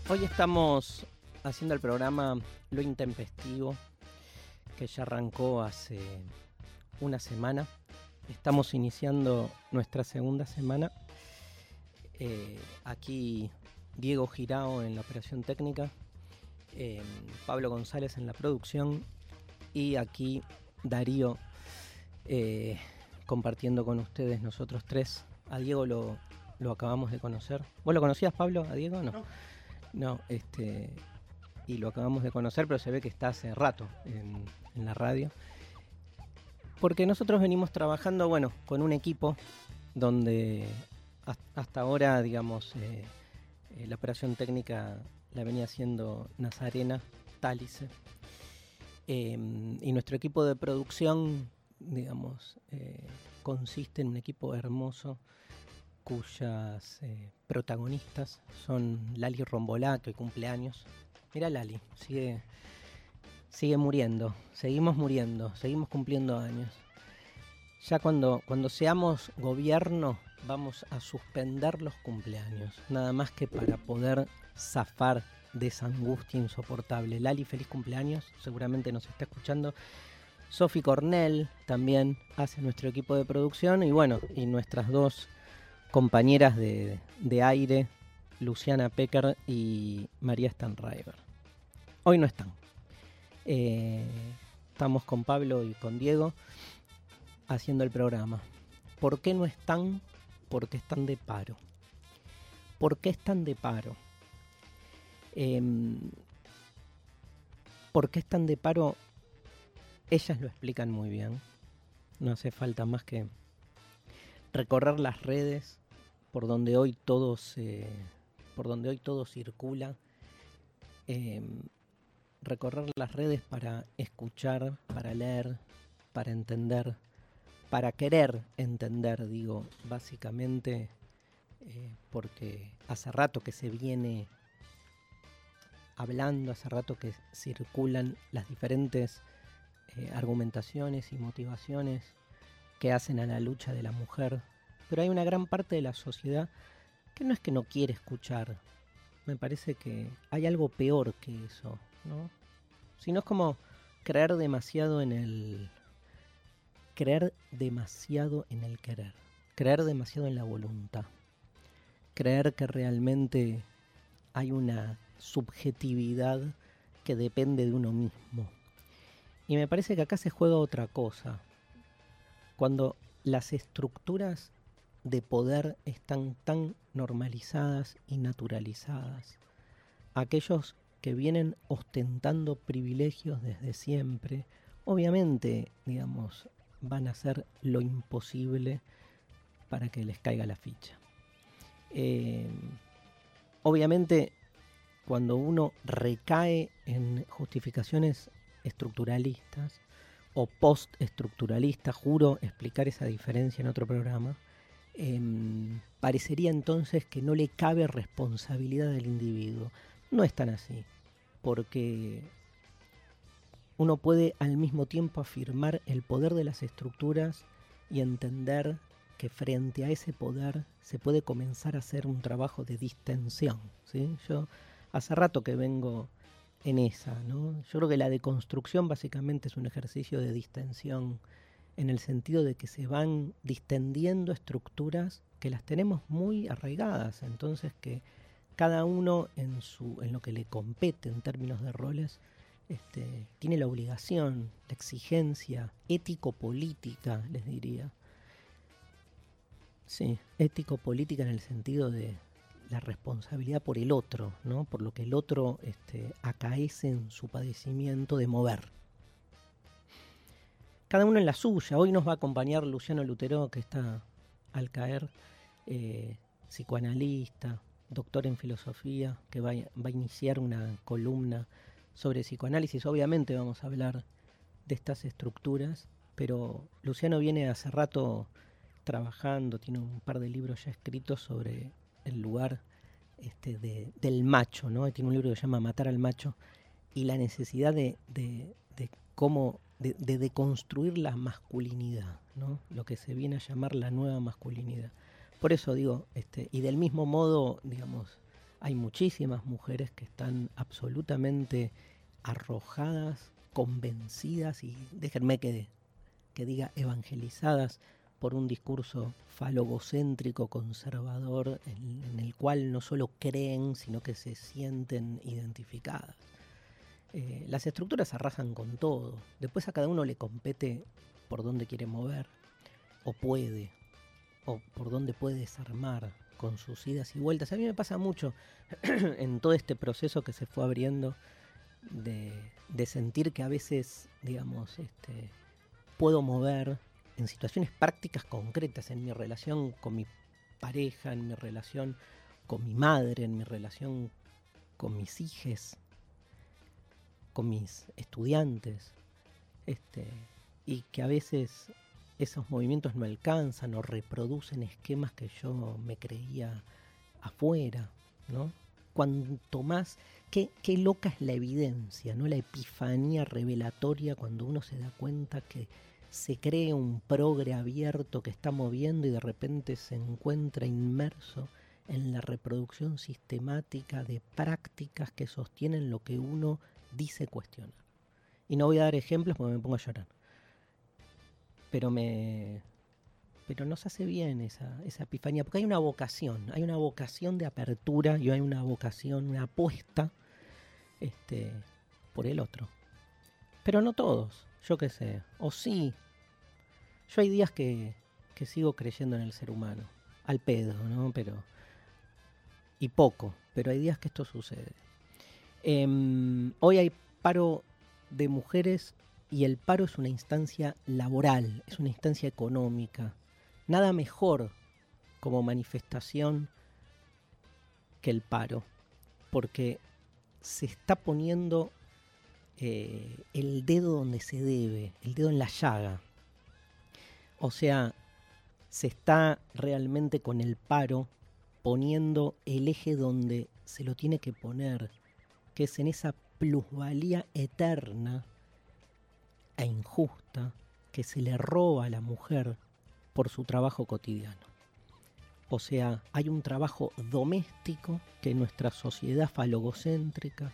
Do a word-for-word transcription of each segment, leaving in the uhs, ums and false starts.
Hoy estamos haciendo el programa Lo Intempestivo, que ya arrancó hace una semana. Estamos iniciando nuestra segunda semana. Eh, aquí Diego Girao en la operación técnica, eh, Pablo González en la producción y aquí Darío eh, compartiendo con ustedes nosotros tres. A Diego lo, lo acabamos de conocer. ¿Vos lo conocías, Pablo, a Diego? No. No. No, este, y lo acabamos de conocer, pero se ve que está hace rato en, en la radio. Porque nosotros venimos trabajando, bueno, con un equipo donde hasta ahora, digamos, eh, eh, la operación técnica la venía haciendo Nazarena Tálice. Eh, y nuestro equipo de producción, digamos, eh, consiste en un equipo hermoso cuyas eh, protagonistas son Lali Rombolá, que cumple años. Mira Lali, sigue, sigue muriendo, seguimos muriendo, seguimos cumpliendo años. Ya cuando, cuando seamos gobierno vamos a suspender los cumpleaños, nada más que para poder zafar de esa angustia insoportable. Lali, feliz cumpleaños, seguramente nos está escuchando. Sofi Cornell también hace nuestro equipo de producción y bueno, y nuestras dos compañeras de, de aire, Luciana Pecker y María Stanriver. Hoy no están. Eh, estamos con Pablo y con Diego haciendo el programa. ¿Por qué no están? Porque están de paro. ¿Por qué están de paro? Eh, ¿Por qué están de paro? Ellas lo explican muy bien. No hace falta más que recorrer las redes por donde hoy todo se, por donde hoy todo circula, eh, recorrer las redes para escuchar, para leer, para entender, para querer entender, digo, básicamente, eh, porque hace rato que se viene hablando, hace rato que circulan las diferentes eh, argumentaciones y motivaciones que hacen a la lucha de la mujer. Pero hay una gran parte de la sociedad que no es que no quiere escuchar. Me parece que hay algo peor que eso, ¿no? Sino es como creer demasiado en el... Creer demasiado en el querer. Creer demasiado en la voluntad. Creer que realmente hay una subjetividad que depende de uno mismo. Y me parece que acá se juega otra cosa. Cuando las estructuras de poder están tan normalizadas y naturalizadas, aquellos que vienen ostentando privilegios desde siempre, obviamente, digamos, van a hacer lo imposible para que les caiga la ficha. Eh, obviamente, cuando uno recae en justificaciones estructuralistas o post-estructuralistas, juro explicar esa diferencia en otro programa, eh, parecería entonces que no le cabe responsabilidad del individuo. No es tan así, porque uno puede al mismo tiempo afirmar el poder de las estructuras y entender que frente a ese poder se puede comenzar a hacer un trabajo de distensión, ¿sí? Yo hace rato que vengo en esa, ¿no? Yo creo que la deconstrucción básicamente es un ejercicio de distensión, en el sentido de que se van distendiendo estructuras que las tenemos muy arraigadas, entonces que cada uno en su en lo que le compete en términos de roles este, tiene la obligación, la exigencia ético-política, les diría. Sí, ético-política en el sentido de la responsabilidad por el otro, ¿no? Por lo que el otro este, acaece en su padecimiento de mover. Cada uno en la suya. Hoy nos va a acompañar Luciano Lutero, que está al caer, eh, psicoanalista, doctor en filosofía, que va, va a iniciar una columna sobre psicoanálisis. Obviamente vamos a hablar de estas estructuras, pero Luciano viene hace rato trabajando, tiene un par de libros ya escritos sobre el lugar este, de, del macho, ¿no? Tiene un libro que se llama Matar al macho, y la necesidad de, de, de cómo de, de deconstruir la masculinidad, ¿no? Lo que se viene a llamar la nueva masculinidad. Por eso digo, este, y del mismo modo, digamos, Hay muchísimas mujeres que están absolutamente arrojadas, convencidas y déjenme que, que diga evangelizadas por un discurso falogocéntrico, conservador, en, en el cual no solo creen, sino que se sienten identificadas. Eh, las estructuras arrasan con todo. Después a cada uno le compete por dónde quiere mover, o puede, o por dónde puede desarmar con sus idas y vueltas. A mí me pasa mucho en todo este proceso que se fue abriendo de, de sentir que a veces, digamos, este, puedo mover en situaciones prácticas concretas, en mi relación con mi pareja, en mi relación con mi madre, en mi relación con mis hijes, con mis estudiantes, este, y que a veces esos movimientos no alcanzan o reproducen esquemas que yo me creía afuera, ¿no? Cuanto más, qué, qué loca es la evidencia, ¿no? La epifanía revelatoria cuando uno se da cuenta que se cree un progre abierto que está moviendo y de repente se encuentra inmerso en la reproducción sistemática de prácticas que sostienen lo que uno dice cuestionar. Y no voy a dar ejemplos porque me pongo a llorar. Pero me pero nos hace bien esa, esa epifanía, porque hay una vocación, hay una vocación de apertura y hay una vocación, una apuesta este, por el otro. Pero no todos, yo qué sé, o sí. Yo hay días que, que sigo creyendo en el ser humano, al pedo, ¿no? Pero, y poco, pero hay días que esto sucede. Eh, hoy hay paro de mujeres y el paro es una instancia laboral, es una instancia económica. Nada mejor como manifestación que el paro, porque se está poniendo eh, el dedo donde se debe, el dedo en la llaga. O sea, se está realmente con el paro poniendo el eje donde se lo tiene que poner, que es en esa plusvalía eterna e injusta que se le roba a la mujer por su trabajo cotidiano. O sea, hay un trabajo doméstico que en nuestra sociedad falogocéntrica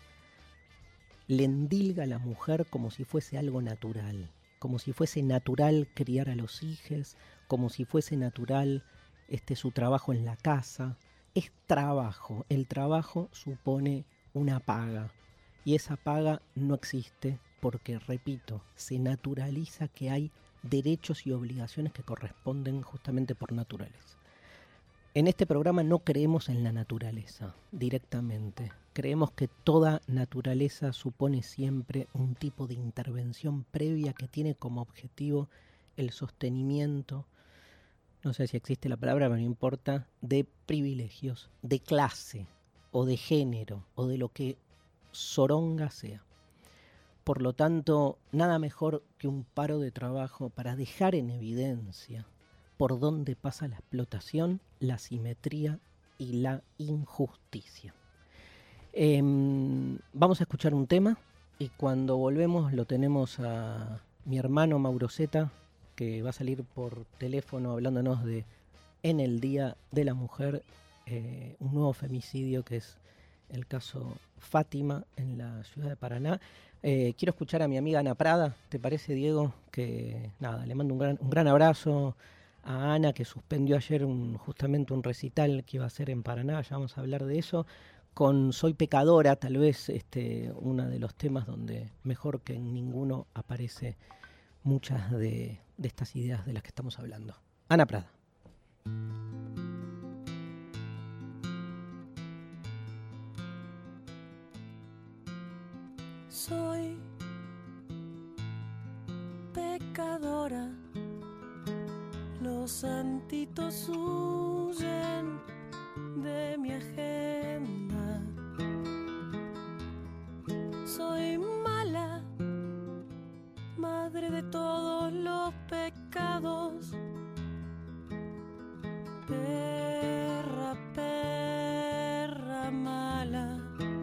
le endilga a la mujer como si fuese algo natural, como si fuese natural criar a los hijos, como si fuese natural este, su trabajo en la casa. Es trabajo, el trabajo supone una paga y esa paga no existe porque, repito, se naturaliza que hay derechos y obligaciones que corresponden justamente por naturaleza. En este programa no creemos en la naturaleza directamente. Creemos que toda naturaleza supone siempre un tipo de intervención previa que tiene como objetivo el sostenimiento, no sé si existe la palabra, pero no importa, de privilegios, de clase o de género o de lo que zoronga sea. Por lo tanto, nada mejor que un paro de trabajo para dejar en evidencia por dónde pasa la explotación, la asimetría y la injusticia. Eh, vamos a escuchar un tema y cuando volvemos lo tenemos a mi hermano Mauro Zeta, que va a salir por teléfono hablándonos de En el Día de la Mujer, eh, un nuevo femicidio que es el caso Fátima en la ciudad de Paraná. Eh, quiero escuchar a mi amiga Ana Prada, ¿te parece, Diego? Que nada, le mando un gran, un gran abrazo a Ana, que suspendió ayer un, justamente un recital que iba a hacer en Paraná, ya vamos a hablar de eso, con Soy Pecadora, tal vez este, uno de los temas donde mejor que en ninguno aparece muchas de, de estas ideas de las que estamos hablando. Ana Prada. Soy pecadora, los santitos huyen de mi agenda. Soy mala, madre de todos los pecados, perra, perra mala.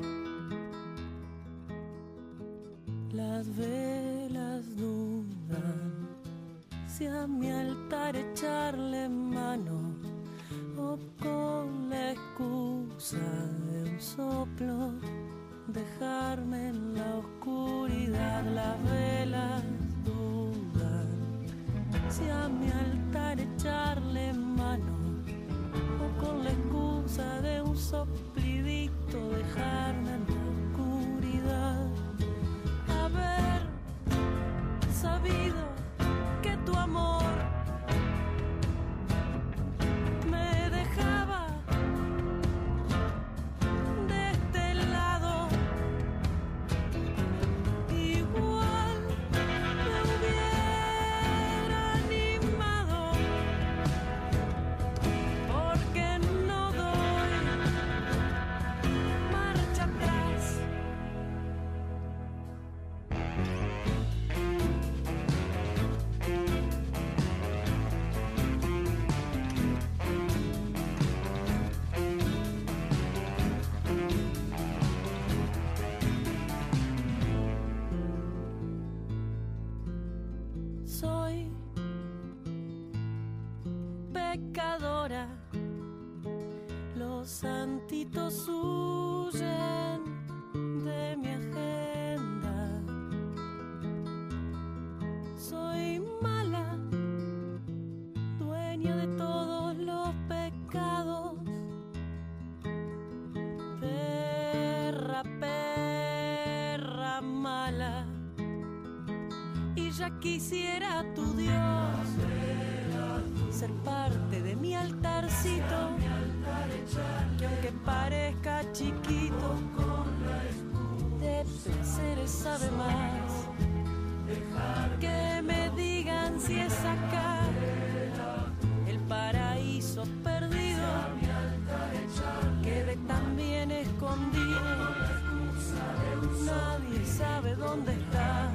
Las velas dudan si a mi altar echarle mano o con la excusa de un soplo, dejarme en la oscuridad. Las velas dudan si a mi altar echarle mano, o con la excusa de un soplidito dejarme en la oscuridad. Haber sabido que tu amor me dejaba de este lado, igual me hubiera animado, porque no doy marcha atrás. Soy pecadora, los santitos huyen de mi agenda. Soy mala, dueña de todos los pecados. Perra, perra mala, y ya quisiera tu Dios ser parte de mi altarcito, que aunque parezca chiquito, de placeres sabe más. Que me digan si es acá el paraíso perdido, quede tan bien escondido, nadie sabe dónde está.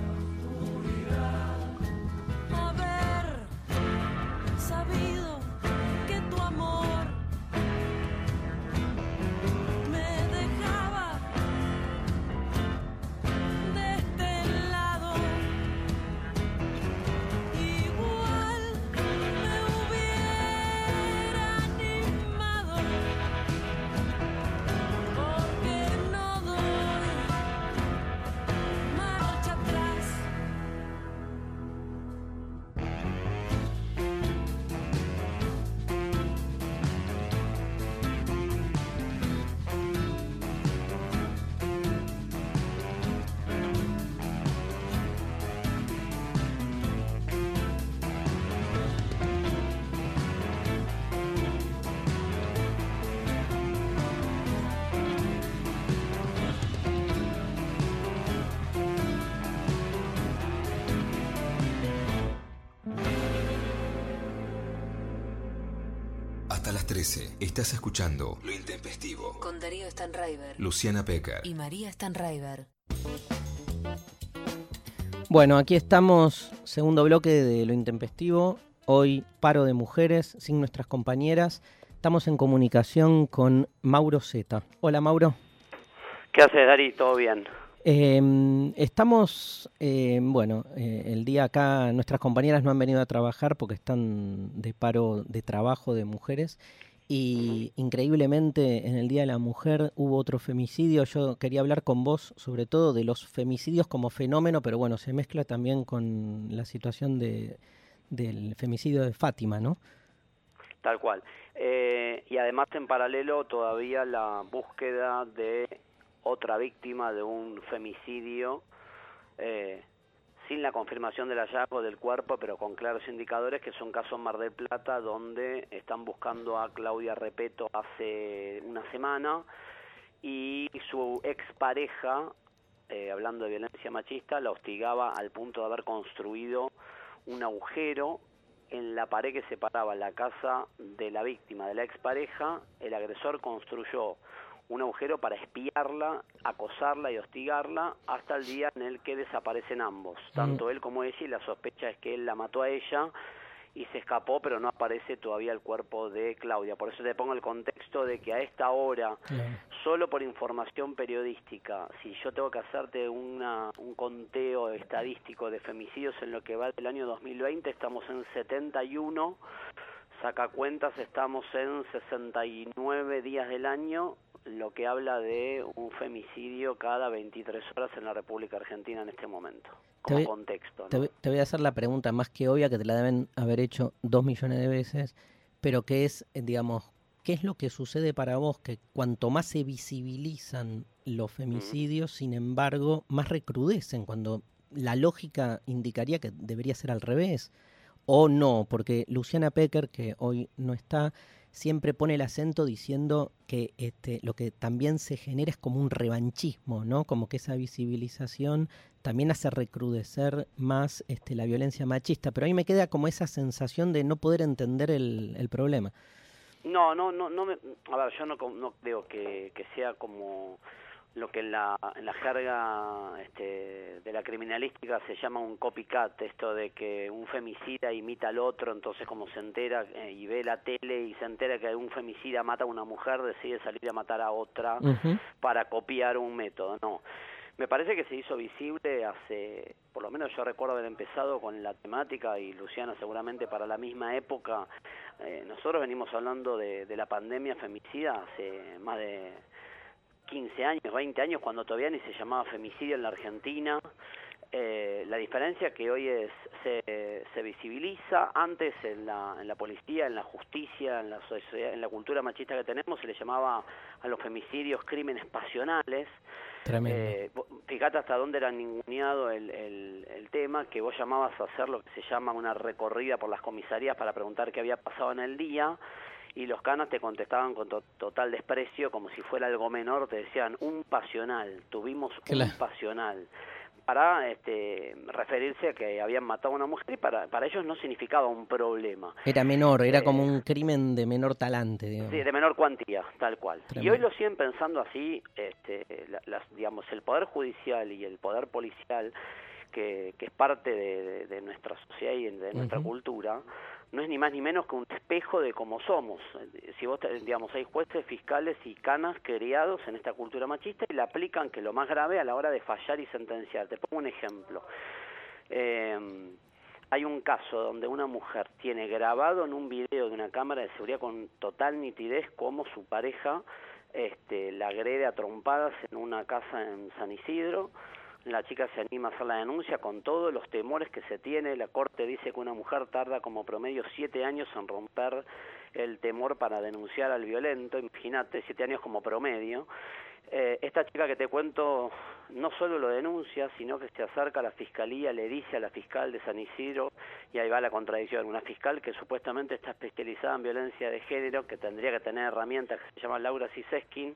Haber sabido que tu amor me dejaba de este lado, igual me hubiera animado, porque no doy marcha atrás. Hasta las trece estás escuchando Lo Intempestivo con Darío Stanraiver, Luciana Pecker y María Stanraiver. Bueno, aquí estamos, segundo bloque de Lo Intempestivo. Hoy paro de mujeres sin nuestras compañeras. Estamos en comunicación con Mauro Zeta. Hola, Mauro. ¿Qué haces, Dari? ¿Todo bien? Eh, estamos, eh, bueno, eh, el día acá nuestras compañeras no han venido a trabajar porque están de paro de trabajo de mujeres y increíblemente en el Día de la Mujer hubo otro femicidio. Yo quería hablar con vos sobre todo de los femicidios como fenómeno, pero bueno, se mezcla también con la situación de, del femicidio de Fátima, ¿no? Tal cual. Eh, y además en paralelo todavía la búsqueda de otra víctima de un femicidio eh, sin la confirmación del hallazgo del cuerpo, pero con claros indicadores, que son casos Mar del Plata, donde están buscando a Claudia Repeto hace una semana y su expareja, eh, hablando de violencia machista, la hostigaba al punto de haber construido un agujero en la pared que separaba la casa de la víctima de la expareja. El agresor construyó un agujero para espiarla, acosarla y hostigarla hasta el día en el que desaparecen ambos, tanto él como ella, y la sospecha es que él la mató a ella y se escapó, pero no aparece todavía el cuerpo de Claudia. Por eso te pongo el contexto de que a esta hora, claro, solo por información periodística, si yo tengo que hacerte una, un conteo estadístico de femicidios en lo que va del año dos mil veinte, estamos en setenta y uno, saca cuentas, estamos en sesenta y nueve días del año, lo que habla de un femicidio cada veintitrés horas en la República Argentina en este momento, como Te voy- contexto, ¿no? Te, voy- te voy a hacer la pregunta más que obvia, que te la deben haber hecho dos millones de veces, pero que es, eh, digamos, ¿qué es lo que sucede para vos? Que cuanto más se visibilizan los femicidios, sin embargo, más recrudecen, cuando la lógica indicaría que debería ser al revés. O no, porque Luciana Pecker, que hoy no está, siempre pone el acento diciendo que este, lo que también se genera es como un revanchismo, ¿no? Como que esa visibilización también hace recrudecer más este, la violencia machista. Pero a mí me queda como esa sensación de no poder entender el, el problema. No, no, no, no me, a ver, yo no, no creo que, que sea como lo que en la, en la jerga este, de la criminalística se llama un copycat, esto de que un femicida imita al otro, entonces como se entera eh, y ve la tele y se entera que un femicida mata a una mujer, decide salir a matar a otra Uh-huh. para copiar un método, no. Me parece que se hizo visible hace, por lo menos yo recuerdo haber empezado con la temática, y Luciana seguramente para la misma época. Eh, nosotros venimos hablando de, de la pandemia femicida hace más de quince años, veinte años, cuando todavía ni se llamaba femicidio en la Argentina. Eh, la diferencia que hoy es se, se visibiliza. Antes en la, en la policía, en la justicia, en la sociedad, en la cultura machista que tenemos, se le llamaba a los femicidios crímenes pasionales. Tremendo. Eh, vo- fíjate hasta dónde era ninguneado el, el, el tema, que vos llamabas a hacer lo que se llama una recorrida por las comisarías para preguntar qué había pasado en el día, y los canas te contestaban con to- total desprecio, como si fuera algo menor, te decían un pasional, tuvimos Claro. un pasional, para este, referirse a que habían matado a una mujer, y para, para ellos no significaba un problema. Era menor, era Eh, como un crimen de menor talante, digamos. Sí, de menor cuantía, tal cual. Y Tremendo. hoy lo siguen pensando así, este, la- las, digamos, el Poder Judicial y el Poder Policial, que, que es parte de, de- de nuestra sociedad y de nuestra Ujú. cultura, no es ni más ni menos que un espejo de cómo somos. Si vos, te- digamos, hay jueces, fiscales y canas criados en esta cultura machista y le aplican, que lo más grave, a la hora de fallar y sentenciar. Te pongo un ejemplo. Eh, hay un caso donde una mujer tiene grabado en un video de una cámara de seguridad con total nitidez cómo su pareja este, la agrede a trompadas en una casa en San Isidro. La chica se anima a hacer la denuncia con todos los temores que se tiene. La corte dice que una mujer tarda como promedio siete años en romper el temor para denunciar al violento. Imagínate, siete años como promedio. Eh, esta chica que te cuento no solo lo denuncia, sino que se acerca a la fiscalía, le dice a la fiscal de San Isidro, y ahí va la contradicción, una fiscal que supuestamente está especializada en violencia de género, que tendría que tener herramientas, que se llama Laura Siseskin.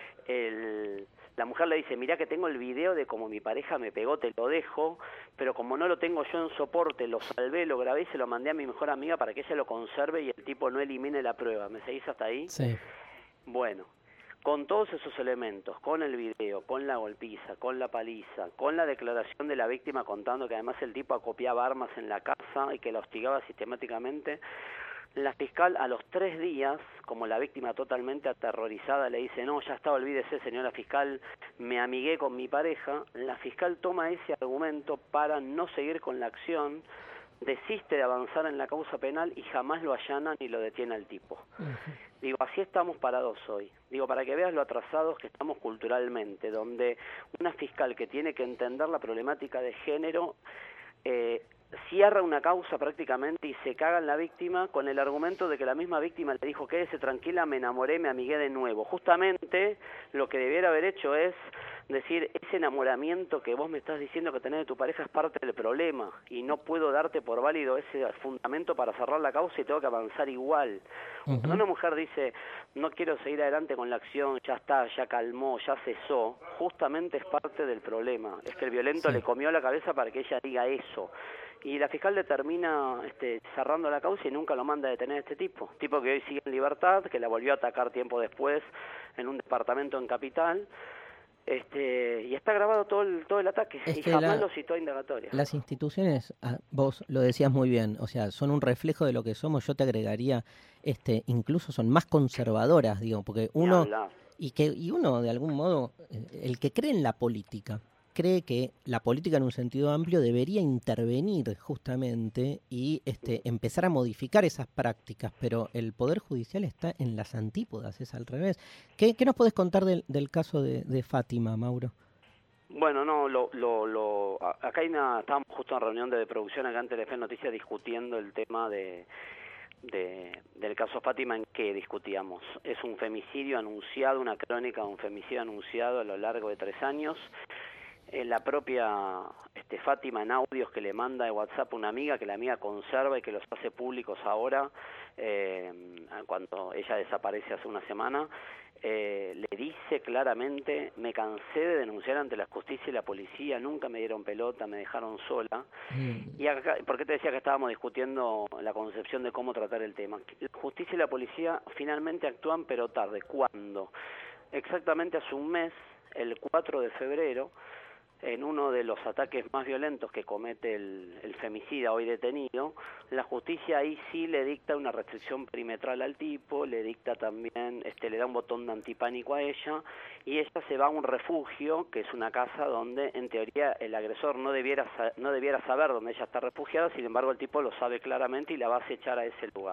El, la mujer le dice, mirá que tengo el video de cómo mi pareja me pegó, te lo dejo, pero como no lo tengo yo en soporte, lo salvé, lo grabé y se lo mandé a mi mejor amiga para que ella lo conserve y el tipo no elimine la prueba. ¿Me seguís hasta ahí? Sí. Bueno, con todos esos elementos, con el video, con la golpiza, con la paliza, con la declaración de la víctima contando que además el tipo acopiaba armas en la casa y que la hostigaba sistemáticamente, la fiscal a los tres días, como la víctima totalmente aterrorizada le dice, no, ya está, olvídese señora fiscal, me amigué con mi pareja, la fiscal toma ese argumento para no seguir con la acción, desiste de avanzar en la causa penal y jamás lo allana ni lo detiene al tipo. Ujú. Digo, así estamos parados hoy. Digo, para que veas lo atrasados que estamos culturalmente, donde una fiscal que tiene que entender la problemática de género eh, cierra una causa prácticamente y se caga en la víctima con el argumento de que la misma víctima le dijo, quédese tranquila, me enamoré, me amigué de nuevo. Justamente lo que debiera haber hecho es decir, ese enamoramiento que vos me estás diciendo que tenés de tu pareja es parte del problema y no puedo darte por válido ese fundamento para cerrar la causa y tengo que avanzar igual. Ujú. Cuando una mujer dice, no quiero seguir adelante con la acción, ya está, ya calmó, ya cesó, justamente es parte del problema. Es que el violento Sí. le comió la cabeza para que ella diga eso. Y la fiscal le termina este, cerrando la causa y nunca lo manda a detener a este tipo. Tipo que hoy sigue en libertad, que la volvió a atacar tiempo después en un departamento en Capital. Este, y está grabado todo el, todo el ataque. Es y que jamás la- lo citó a indagatoria. Las instituciones, ah, vos lo decías muy bien, o sea, son un reflejo de lo que somos. Yo te agregaría, este, incluso son más conservadoras, digo, porque Ni uno hablar. y que y uno de algún modo, eh, el que cree en la política, cree que la política en un sentido amplio debería intervenir justamente y este, empezar a modificar esas prácticas, pero el Poder Judicial está en las antípodas, es al revés. ¿Qué, qué nos podés contar del, del caso de, de Fátima, Mauro? Bueno, no, lo, lo, lo, a- acá hay una, estábamos justo en reunión de producción acá en Telefe Noticias discutiendo el tema de, de del caso Fátima. ¿En qué discutíamos? Es un femicidio anunciado, una crónica de un femicidio anunciado a lo largo de tres años. Eh, la propia este, Fátima en audios que le manda de WhatsApp a una amiga, que la amiga conserva y que los hace públicos ahora, eh, cuando ella desaparece hace una semana, eh, le dice claramente: me cansé de denunciar ante la justicia y la policía, nunca me dieron pelota, me dejaron sola. Mm. Y acá, ¿por qué te decía que estábamos discutiendo la concepción de cómo tratar el tema? La justicia y la policía finalmente actúan, pero tarde. ¿Cuándo? Exactamente hace un mes, el cuatro de febrero, en uno de los ataques más violentos que comete el, el femicida hoy detenido, la justicia ahí sí le dicta una restricción perimetral al tipo, le dicta también, este, le da un botón de antipánico a ella, y ella se va a un refugio, que es una casa donde en teoría el agresor no debiera, sa- no debiera saber dónde ella está refugiada, sin embargo el tipo lo sabe claramente y la va a acechar a ese lugar.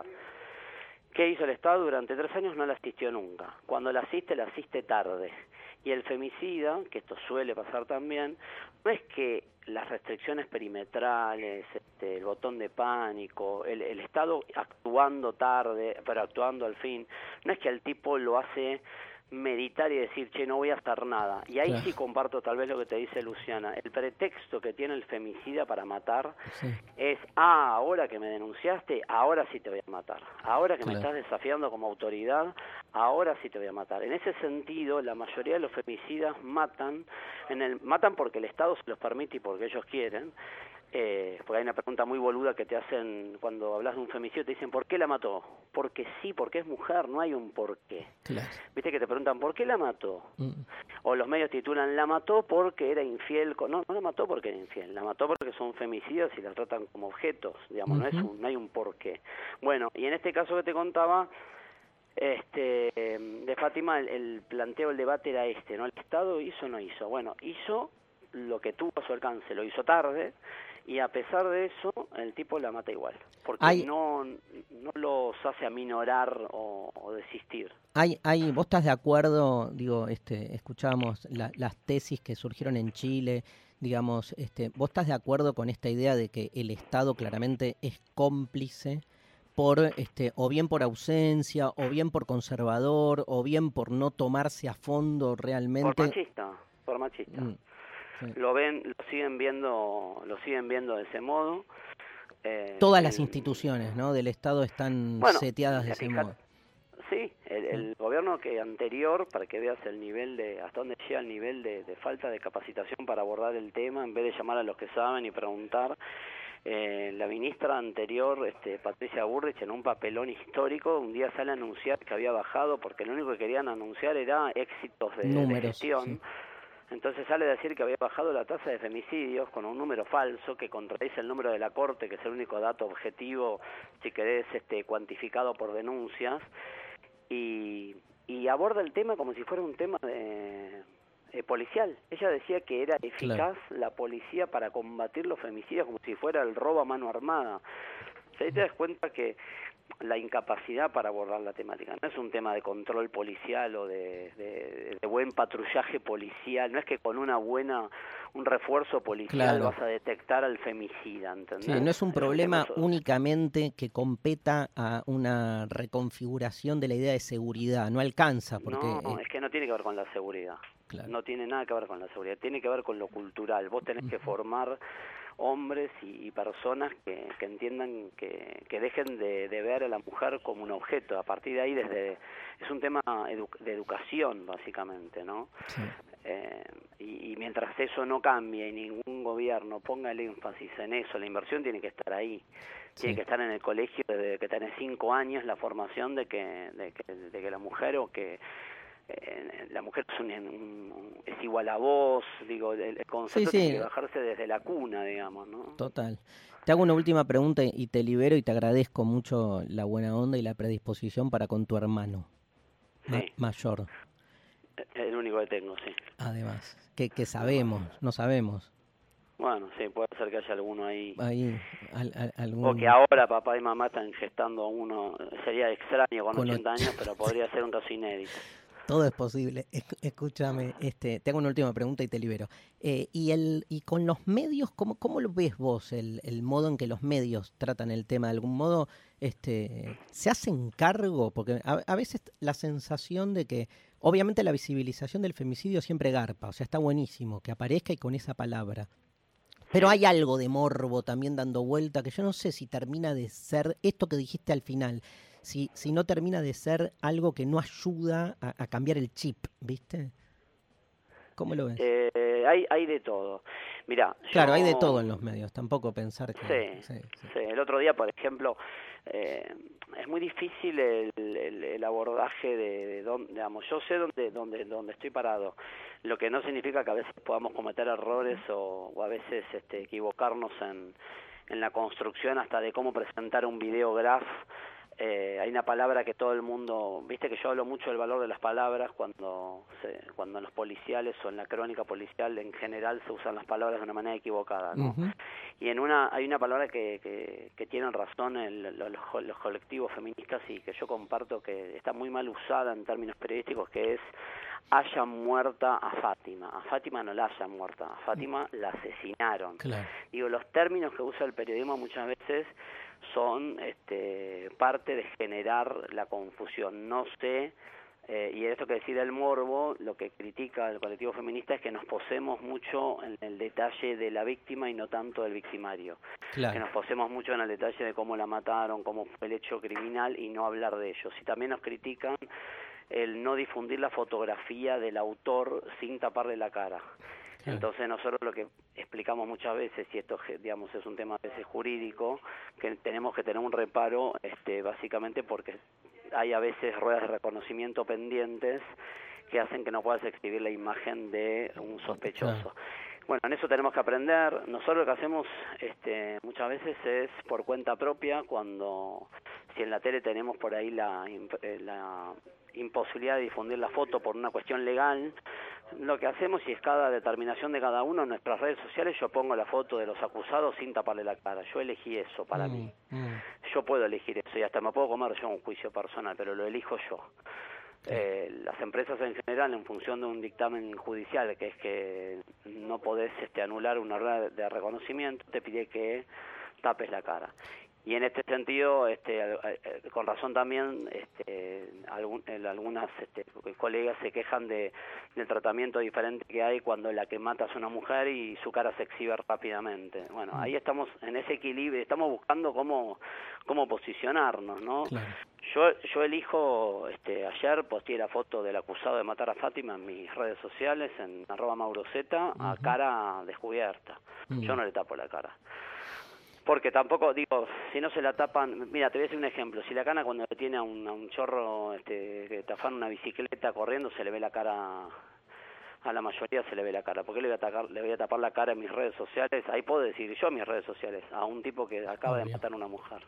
¿Qué hizo el Estado? Durante tres años no la asistió nunca. Cuando la asiste, la asiste tarde. Y el femicida, que esto suele pasar también, no es que las restricciones perimetrales, este, el botón de pánico, el, el Estado actuando tarde, pero actuando al fin, no es que el tipo lo hace meditar y decir, che, no voy a hacer nada. Y ahí Claro. sí comparto tal vez lo que te dice Luciana. El pretexto que tiene el femicida para matar Sí. es: ah, ahora que me denunciaste, ahora sí te voy a matar. Ahora que me Claro. estás desafiando como autoridad, ahora sí te voy a matar. En ese sentido, la mayoría de los femicidas matan, en el, matan porque el Estado se los permite y porque ellos quieren. Eh, porque hay una pregunta muy boluda que te hacen cuando hablas de un femicidio, te dicen: ¿por qué la mató? Porque sí, porque es mujer, no hay un por qué. Claro. Viste que te preguntan: ¿por qué la mató? Mm. O los medios titulan: la mató porque era infiel. con-". No, no la mató porque era infiel, la mató porque son femicidios y la tratan como objetos, digamos, no es Ujú. un, no hay un porqué. Bueno, y en este caso que te contaba, este de Fátima, el, el planteo, el debate era este, ¿no? ¿El Estado hizo o no hizo? Bueno, hizo lo que tuvo a su alcance, lo hizo tarde, y a pesar de eso, el tipo la mata igual, porque Hay- no, no los hace aminorar o, o desistir. Hay, hay, ¿vos estás de acuerdo? Digo, este, escuchábamos la- las tesis que surgieron en Chile, digamos, este, ¿vos estás de acuerdo con esta idea de que el Estado claramente es cómplice por, este, o bien por ausencia, o bien por conservador, o bien por no tomarse a fondo Por realmente? machista, por machista. Mm, sí. Lo ven, lo siguen viendo, lo siguen viendo de ese modo. Eh, Todas las el- instituciones, ¿no?, del Estado están Bueno, seteadas de eh, ese fija- modo. Sí, el, el gobierno que anterior, para que veas el nivel de, hasta dónde llega el nivel de, de falta de capacitación para abordar el tema, en vez de llamar a los que saben y preguntar, eh, la ministra anterior, este, Patricia Bullrich, en un papelón histórico, un día sale a anunciar que había bajado, porque lo único que querían anunciar era éxitos de, de Números, gestión. sí. Entonces sale a decir que había bajado la tasa de femicidios con un número falso que contradice el número de la Corte, que es el único dato objetivo, si querés, este, cuantificado por denuncias, y, y aborda el tema como si fuera un tema de, eh, policial. Ella decía que era eficaz la policía para combatir los femicidios como si fuera el robo a mano armada. O sea, ahí te das cuenta que la incapacidad para abordar la temática no es un tema de control policial o de, de, de buen patrullaje policial, no es que con una buena un refuerzo policial Claro. vas a detectar al femicida, ¿entendés? Sí, no es un problema tema so- únicamente que competa a una reconfiguración de la idea de seguridad, no alcanza, porque... No, eh, es que no tiene que ver con la seguridad. Claro. No tiene nada que ver con la seguridad, tiene que ver con lo cultural. Vos tenés que formar hombres y, y personas que, que entiendan, que, que dejen de, de ver a la mujer como un objeto. A partir de ahí, desde es un tema edu- de educación, básicamente, ¿no? Sí. Eh, y, y mientras eso no cambie y ningún gobierno ponga el énfasis en eso, la inversión tiene que estar ahí. Tiene Sí. que estar en el colegio desde que tenés cinco años, la formación de que, de que, de que la mujer o que eh, la mujer es, un, un- es igual a vos, digo, el, el concepto Sí, sí. tiene que bajarse desde la cuna, digamos, ¿no? Total. Te hago una última pregunta y te libero y te agradezco mucho la buena onda y la predisposición para con tu hermano ma- Sí. mayor. El único que tengo, sí. Además, que, que sabemos, no sabemos. Bueno, sí, puede ser que haya alguno ahí. Ahí, al, al- algún... O que ahora papá y mamá están gestando a uno. Sería extraño con, Con ochenta och- años, pero podría ser un caso inédito. Todo es posible. Esc- Escúchame, este, te hago una última pregunta y te libero. Eh, y el y con los medios, ¿cómo, cómo lo ves vos? El, el modo en que los medios tratan el tema, de algún modo, este, se hacen cargo, porque a, a veces la sensación de que, obviamente, la visibilización del femicidio siempre garpa, o sea, está buenísimo que aparezca y con esa palabra. Pero hay algo de morbo también dando vuelta que yo no sé si termina de ser esto que dijiste al final, si, si no termina de ser algo que no ayuda a, a cambiar el chip, ¿viste? ¿Cómo lo ves? Eh, hay, hay de todo. Mira, Claro, yo- hay de todo en los medios, tampoco pensar que... Sí, sí, sí. sí. El otro día, por ejemplo, eh, es muy difícil el, el, el abordaje de, de dónde, digamos, yo sé dónde, dónde, dónde estoy parado, lo que no significa que a veces podamos cometer errores o, o a veces este, equivocarnos en, en la construcción hasta de cómo presentar un videograph. Eh, hay una palabra que todo el mundo, viste que yo hablo mucho del valor de las palabras cuando se, cuando en los policiales o en la crónica policial en general se usan las palabras de una manera equivocada, ¿no? Ujú. Y en una hay una palabra que, que, que tienen razón el, los, los colectivos feministas y que yo comparto que está muy mal usada en términos periodísticos, que es hayan muerta a Fátima. A Fátima no la hayan muerta, a Fátima la asesinaron. Claro. Digo, los términos que usa el periodismo muchas veces son este, parte de generar la confusión. No sé, eh, y esto que decide el morbo, lo que critica el colectivo feminista es que nos posemos mucho en el detalle de la víctima y no tanto del victimario. Claro. Que nos posemos mucho en el detalle de cómo la mataron, cómo fue el hecho criminal y no hablar de ellos. Y también nos critican el no difundir la fotografía del autor sin taparle la cara. Claro. Entonces nosotros lo que explicamos muchas veces, y esto digamos es un tema a veces jurídico, que tenemos que tener un reparo este, básicamente porque hay a veces ruedas de reconocimiento pendientes que hacen que no puedas exhibir la imagen de un sospechoso. Claro. Bueno, en eso tenemos que aprender. Nosotros lo que hacemos este, muchas veces es por cuenta propia, cuando si en la tele tenemos por ahí la, imp- eh, la imposibilidad de difundir la foto por una cuestión legal, lo que hacemos, y es cada determinación de cada uno, en nuestras redes sociales yo pongo la foto de los acusados sin taparle la cara. Yo elegí eso para Mm, mí. mm. Yo puedo elegir eso y hasta me puedo comer yo un juicio personal, pero lo elijo yo. Eh, las empresas en general, en función de un dictamen judicial, que es que no podés este, anular una rueda de reconocimiento, te pide que tapes la cara. Y en este sentido, este, eh, eh, con razón también, este, algún, el- algunas este, colegas se quejan de, del tratamiento diferente que hay cuando la que mata es una mujer y su cara se exhibe rápidamente. Bueno, ahí estamos en ese equilibrio, estamos buscando cómo, cómo posicionarnos, ¿no? Claro. Yo, yo elijo, este, ayer posteé la foto del acusado de matar a Fátima en mis redes sociales, en arroba mauroceta, a Ujú. cara descubierta. Mm. Yo no le tapo la cara. Porque tampoco, digo, si no se la tapan, mira, te voy a decir un ejemplo, si la cana cuando le tiene a un, a un chorro este, que tafan una bicicleta corriendo, se le ve la cara, a la mayoría se le ve la cara. ¿Por qué le voy a tapar, le voy a tapar la cara en mis redes sociales? Ahí puedo decir yo en mis redes sociales, a un tipo que acaba de Obvio. matar a una mujer.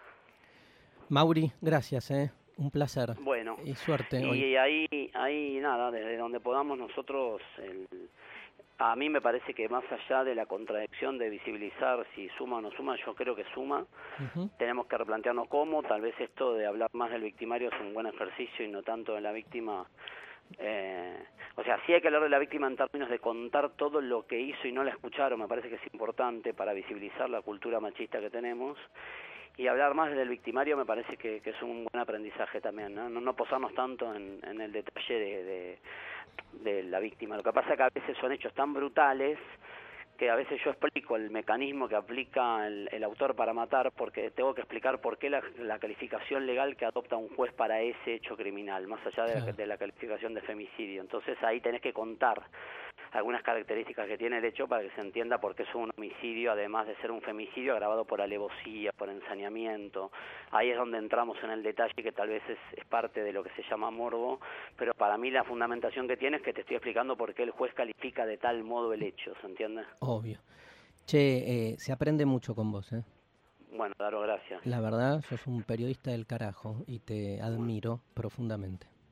Mauri, gracias, ¿eh? Un placer. Bueno, Y suerte hoy. y ahí, ahí nada, desde donde podamos nosotros, el, a mí me parece que más allá de la contradicción de visibilizar si suma o no suma, yo creo que suma. Ujú. Tenemos que replantearnos cómo, tal vez esto de hablar más del victimario es un buen ejercicio y no tanto de la víctima. Eh, o sea, sí hay que hablar de la víctima en términos de contar todo lo que hizo y no la escucharon, me parece que es importante para visibilizar la cultura machista que tenemos. Y hablar más del victimario me parece que, que es un buen aprendizaje también, ¿no? No, no posarnos tanto en, en el detalle de, de, de la víctima. Lo que pasa es que a veces son hechos tan brutales que a veces yo explico el mecanismo que aplica el, el autor para matar, porque tengo que explicar por qué la, la calificación legal que adopta un juez para ese hecho criminal, más allá de, la, Claro. de la calificación de femicidio. Entonces ahí tenés que contar algunas características que tiene el hecho para que se entienda por qué es un homicidio, además de ser un femicidio agravado por alevosía, por ensañamiento. Ahí es donde entramos en el detalle que tal vez es, es parte de lo que se llama morbo, pero para mí la fundamentación que tiene es que te estoy explicando por qué el juez califica de tal modo el hecho, ¿se entiende? Obvio. Che, eh, se aprende mucho con vos, ¿eh? Bueno, Daro, gracias. La verdad, sos un periodista del carajo y te admiro profundamente.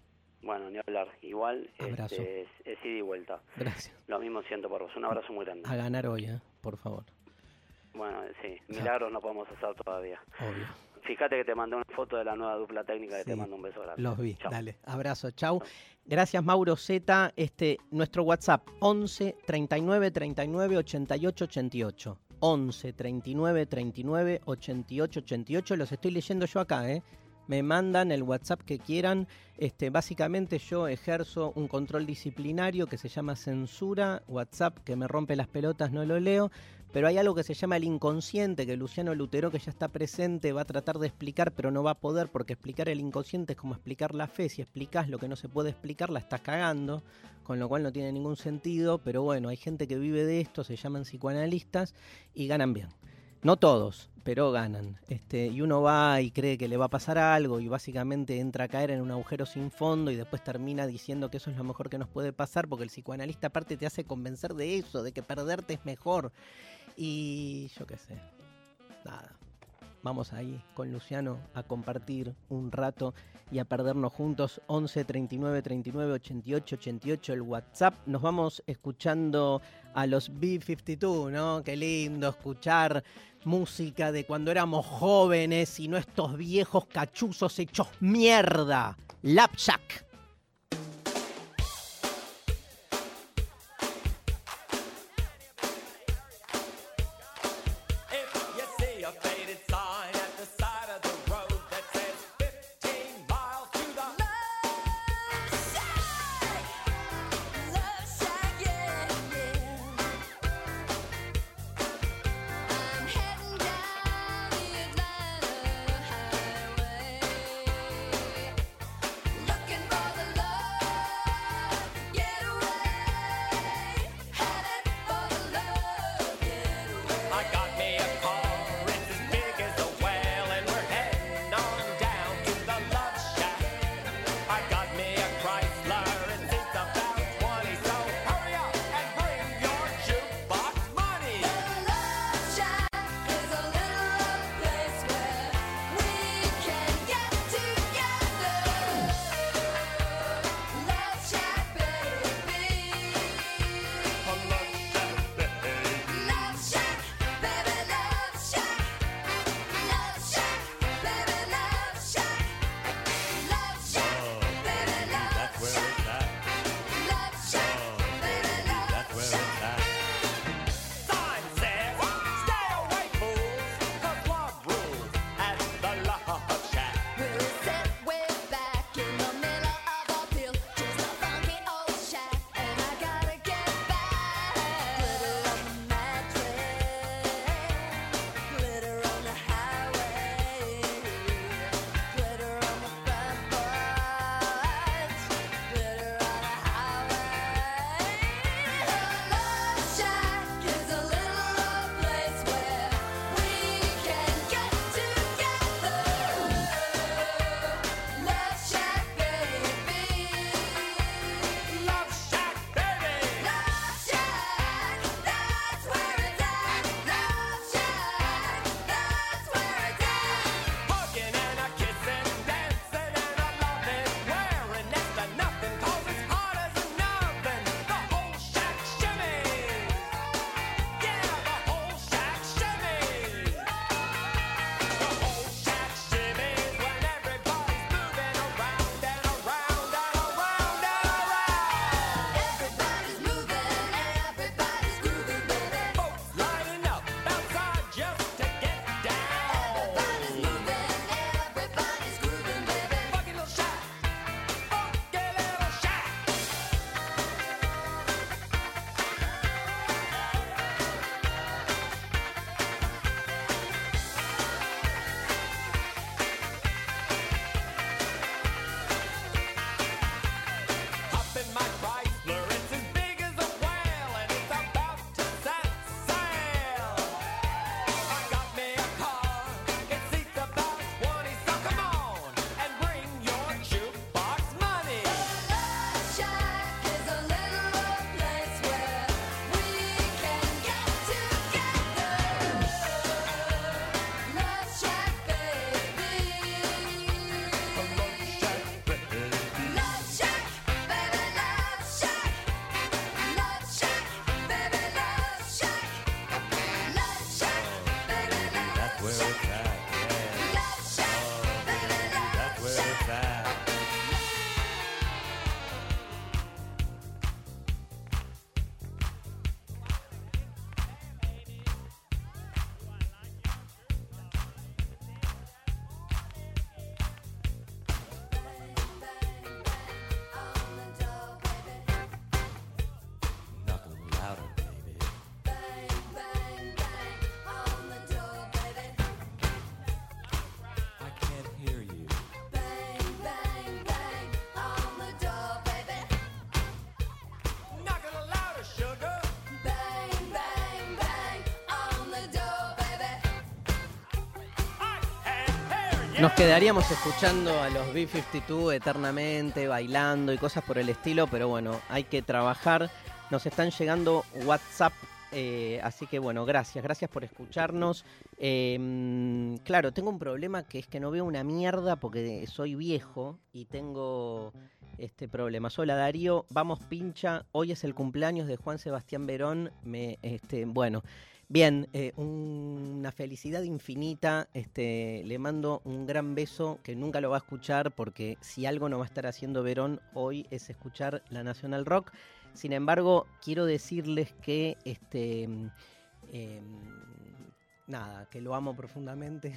Bueno, ni hablar. Igual Abrazo. este, es, es ida y vuelta. Gracias. Lo mismo siento por vos. Un abrazo muy grande. A ganar hoy, ¿eh? Por favor. Bueno, sí, milagros no podemos hacer todavía. Obvio. Fíjate que te mandé una foto de la nueva dupla técnica que Sí, te mando un beso grande. Los vi. Chau. Dale. Abrazo. Chau. Gracias, Mauro Z. Este, nuestro WhatsApp, once, treinta y nueve, treinta y nueve, ochenta y ocho, ochenta y ocho. once, treinta y nueve, treinta y nueve, ochenta y ocho, ochenta y ocho. Los estoy leyendo yo acá, ¿eh? Me mandan el WhatsApp que quieran. Este, básicamente yo ejerzo un control disciplinario que se llama censura. WhatsApp que me rompe las pelotas, no lo leo. Pero hay algo que se llama el inconsciente, que Luciano Lutero, que ya está presente, va a tratar de explicar, pero no va a poder, porque explicar el inconsciente es como explicar la fe. Si explicás lo que no se puede explicar, la estás cagando, con lo cual no tiene ningún sentido. Pero bueno, hay gente que vive de esto, se llaman psicoanalistas y ganan bien. No todos, pero ganan. Este, y uno va y cree que le va a pasar algo y básicamente entra a caer en un agujero sin fondo y después termina diciendo que eso es lo mejor que nos puede pasar, porque el psicoanalista aparte te hace convencer de eso, de que perderte es mejor. Y yo qué sé, nada. Vamos ahí con Luciano a compartir un rato y a perdernos juntos. Once, treinta y nueve, treinta y nueve, ochenta y ocho, ochenta y ocho el WhatsApp. Nos vamos escuchando a los B cincuenta y dos, ¿no? Qué lindo escuchar música de cuando éramos jóvenes y no estos viejos cachuzos hechos mierda. Lapjack. Looking for Nos quedaríamos escuchando a los B cincuenta y dos eternamente, bailando y cosas por el estilo, pero bueno, hay que trabajar. Nos están llegando WhatsApp, eh, así que bueno, gracias, gracias por escucharnos. Eh, claro, tengo un problema que es que no veo una mierda porque soy viejo y tengo este problema. Hola Darío, vamos pincha, hoy es el cumpleaños de Juan Sebastián Verón. Me, este, bueno... Bien, eh, un, una felicidad infinita, este, le mando un gran beso que nunca lo va a escuchar porque si algo no va a estar haciendo Verón hoy es escuchar la National Rock. Sin embargo, quiero decirles que, este, eh, nada, que lo amo profundamente,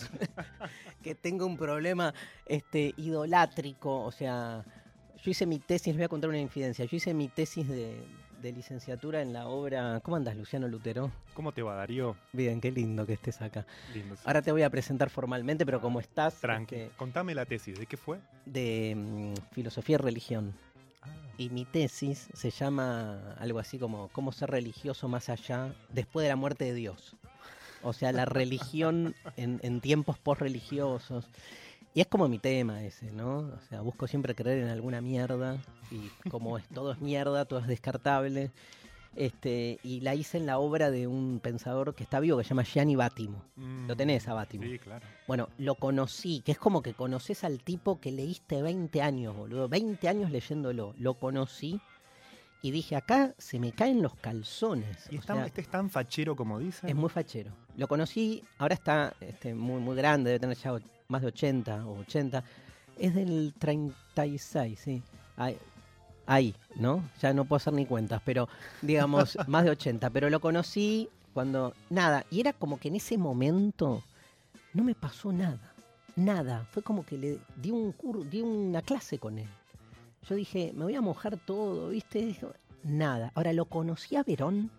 que tengo un problema este, idolátrico, o sea, yo hice mi tesis, les voy a contar una infidencia, yo hice mi tesis de... de licenciatura en la obra... ¿Cómo andas, Luciano Lutero? ¿Cómo te va, Darío? Bien, qué lindo que estés acá. Lindo, sí. Ahora te voy a presentar formalmente, pero como estás... Tranqui. este, Contame la tesis. ¿De qué fue? de mm, filosofía y religión. Ah, Y mi tesis se llama algo así como cómo ser religioso más allá después de la muerte de Dios. O sea, la religión en, en tiempos post-religiosos. Y es como mi tema ese, ¿no? O sea, busco siempre creer en alguna mierda y como es todo es mierda, todo es descartable. Este, y la hice en la obra de un pensador que está vivo que se llama Gianni Bátimo. mm, Lo tenés a Bátimo. Sí, claro. Bueno, lo conocí, que es como que conoces al tipo que leíste veinte años, boludo. veinte años leyéndolo. Lo conocí y dije, acá se me caen los calzones. ¿Y O es tan- sea, este es tan fachero como dicen? es muy fachero. Lo conocí, ahora está este, muy, muy grande, debe tener ya o- más de ochenta o ochenta. Es del treinta y seis, sí. Ahí, ahí, ¿no? Ya no puedo hacer ni cuentas, pero digamos, más de ochenta. Pero lo conocí cuando, nada, y era como que en ese momento no me pasó nada. Nada. Fue como que le di, un cur- di una clase con él. Yo dije, me voy a mojar todo, ¿viste? Dijo, nada. Ahora lo conocí a Verón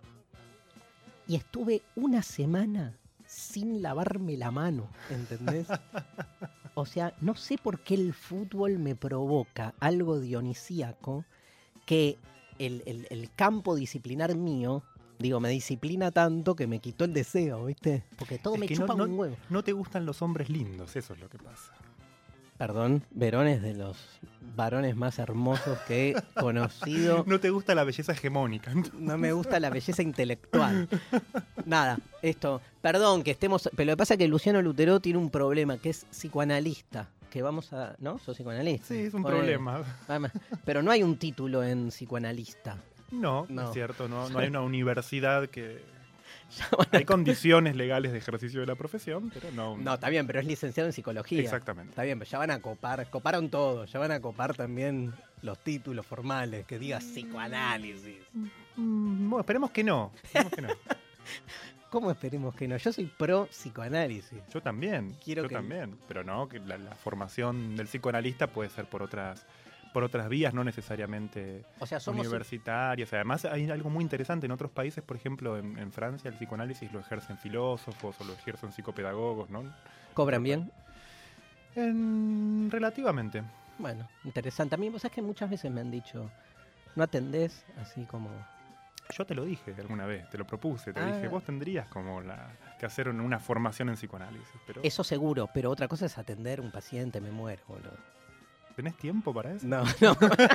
y estuve una semana sin lavarme la mano, ¿entendés? O sea, no sé por qué el fútbol me provoca algo dionisíaco que el, el- el campo disciplinar mío, digo, me disciplina tanto que me quitó el deseo, ¿viste? Porque todo Es me que chupa no, un no- huevo. no te gustan los hombres lindos, eso es lo que pasa. Perdón, Verón es de los varones más hermosos que he conocido. No te gusta la belleza hegemónica. No me gusta la belleza intelectual. Nada, esto, perdón que estemos, pero lo que pasa es que Luciano Lutero tiene un problema, que es psicoanalista, que vamos a, ¿no? ¿Sos psicoanalista? Sí, es un Ponele. problema. Vamos, pero no hay un título en psicoanalista. No, No. es cierto, no, no hay una universidad que... Ya van a- Hay condiciones legales de ejercicio de la profesión, pero no... No, está bien, pero es licenciado en psicología. Exactamente. Está bien, pero ya van a copar, coparon todo, ya van a copar también los títulos formales, que diga psicoanálisis. Mm, bueno, esperemos que no. Esperemos que no. ¿Cómo esperemos que no? Yo soy pro psicoanálisis. Yo también, Quiero yo que- también, pero no, que la, la formación del psicoanalista puede ser por otras por otras vías, no necesariamente O sea, somos universitarias. Además, hay algo muy interesante en otros países, por ejemplo, en, en Francia el psicoanálisis lo ejercen filósofos o lo ejercen psicopedagogos, ¿no? ¿Cobran bien? En- relativamente. Bueno, interesante. A mí, vos sabés que muchas veces me han dicho, no atendés así como... Yo te lo dije alguna vez, te lo propuse, te Ah. dije, vos tendrías como la, que hacer un- una formación en psicoanálisis, pero Eso seguro, pero otra cosa es atender un paciente, me muero, boludo. ¿tenés tiempo para eso? No, no.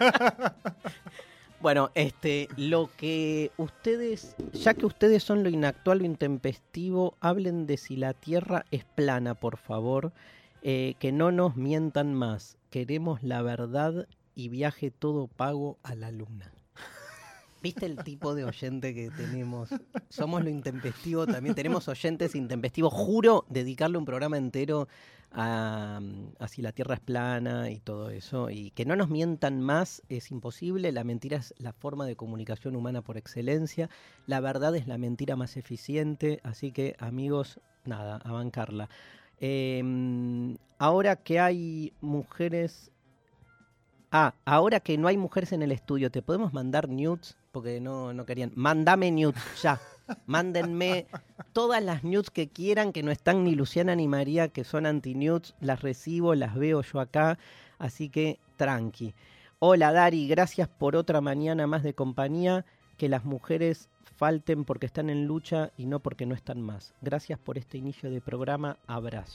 Bueno, este, lo que ustedes, ya que ustedes son lo inactual, lo intempestivo, hablen de si la Tierra es plana, por favor, eh, que no nos mientan más. Queremos la verdad y viaje todo pago a la luna. ¿Viste el tipo de oyente que tenemos? Somos lo intempestivo, también tenemos oyentes intempestivos. Juro dedicarle un programa entero a, a si la Tierra es plana y todo eso. Y que no nos mientan más es imposible. La mentira es la forma de comunicación humana por excelencia. La verdad es la mentira más eficiente. Así que, amigos, nada, a bancarla. Eh, ahora que hay mujeres... Ah, ahora que no hay mujeres en el estudio, ¿te podemos mandar nudes? Porque no, no querían. Mándame nudes, ya. Mándenme todas las nudes que quieran, que no están ni Luciana ni María, que son anti-nudes. Las recibo, las veo yo acá. Así que, tranqui. Hola, Dari, gracias por otra mañana más de compañía. Que las mujeres falten porque están en lucha y no porque no están más. Gracias por este inicio de programa. Abrazo.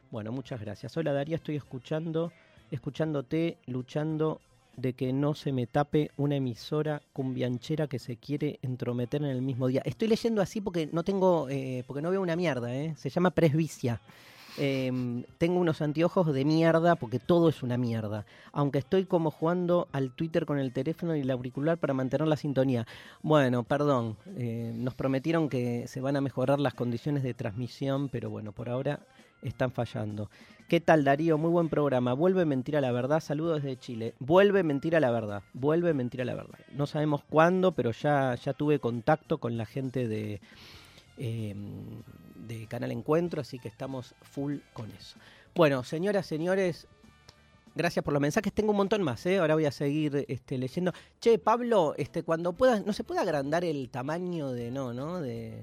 Bueno, muchas gracias. Hola Daría, estoy escuchando, escuchándote, luchando de que no se me tape una emisora cumbianchera que se quiere entrometer en el mismo día. Estoy leyendo así porque no tengo, eh, porque no veo una mierda, ¿eh? Se llama presbicia. Eh, tengo unos anteojos de mierda porque todo es una mierda. Aunque estoy como jugando al Twitter con el teléfono y el auricular para mantener la sintonía. Bueno, perdón, eh, nos prometieron que se van a mejorar las condiciones de transmisión, pero bueno, por ahora están fallando. ¿Qué tal, Darío? Muy buen programa. Vuelve Mentira la Verdad. Saludos desde Chile. Vuelve Mentira la Verdad. Vuelve Mentira la Verdad. No sabemos cuándo, pero ya, ya tuve contacto con la gente de... Eh, de Canal Encuentro, así que estamos full con eso. Bueno, señoras, señores, gracias por los mensajes. Tengo un montón más, ¿eh? Ahora voy a seguir este, leyendo. Che, Pablo, este, cuando puedas, ¿no se puede agrandar el tamaño de no, no? De...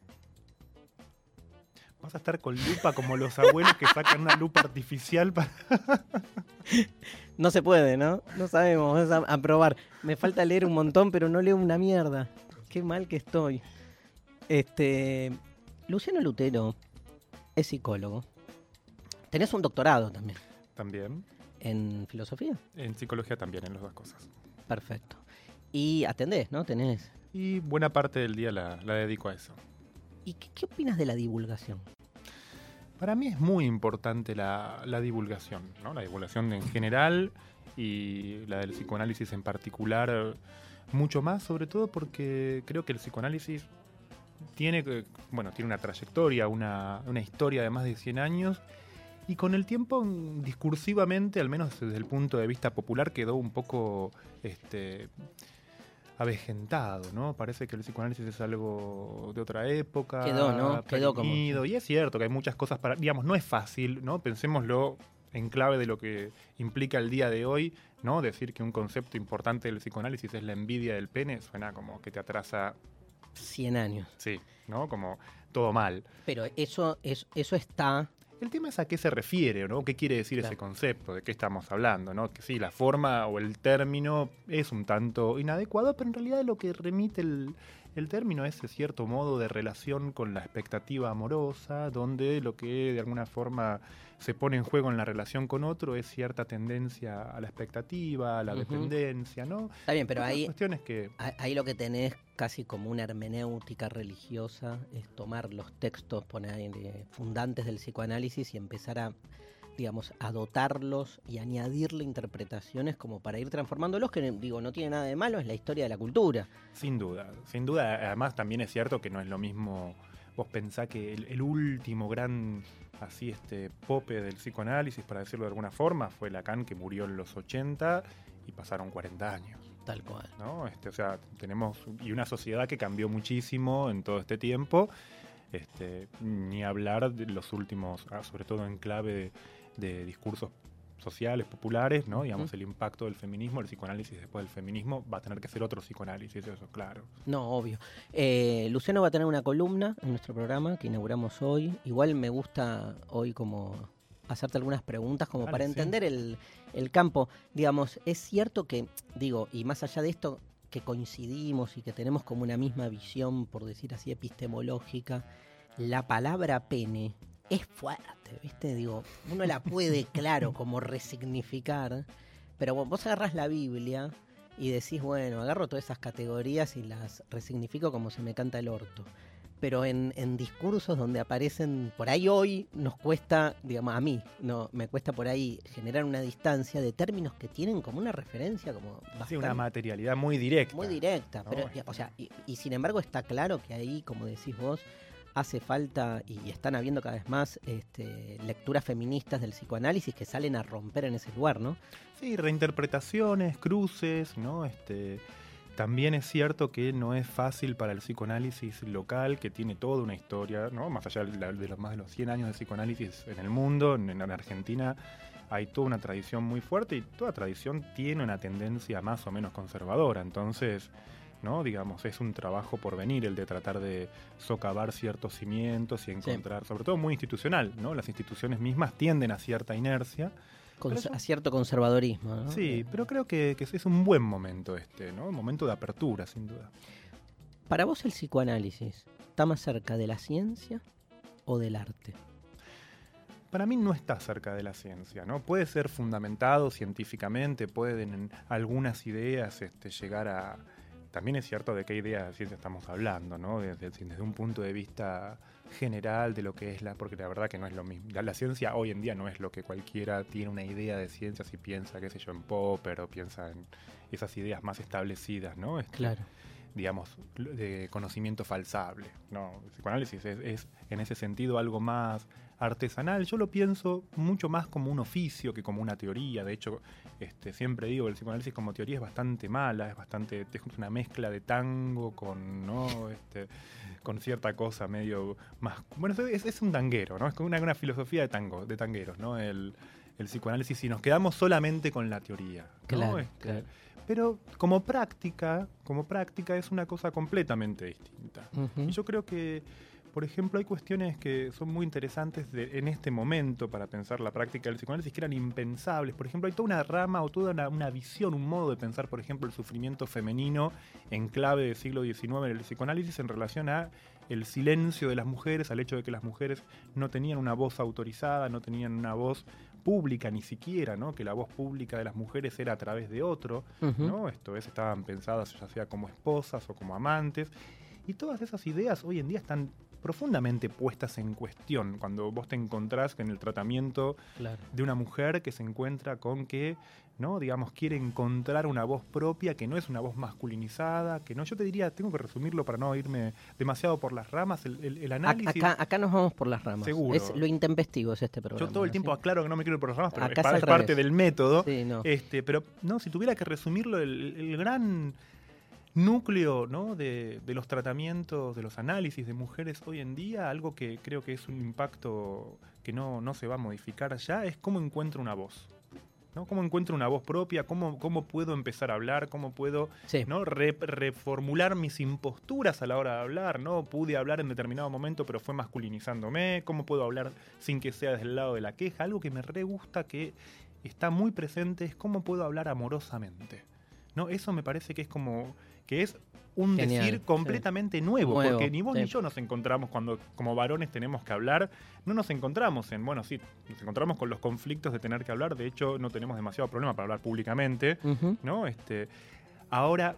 Vas a estar con lupa como los abuelos que sacan una lupa artificial para... No se puede, ¿no? No sabemos, vamos a, a probar. Me falta leer un montón, pero no leo una mierda. Qué mal que estoy. Este, Luciano Lutero es psicólogo. Tenés un doctorado también. También. ¿En filosofía? En psicología también, en las dos cosas. Perfecto. Y atendés, ¿no? Tenés. Y buena parte del día la, la dedico a eso. ¿Y qué, qué opinas de la divulgación? Para mí es muy importante la, la divulgación, ¿no? La divulgación en general y la del psicoanálisis en particular, mucho más, sobre todo porque creo que el psicoanálisis tiene, bueno, tiene una trayectoria, una, una historia de más de cien años, y con el tiempo, discursivamente, al menos desde el punto de vista popular, quedó un poco este, avejentado, ¿no? Parece que el psicoanálisis es algo de otra época. Quedó, ¿no? Quedó como... Y es cierto que hay muchas cosas para... Digamos, no es fácil, ¿no? Pensémoslo en clave de lo que implica el día de hoy, ¿no? Decir que un concepto importante del psicoanálisis es la envidia del pene, suena como que te atrasa... cien años. Sí, ¿no? Como todo mal. Pero eso, es, eso está... El tema es a qué se refiere, ¿no? ¿Qué quiere decir claro. ese concepto? ¿De qué estamos hablando? ¿No? Que sí, la forma o el término es un tanto inadecuado, pero en realidad lo que remite el, el término es ese cierto modo de relación con la expectativa amorosa, donde lo que de alguna forma se pone en juego en la relación con otro es cierta tendencia a la expectativa, a la uh-huh. dependencia, ¿no? Está bien, pero ahí, cuestiones que... ahí lo que tenés casi como una hermenéutica religiosa es tomar los textos poner, fundantes del psicoanálisis y empezar a, digamos, a dotarlos y añadirle interpretaciones como para ir transformándolos, que digo, no tiene nada de malo, es la historia de la cultura. Sin duda, sin duda. Además también es cierto que no es lo mismo... Vos pensás que el, el último gran así este pope del psicoanálisis, para decirlo de alguna forma, fue Lacan, que murió en los ochenta y pasaron cuarenta años. Tal cual. ¿No? Este, o sea, tenemos y una sociedad que cambió muchísimo en todo este tiempo. Este, ni hablar de los últimos, sobre todo en clave de, de discursos sociales, populares, ¿no? Digamos, uh-huh. el impacto del feminismo, el psicoanálisis después del feminismo, va a tener que ser otro psicoanálisis, eso claro. No, obvio. Eh, Luciano va a tener una columna en nuestro programa que inauguramos hoy. Igual me gusta hoy como hacerte algunas preguntas como vale, para entender sí. el, el campo. Digamos, es cierto que, digo, y más allá de esto, que coincidimos y que tenemos como una misma visión, por decir así, epistemológica, la palabra pene es fuerte, ¿viste? Digo, uno la puede, claro, como resignificar, pero vos agarrás la Biblia y decís, bueno, agarro todas esas categorías y las resignifico como se me canta el orto. Pero en, en discursos donde aparecen, por ahí hoy nos cuesta, digamos, a mí, no, me cuesta por ahí generar una distancia de términos que tienen como una referencia, como bastante... Sí, una materialidad muy directa. Muy directa, ¿no? pero, o sea, y, y sin embargo está claro que ahí, como decís vos, hace falta, y están habiendo cada vez más este, lecturas feministas del psicoanálisis que salen a romper en ese lugar, ¿no? Sí, reinterpretaciones, cruces, ¿no? Este, también es cierto que no es fácil para el psicoanálisis local, que tiene toda una historia, ¿no? Más allá de, la, de los más de los cien años de psicoanálisis en el mundo, en, en Argentina hay toda una tradición muy fuerte y toda tradición tiene una tendencia más o menos conservadora, entonces... ¿no? Digamos, es un trabajo por venir el de tratar de socavar ciertos cimientos y encontrar, sí. sobre todo muy institucional, ¿no? Las instituciones mismas tienden a cierta inercia. Con, eso, a cierto conservadorismo, ¿no? Sí, pero creo que, que es un buen momento este, ¿no? Un momento de apertura, sin duda. Para vos el psicoanálisis, ¿está más cerca de la ciencia o del arte? para mí no está cerca de la ciencia, ¿no? Puede ser fundamentado científicamente, pueden en algunas ideas este, llegar a... También es cierto de qué idea de ciencia estamos hablando, ¿no? Desde, desde un punto de vista general de lo que es la... Porque la verdad que no es lo mismo. La, la ciencia hoy en día no es lo que cualquiera tiene una idea de ciencia si piensa, qué sé yo, en Popper o piensa en esas ideas más establecidas, ¿no? Este, Claro. digamos, de conocimiento falsable, ¿no? El psicoanálisis es, es en ese sentido algo más artesanal. Yo lo pienso mucho más como un oficio que como una teoría. De hecho, este, siempre digo, el psicoanálisis como teoría es bastante mala, es bastante es una mezcla de tango con, ¿no? este, con cierta cosa medio más... Bueno, es, es un tanguero, ¿no? Es como una, una filosofía de tango, de tangueros, ¿no? El, el psicoanálisis, si nos quedamos solamente con la teoría, ¿no? Claro, Este, claro. Pero como práctica, como práctica es una cosa completamente distinta. Ujú. Y yo creo que, por ejemplo, hay cuestiones que son muy interesantes de, en este momento para pensar la práctica del psicoanálisis que eran impensables. Por ejemplo, hay toda una rama o toda una, una visión, un modo de pensar, por ejemplo, el sufrimiento femenino en clave del siglo diecinueve en el psicoanálisis en relación a el silencio de las mujeres, al hecho de que las mujeres no tenían una voz autorizada, no tenían una voz pública ni siquiera, ¿no? Que la voz pública de las mujeres era a través de otro, Ujú. ¿no? Esto es, estaban pensadas ya sea como esposas o como amantes. Y todas esas ideas hoy en día están profundamente puestas en cuestión cuando vos te encontrás en el tratamiento Claro. de una mujer que se encuentra con que, ¿no? Digamos, quiere encontrar una voz propia que no es una voz masculinizada, que no, yo te diría, tengo que resumirlo para no irme demasiado por las ramas, el, el, el A- análisis... Acá, acá nos vamos por las ramas. Seguro. Es lo intempestivo es este programa. Yo todo el tiempo ¿sí? aclaro que no me quiero ir por las ramas, pero Acá es, pa- es al es parte revés. del método. Sí, no. Este, pero no, si tuviera que resumirlo, el, el gran núcleo, ¿no? de, de los tratamientos, de los análisis de mujeres hoy en día, algo que creo que es un impacto que no, no se va a modificar ya, es cómo encuentro una voz. ¿No? ¿Cómo encuentro una voz propia? ¿Cómo, cómo puedo empezar a hablar? ¿Cómo puedo Sí. ¿no? Re- reformular mis imposturas a la hora de hablar? ¿No? Pude hablar en determinado momento, pero fue masculinizándome. ¿Cómo puedo hablar sin que sea desde el lado de la queja? Algo que me re gusta, que está muy presente, es cómo puedo hablar amorosamente. ¿No? Eso me parece que es como que es un Genial, decir sí. completamente nuevo, Nuevo, porque ni vos sí. ni yo nos encontramos cuando como varones tenemos que hablar, no nos encontramos en, bueno, sí, nos encontramos con los conflictos de tener que hablar, de hecho no tenemos demasiado problema para hablar públicamente, Ujú. ¿no? Este, ahora,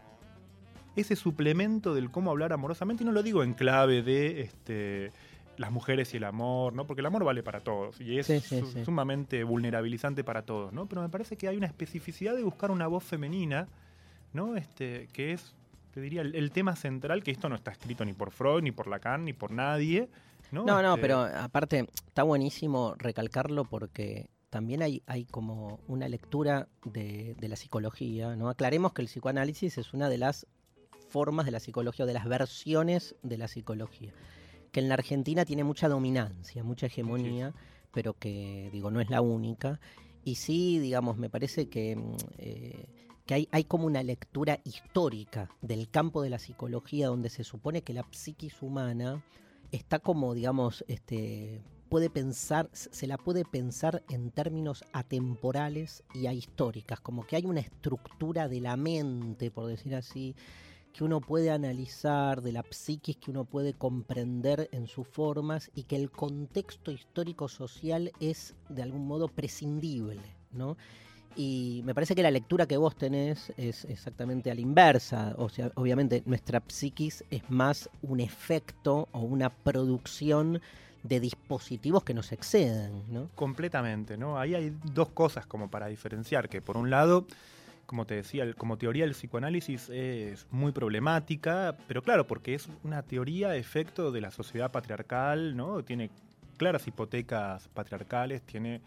ese suplemento del cómo hablar amorosamente, y no lo digo en clave de este, las mujeres y el amor, ¿no? Porque el amor vale para todos y es Sí, sí, su- sí. sumamente vulnerabilizante para todos, ¿no? Pero me parece que hay una especificidad de buscar una voz femenina, ¿no? Este, que es, te diría, el, el tema central, que esto no está escrito ni por Freud, ni por Lacan, ni por nadie, ¿no? No, no, Este, pero aparte está buenísimo recalcarlo porque también hay, hay como una lectura de, de la psicología, ¿no? Aclaremos que el psicoanálisis es una de las formas de la psicología o de las versiones de la psicología, que en la Argentina tiene mucha dominancia, mucha hegemonía, pero que, digo, no es la única. Y sí, digamos, me parece que... mm, eh, que hay, hay como una lectura histórica del campo de la psicología donde se supone que la psiquis humana está como, digamos, este, puede pensar, se la puede pensar en términos atemporales y ahistóricas, como que hay una estructura de la mente, por decir así, que uno puede analizar, de la psiquis que uno puede comprender en sus formas y que el contexto histórico-social es de algún modo prescindible, ¿no? Y me parece que la lectura que vos tenés es exactamente a la inversa. O sea, obviamente nuestra psiquis es más un efecto o una producción de dispositivos que nos exceden, ¿no? Completamente, ¿no? Ahí hay dos cosas como para diferenciar, que por un lado, como te decía, el- como teoría del psicoanálisis es muy problemática, pero claro, porque es una teoría efecto de la sociedad patriarcal, ¿no? Tiene claras hipotecas patriarcales, tiene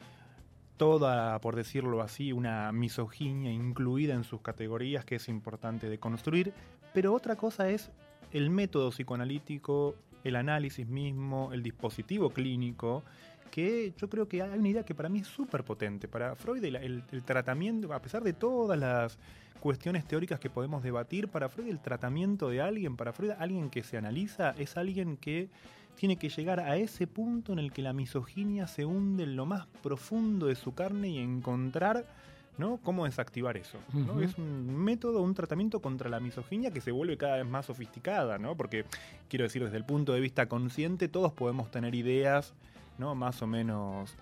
toda, por decirlo así, una misoginia incluida en sus categorías que es importante de construir, pero otra cosa es el método psicoanalítico, el análisis mismo, el dispositivo clínico, que yo creo que hay una idea que para mí es súper potente. Para Freud el, el- el tratamiento, a pesar de todas las cuestiones teóricas que podemos debatir, para Freud el tratamiento de alguien, para Freud alguien que se analiza es alguien que tiene que llegar a ese punto en el que la misoginia se hunde en lo más profundo de su carne y encontrar, ¿no? cómo desactivar eso, ¿no? Ujú. Es un método, un tratamiento contra la misoginia que se vuelve cada vez más sofisticada, ¿no? Porque, quiero decir, desde el punto de vista consciente, todos podemos tener ideas, ¿no? más o menos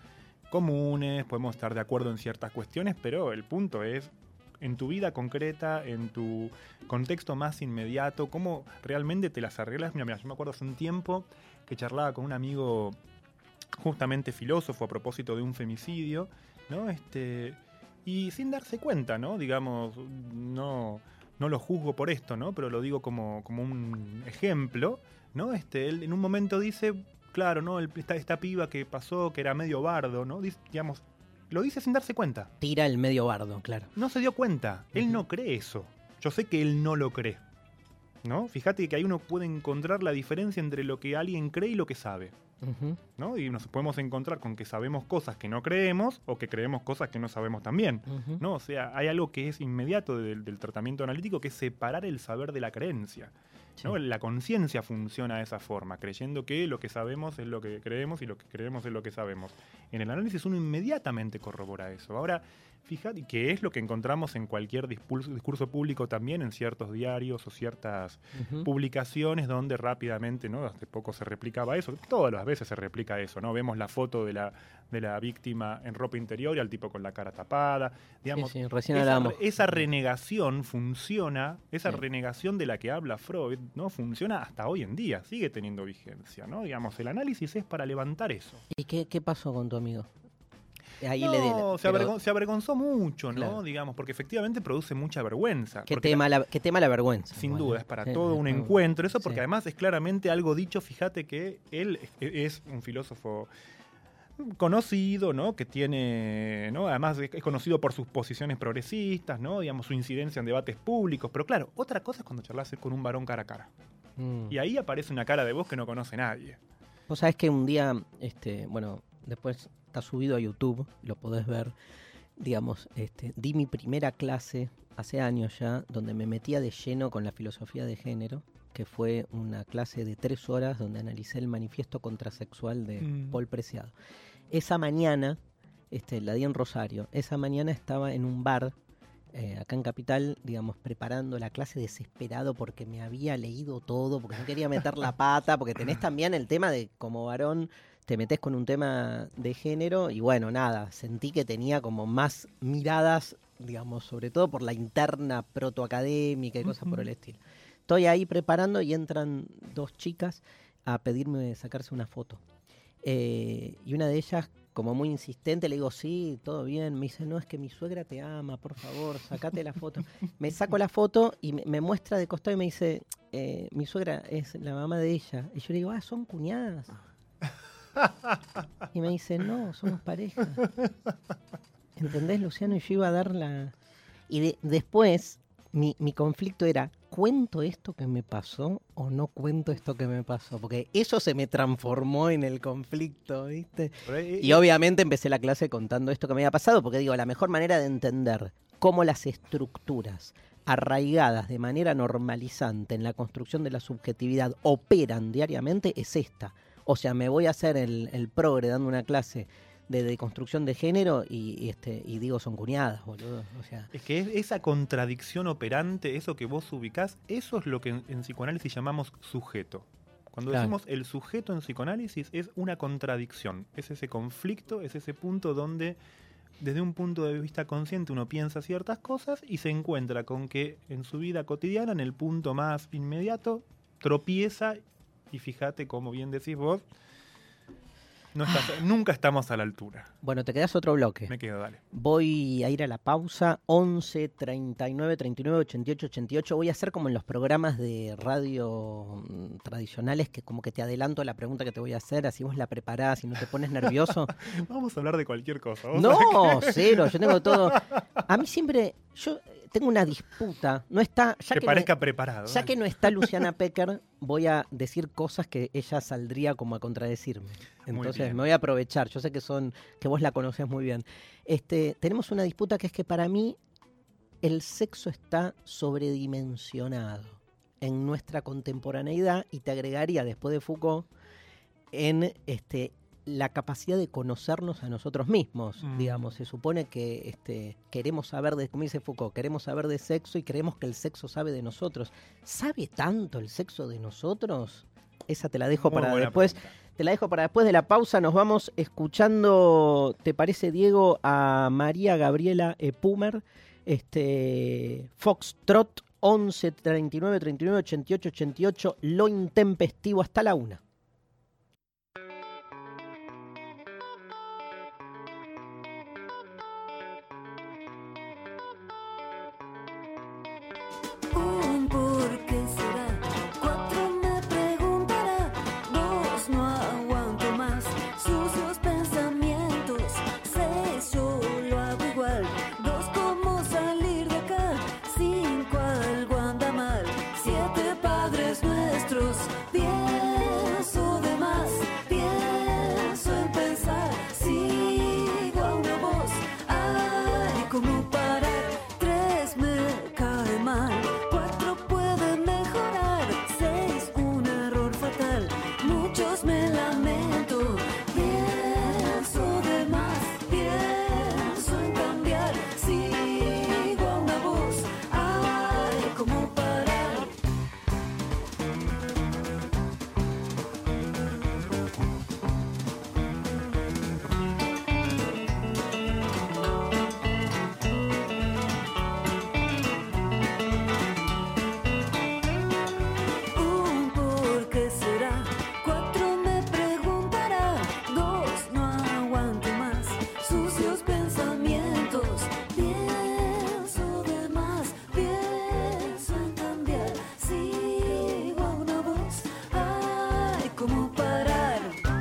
comunes, podemos estar de acuerdo en ciertas cuestiones, pero el punto es, en tu vida concreta, en tu contexto más inmediato, cómo realmente te las arreglas. Mira, mira, yo me acuerdo hace un tiempo que charlaba con un amigo justamente filósofo a propósito de un femicidio, ¿no? Este, y sin darse cuenta, ¿no? Digamos, no, no lo juzgo por esto, ¿no? Pero lo digo como, como un ejemplo, ¿no? Este, él en un momento dice, claro, ¿no? El, esta, esta piba que pasó, que era medio bardo, ¿no? Dice, digamos, lo dice sin darse cuenta. Tira el medio bardo, claro. No se dio cuenta. Él Ujú. no cree eso. Yo sé que él no lo cree, ¿no? Fíjate que ahí uno puede encontrar la diferencia entre lo que alguien cree y lo que sabe, Ujú. ¿no? Y nos podemos encontrar con que sabemos cosas que no creemos o que creemos cosas que no sabemos también, Ujú. ¿no? O sea, hay algo que es inmediato del, del tratamiento analítico, que es separar el saber de la creencia, ¿no? Sí. La conciencia funciona de esa forma, creyendo que lo que sabemos es lo que creemos y lo que creemos es lo que sabemos. En el análisis uno inmediatamente corrobora eso. Ahora, fíjate que es lo que encontramos en cualquier discurso, discurso público también, en ciertos diarios o ciertas Ujú. publicaciones donde rápidamente, ¿no? Hace poco se replicaba eso, todas las veces se replica eso, ¿no? Vemos la foto de la, de la víctima en ropa interior y al tipo con la cara tapada, digamos. Sí, sí, recién esa, hablábamos. esa renegación funciona, esa Sí. renegación de la que habla Freud, ¿no? Funciona hasta hoy en día, sigue teniendo vigencia, ¿no? Digamos, el análisis es para levantar eso. ¿Y qué, qué pasó con tu amigo? Ahí no, le di- se, pero avergon- se avergonzó mucho, ¿no? Claro. Digamos, porque efectivamente produce mucha vergüenza. ¿Qué porque tema, la, qué tema la vergüenza? Sin Bueno, duda, es para sí, todo un sí. encuentro. Eso porque Sí. además es claramente algo dicho. Fíjate que él es, es un filósofo conocido, ¿no? Que tiene, ¿no? Además es conocido por sus posiciones progresistas, ¿no? Digamos, su incidencia en debates públicos. Pero claro, otra cosa es cuando charlas con un varón cara a cara. Mm. Y ahí aparece una cara de vos que no conoce nadie. Vos sabés que un día, este, bueno, después está subido a YouTube, lo podés ver, digamos, este, di mi primera clase hace años ya, donde me metía de lleno con la filosofía de género, que fue una clase de tres horas donde analicé el manifiesto contrasexual de Mm. Paul Preciado. Esa mañana, este, la di en Rosario, esa mañana estaba en un bar, eh, acá en Capital, digamos, preparando la clase desesperado porque me había leído todo, porque no quería meter la pata, porque tenés también el tema de como varón te metés con un tema de género y bueno, nada, sentí que tenía como más miradas, digamos, sobre todo por la interna protoacadémica y cosas por el estilo. Estoy ahí preparando y entran dos chicas a pedirme sacarse una foto. Eh, y una de ellas, como muy insistente, le digo, sí, todo bien. Me dice, no, es que mi suegra te ama, por favor, sacate la foto. Me saco la foto y me, me muestra de costado y me dice, eh, mi suegra es la mamá de ella. Y yo le digo, ah, son cuñadas. Y me dice, no, somos pareja. ¿Entendés, Luciano? Y yo iba a dar la... Y de- después, mi, mi conflicto era, ¿cuento esto que me pasó o no cuento esto que me pasó? Porque eso se me transformó en el conflicto, ¿viste? Pero, eh, Y obviamente empecé la clase contando esto que me había pasado, porque digo, la mejor manera de entender cómo las estructuras arraigadas de manera normalizante en la construcción de la subjetividad operan diariamente es esta. O sea, me voy a hacer el, el progre dando una clase de deconstrucción de género y, y, este, y digo, son cuñadas, boludo. O sea, Es que es- esa contradicción operante, eso que vos ubicás, eso es lo que en, en psicoanálisis llamamos sujeto. Cuando Claro. decimos el sujeto en psicoanálisis es una contradicción, es ese conflicto, es ese punto donde desde un punto de vista consciente uno piensa ciertas cosas y se encuentra con que en su vida cotidiana, en el punto más inmediato, tropieza y fíjate, como bien decís vos, no estás- nunca estamos a la altura. bueno, te quedás otro bloque. Me quedo, dale. Voy a ir a la pausa, once, treinta y nueve, treinta y nueve, ochenta y ocho, ochenta y ocho. Voy a hacer como en los programas de radio mm, tradicionales, que como que te adelanto la pregunta que te voy a hacer, así vos la preparás y no te pones nervioso. Vamos a hablar de cualquier cosa. ¿vos No, sabés cero, yo tengo todo. A mí siempre, yo tengo una disputa, no está, ya que que, parezca no, preparado. ya dale. que no está Luciana Pecker, voy a decir cosas que ella saldría como a contradecirme. Entonces bien. me voy a aprovechar, yo sé que son, que vos la conocés muy bien. Este, tenemos una disputa que es que para mí el sexo está sobredimensionado en nuestra contemporaneidad y te agregaría después de Foucault en este la capacidad de conocernos a nosotros mismos, Mm. digamos, se supone que este, queremos saber de, como dice Foucault, queremos saber de sexo y creemos que el sexo sabe de nosotros. ¿Sabe tanto el sexo de nosotros? Esa te la dejo Muy para buena después. pregunta. Te la dejo para después de la pausa. Nos vamos escuchando, ¿te parece, Diego? A María Gabriela Epumer, este, Foxtrot, once treinta y nueve treinta y nueve ochenta y ocho ochenta y ocho, Lo Intempestivo, hasta la una. Un por qué será, cuatro me preguntará, dos no aguanto más sucios pensamientos, seis yo lo hago igual, dos cómo salir de acá, cinco algo anda mal, siete padres nuestros, pienso de más, pienso en pensar, sigo a una voz, ay, cómo parar, tres me cae mal. Muchos me lamento, pienso de más, pienso en cambiar, sigo a una voz, ay, cómo parar. Un por qué será. Cuatro me preguntará, dos no aguanto más sucios pensamientos, pienso de más, pienso en cambiar, sigo a una voz, ay, cómo parar.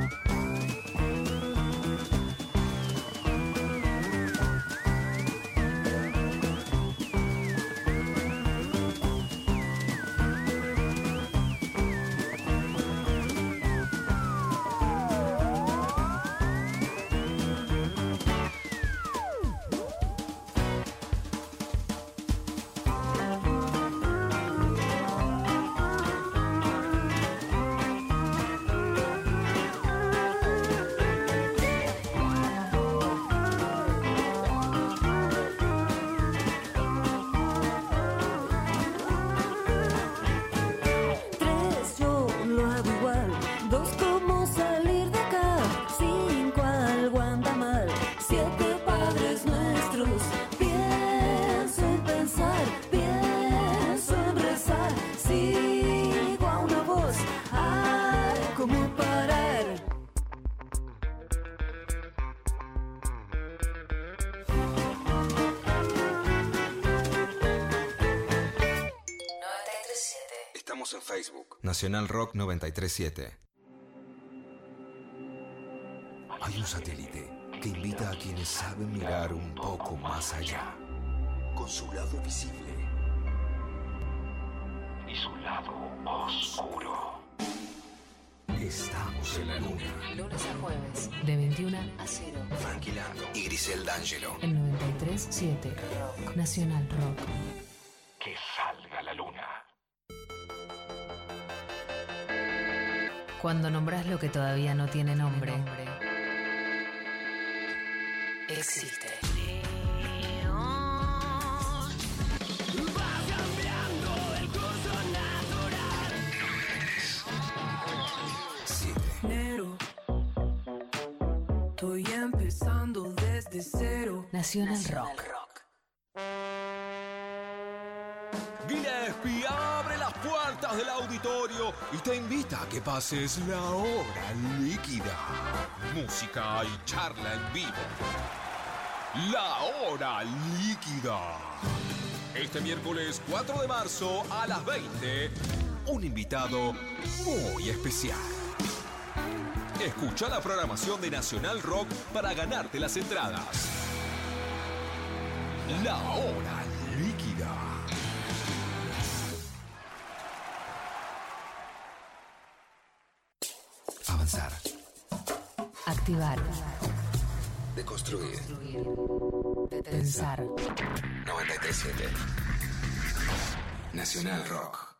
Tres yo lo hago igual, dos cómo salir de acá, cinco algo anda mal, siete padres nuestros, pienso en pensar, pienso en rezar, sigo a una voz, ay, cómo parar. noventa y tres siete. Estamos en Facebook. Nacional Rock noventa y tres siete. Hay un satélite que invita a quienes saben mirar un poco más allá, con su lado visible y su lado oscuro. Estamos en la luna. Lunes a jueves, de veintiuno a cero. Frankie Lando y Grisel D'Angelo. En noventa y tres siete. Nacional Rock. Que salga la luna. Cuando nombras lo que todavía no tiene nombre, existe. Enero, estoy empezando desde cero. Nacional Rock. Gillespie abre las puertas del auditorio y te invita a que pases la hora líquida. Música y charla en vivo. La hora líquida. Este miércoles cuatro de marzo a las veinte, un invitado muy especial. Escucha la programación de Nacional Rock para ganarte las entradas. La hora líquida. Avanzar. Activar. Deconstruir. Pensar. noventa y tres siete. Nacional Rock.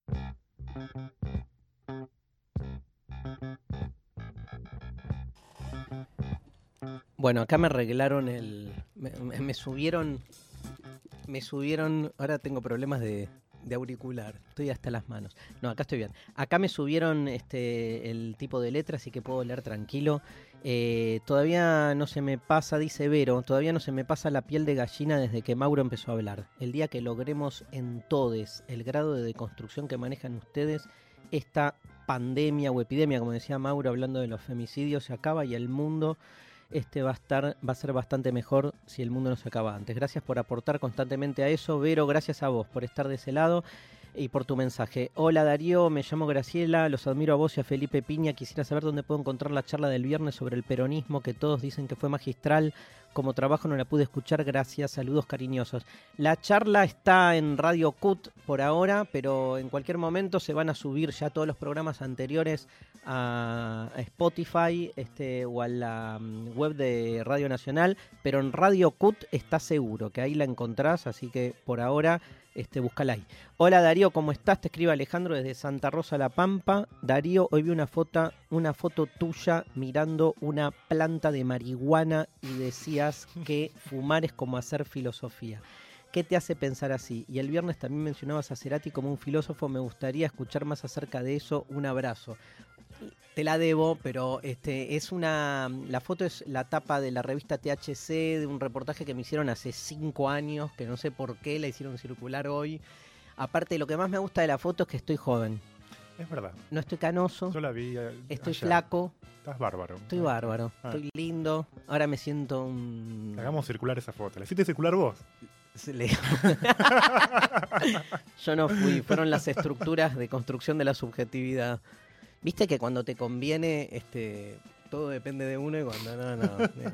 Bueno, acá me arreglaron el... Me, me- me subieron... Me subieron... Ahora tengo problemas de, de auricular. Estoy hasta las manos. No, acá estoy bien. Acá me subieron este el tipo de letra, así que puedo leer tranquilo. Eh, todavía no se me pasa, dice Vero, todavía no se me pasa la piel de gallina desde que Mauro empezó a hablar. El día que logremos en todes el grado de deconstrucción que manejan ustedes, esta pandemia o epidemia, como decía Mauro, hablando de los femicidios, se acaba y el mundo este va a estar, va a ser bastante mejor si el mundo no se acaba antes. Gracias por aportar constantemente a eso, Vero, gracias a vos por estar de ese lado y por tu mensaje. Hola Darío, me llamo Graciela, los admiro a vos y a Felipe Piña. Quisiera saber dónde puedo encontrar la charla del viernes sobre el peronismo, que todos dicen que fue magistral. Como trabajo no la pude escuchar, gracias, saludos cariñosos. La charla está en Radio Cut por ahora, pero en cualquier momento se van a subir ya todos los programas anteriores a Spotify este, o a la web de Radio Nacional, pero en Radio Cut está seguro que ahí la encontrás, así que por ahora este, búscala ahí. Hola Darío, ¿cómo estás? Te escribe Alejandro desde Santa Rosa La Pampa. Darío, hoy vi una foto, una foto tuya mirando una planta de marihuana y decías que fumar es como hacer filosofía. ¿Qué te hace pensar así? Y el viernes también mencionabas a Cerati como un filósofo. Me gustaría escuchar más acerca de eso. Un abrazo. Te la debo, pero este es una. La foto es la tapa de la revista T H C, de un reportaje que me hicieron hace cinco años, que no sé por qué la hicieron circular hoy. Aparte, lo que más me gusta de la foto es que estoy joven. Es verdad. No estoy canoso. Yo la vi. eh, Estoy ayer. flaco. Estás bárbaro. Estoy bárbaro. Ah. Estoy lindo. Ahora me siento un. Hagamos circular esa foto. ¿La hiciste circular vos? Se le- Yo no fui. Fueron las estructuras de construcción de la subjetividad. Viste que cuando te conviene, este, todo depende de uno y cuando no, no. no.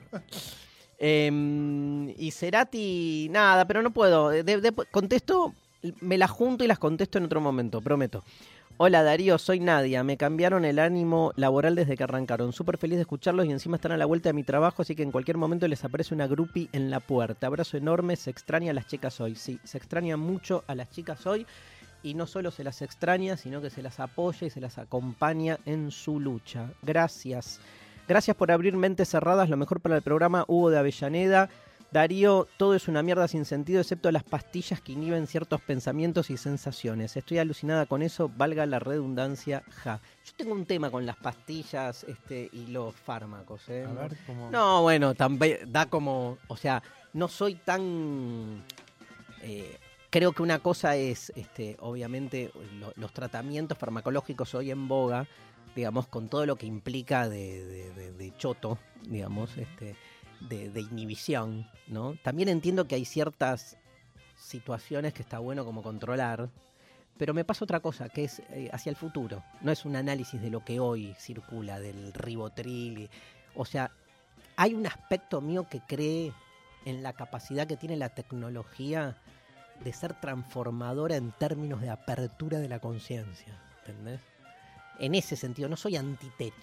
Eh, y Cerati, nada, pero no puedo. De- de- contesto, me las junto y las contesto en otro momento, prometo. Hola Darío, soy Nadia. Me cambiaron el ánimo laboral desde que arrancaron. Súper feliz de escucharlos y encima están a la vuelta de mi trabajo, así que en cualquier momento les aparece una groupie en la puerta. Abrazo enorme, se extraña a las chicas hoy. Sí, se extraña mucho a las chicas hoy. Y no solo se las extraña, sino que se las apoya y se las acompaña en su lucha. Gracias. Gracias por abrir mentes cerradas. Lo mejor para el programa, Hugo de Avellaneda. Darío, todo es una mierda sin sentido, excepto las pastillas que inhiben ciertos pensamientos y sensaciones. Estoy alucinada con eso, valga la redundancia, ja. Yo tengo un tema con las pastillas este, y los fármacos. ¿eh? A ver cómo. No, bueno, también da como, o sea, no soy tan... Eh, creo que una cosa es, este, obviamente, lo- los tratamientos farmacológicos hoy en boga, digamos, con todo lo que implica de, de- de- de choto, digamos, este, de, de inhibición, ¿no? También entiendo que hay ciertas situaciones que está bueno como controlar, pero me pasa otra cosa, que es eh, hacia el futuro. No es un análisis de lo que hoy circula, del ribotril. y- o sea, hay un aspecto mío que cree en la capacidad que tiene la tecnología de ser transformadora en términos de apertura de la conciencia, ¿entendés? En ese sentido, no soy anti-tech.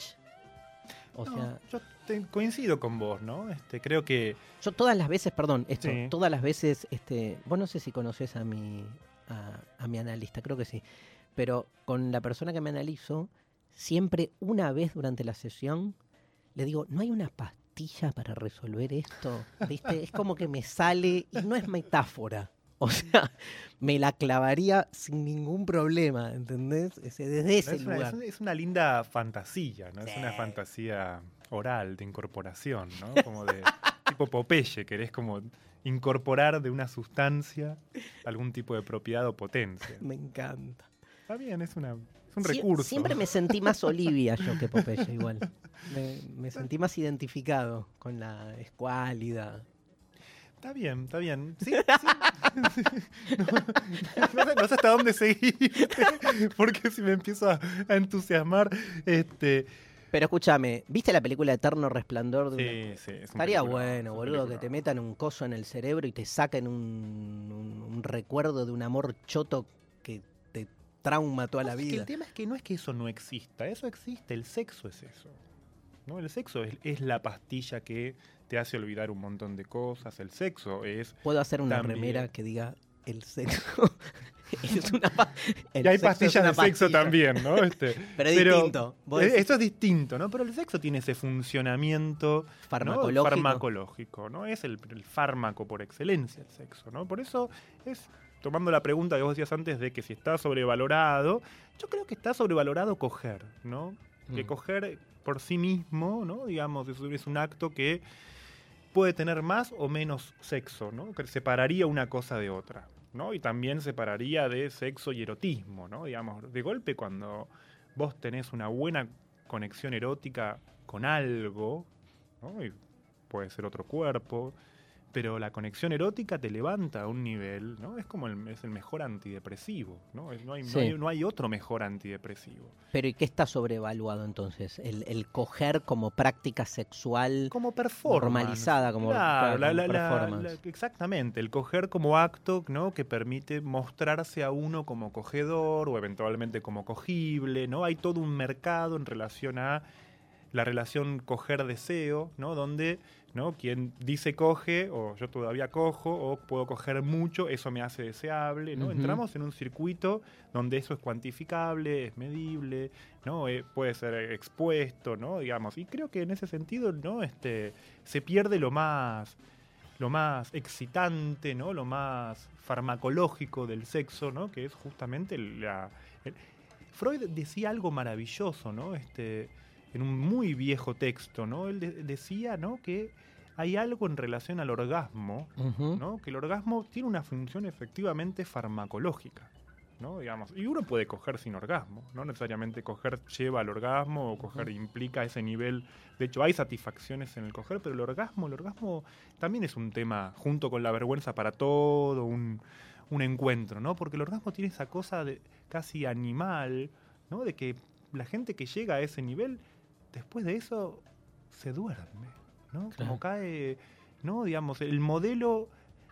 O No, sea, yo te- coincido con vos, ¿no? Este, creo que yo todas las veces, perdón, esto, Sí. todas las veces, este, vos no sé si conoces a mi, a, a mi analista, creo que sí, pero con la persona que me analizo, siempre una vez durante la sesión, le digo, ¿no hay una pastilla para resolver esto? ¿Viste? Es como que me sale, y no es metáfora. O sea, me la clavaría sin ningún problema, ¿entendés? Ese- Desde ese es una, lugar. es- es una linda fantasía, ¿no? Sí. Es una fantasía oral, de incorporación, ¿no? Como de tipo Popeye, querés como incorporar de una sustancia algún tipo de propiedad o potencia. Me encanta. Está bien, es, una, es un Sie- recurso. Siempre me sentí más Olivia yo que Popeye igual. Me, me sentí más identificado con la escuálida. Está bien, está bien. Sí, sí. No, no sé, no sé hasta dónde seguir, porque si me empiezo a, a entusiasmar, este, Pero escúchame, ¿viste la película Eterno Resplandor? De una- sí, sí, es un Estaría peliculón, es bueno, un boludo, que te peliculón. metan un coso en el cerebro y te saquen un, un- un recuerdo de un amor choto que te trauma toda la Es que vida. el tema es que no es que eso no exista, eso existe, el sexo es eso. ¿No? El sexo es, es la pastilla que te hace olvidar un montón de cosas, el sexo es... Puedo hacer una También. remera que diga el sexo. es una pa- el Y hay sexo es pastillas una de sexo pastilla. también, ¿no? Este, Pero es distinto. Vos eh, decís- Esto es distinto, ¿no? Pero el sexo tiene ese funcionamiento ¿no? Farmacológico. farmacológico, ¿no? Es el, el fármaco por excelencia el sexo, ¿no? Por eso es tomando la pregunta que vos decías antes de que si está sobrevalorado, yo creo que está sobrevalorado coger, ¿no? Mm. Que coger por sí mismo, ¿no? Digamos, es, es un acto que puede tener más o menos sexo, ¿no? Que separaría una cosa de otra, ¿no? Y también separaría de sexo y erotismo, ¿no? Digamos, de golpe cuando vos tenés una buena conexión erótica con algo, ¿no? Y puede ser otro cuerpo, pero la conexión erótica te levanta a un nivel, ¿no? Es como el, es el mejor antidepresivo, ¿no? No hay, sí. no, hay, no hay otro mejor antidepresivo. Pero ¿y qué está sobrevaluado entonces? El, el coger como práctica sexual como performance, normalizada, como, claro, claro, la, como la, performance. La, la, exactamente, el coger como acto, ¿no? Que permite mostrarse a uno como cogedor o eventualmente como cogible, ¿no? Hay todo un mercado en relación a la relación coger-deseo, ¿no? Donde, ¿no? Quien dice coge, o yo todavía cojo, o puedo coger mucho, eso me hace deseable, ¿no? Uh-huh. Entramos en un circuito donde eso es cuantificable, es medible, ¿no? Eh, puede ser expuesto, ¿no? Digamos, y creo que en ese sentido, ¿no? Este, se pierde lo más, lo más excitante, ¿no? Lo más farmacológico del sexo, ¿no? Que es justamente la... El, Freud decía algo maravilloso, ¿no? Este... en un muy viejo texto, ¿no? Él de- decía, ¿no? Que hay algo en relación al orgasmo, uh-huh. ¿no? Que el orgasmo tiene una función efectivamente farmacológica, ¿no? Digamos, y uno puede coger sin orgasmo, no necesariamente coger lleva al orgasmo o coger uh-huh. implica ese nivel. De hecho, hay satisfacciones en el coger, pero el orgasmo, el orgasmo también es un tema junto con la vergüenza para todo un, un encuentro, ¿no? Porque el orgasmo tiene esa cosa de casi animal, ¿no? De que la gente que llega a ese nivel después de eso se duerme, ¿no? Claro. Como cae, ¿no? Digamos, el modelo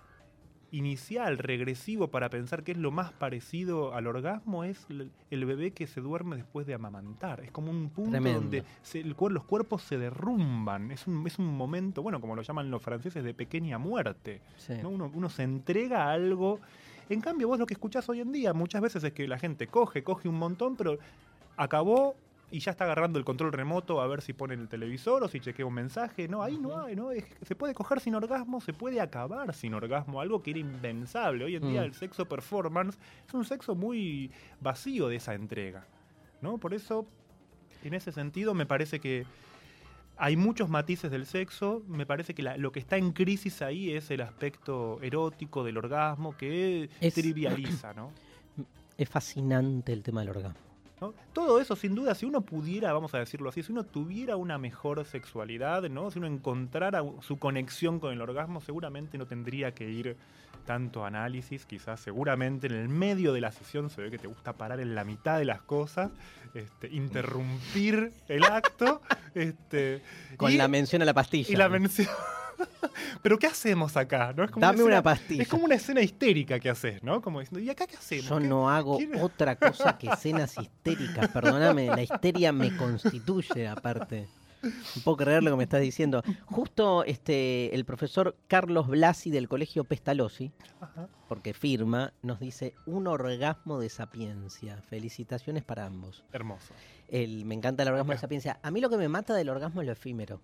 inicial, regresivo para pensar que es lo más parecido al orgasmo es el, el bebé que se duerme después de amamantar. Es como un punto Tremendo. donde se, el, los cuerpos se derrumban. Es un, es un momento, bueno, como lo llaman los franceses, de pequeña muerte, sí. ¿no? Uno, uno se entrega a algo. En cambio, vos lo que escuchás hoy en día muchas veces es que la gente coge, coge un montón, pero acabó y ya está agarrando el control remoto a ver si pone el televisor o si chequea un mensaje. No, ahí no hay, ¿no? Es, se puede coger sin orgasmo, se puede acabar sin orgasmo, algo que era impensable. Hoy en mm. día el sexo performance es un sexo muy vacío de esa entrega, ¿no? Por eso, en ese sentido, me parece que hay muchos matices del sexo. Me parece que la, lo que está en crisis ahí es el aspecto erótico del orgasmo que es, trivializa, ¿no? Es fascinante el tema del orgasmo. ¿No? Todo eso, sin duda, si uno pudiera, vamos a decirlo así, si uno tuviera una mejor sexualidad, ¿no? Si uno encontrara su conexión con el orgasmo, seguramente no tendría que ir tanto análisis, quizás seguramente en el medio de la sesión se ve que te gusta parar en la mitad de las cosas, este, interrumpir el acto. este, Con y, la mención a la pastilla. Y la mención... Pero ¿qué hacemos acá? ¿No? Es como Dame una, una escena, pastilla. Es como una escena histérica que haces, ¿no? Como diciendo, ¿y acá qué hacemos? Yo ¿Qué, no hago ¿quiere? otra cosa que escenas histéricas. Perdóname, la histeria me constituye, aparte. No puedo creer lo que me estás diciendo. Justo este el profesor Carlos Blasi del Colegio Pestalozzi, Ajá. porque firma, nos dice un orgasmo de sapiencia. Felicitaciones para ambos. Hermoso. El, me encanta el orgasmo de sapiencia. A mí lo que me mata del orgasmo es lo efímero.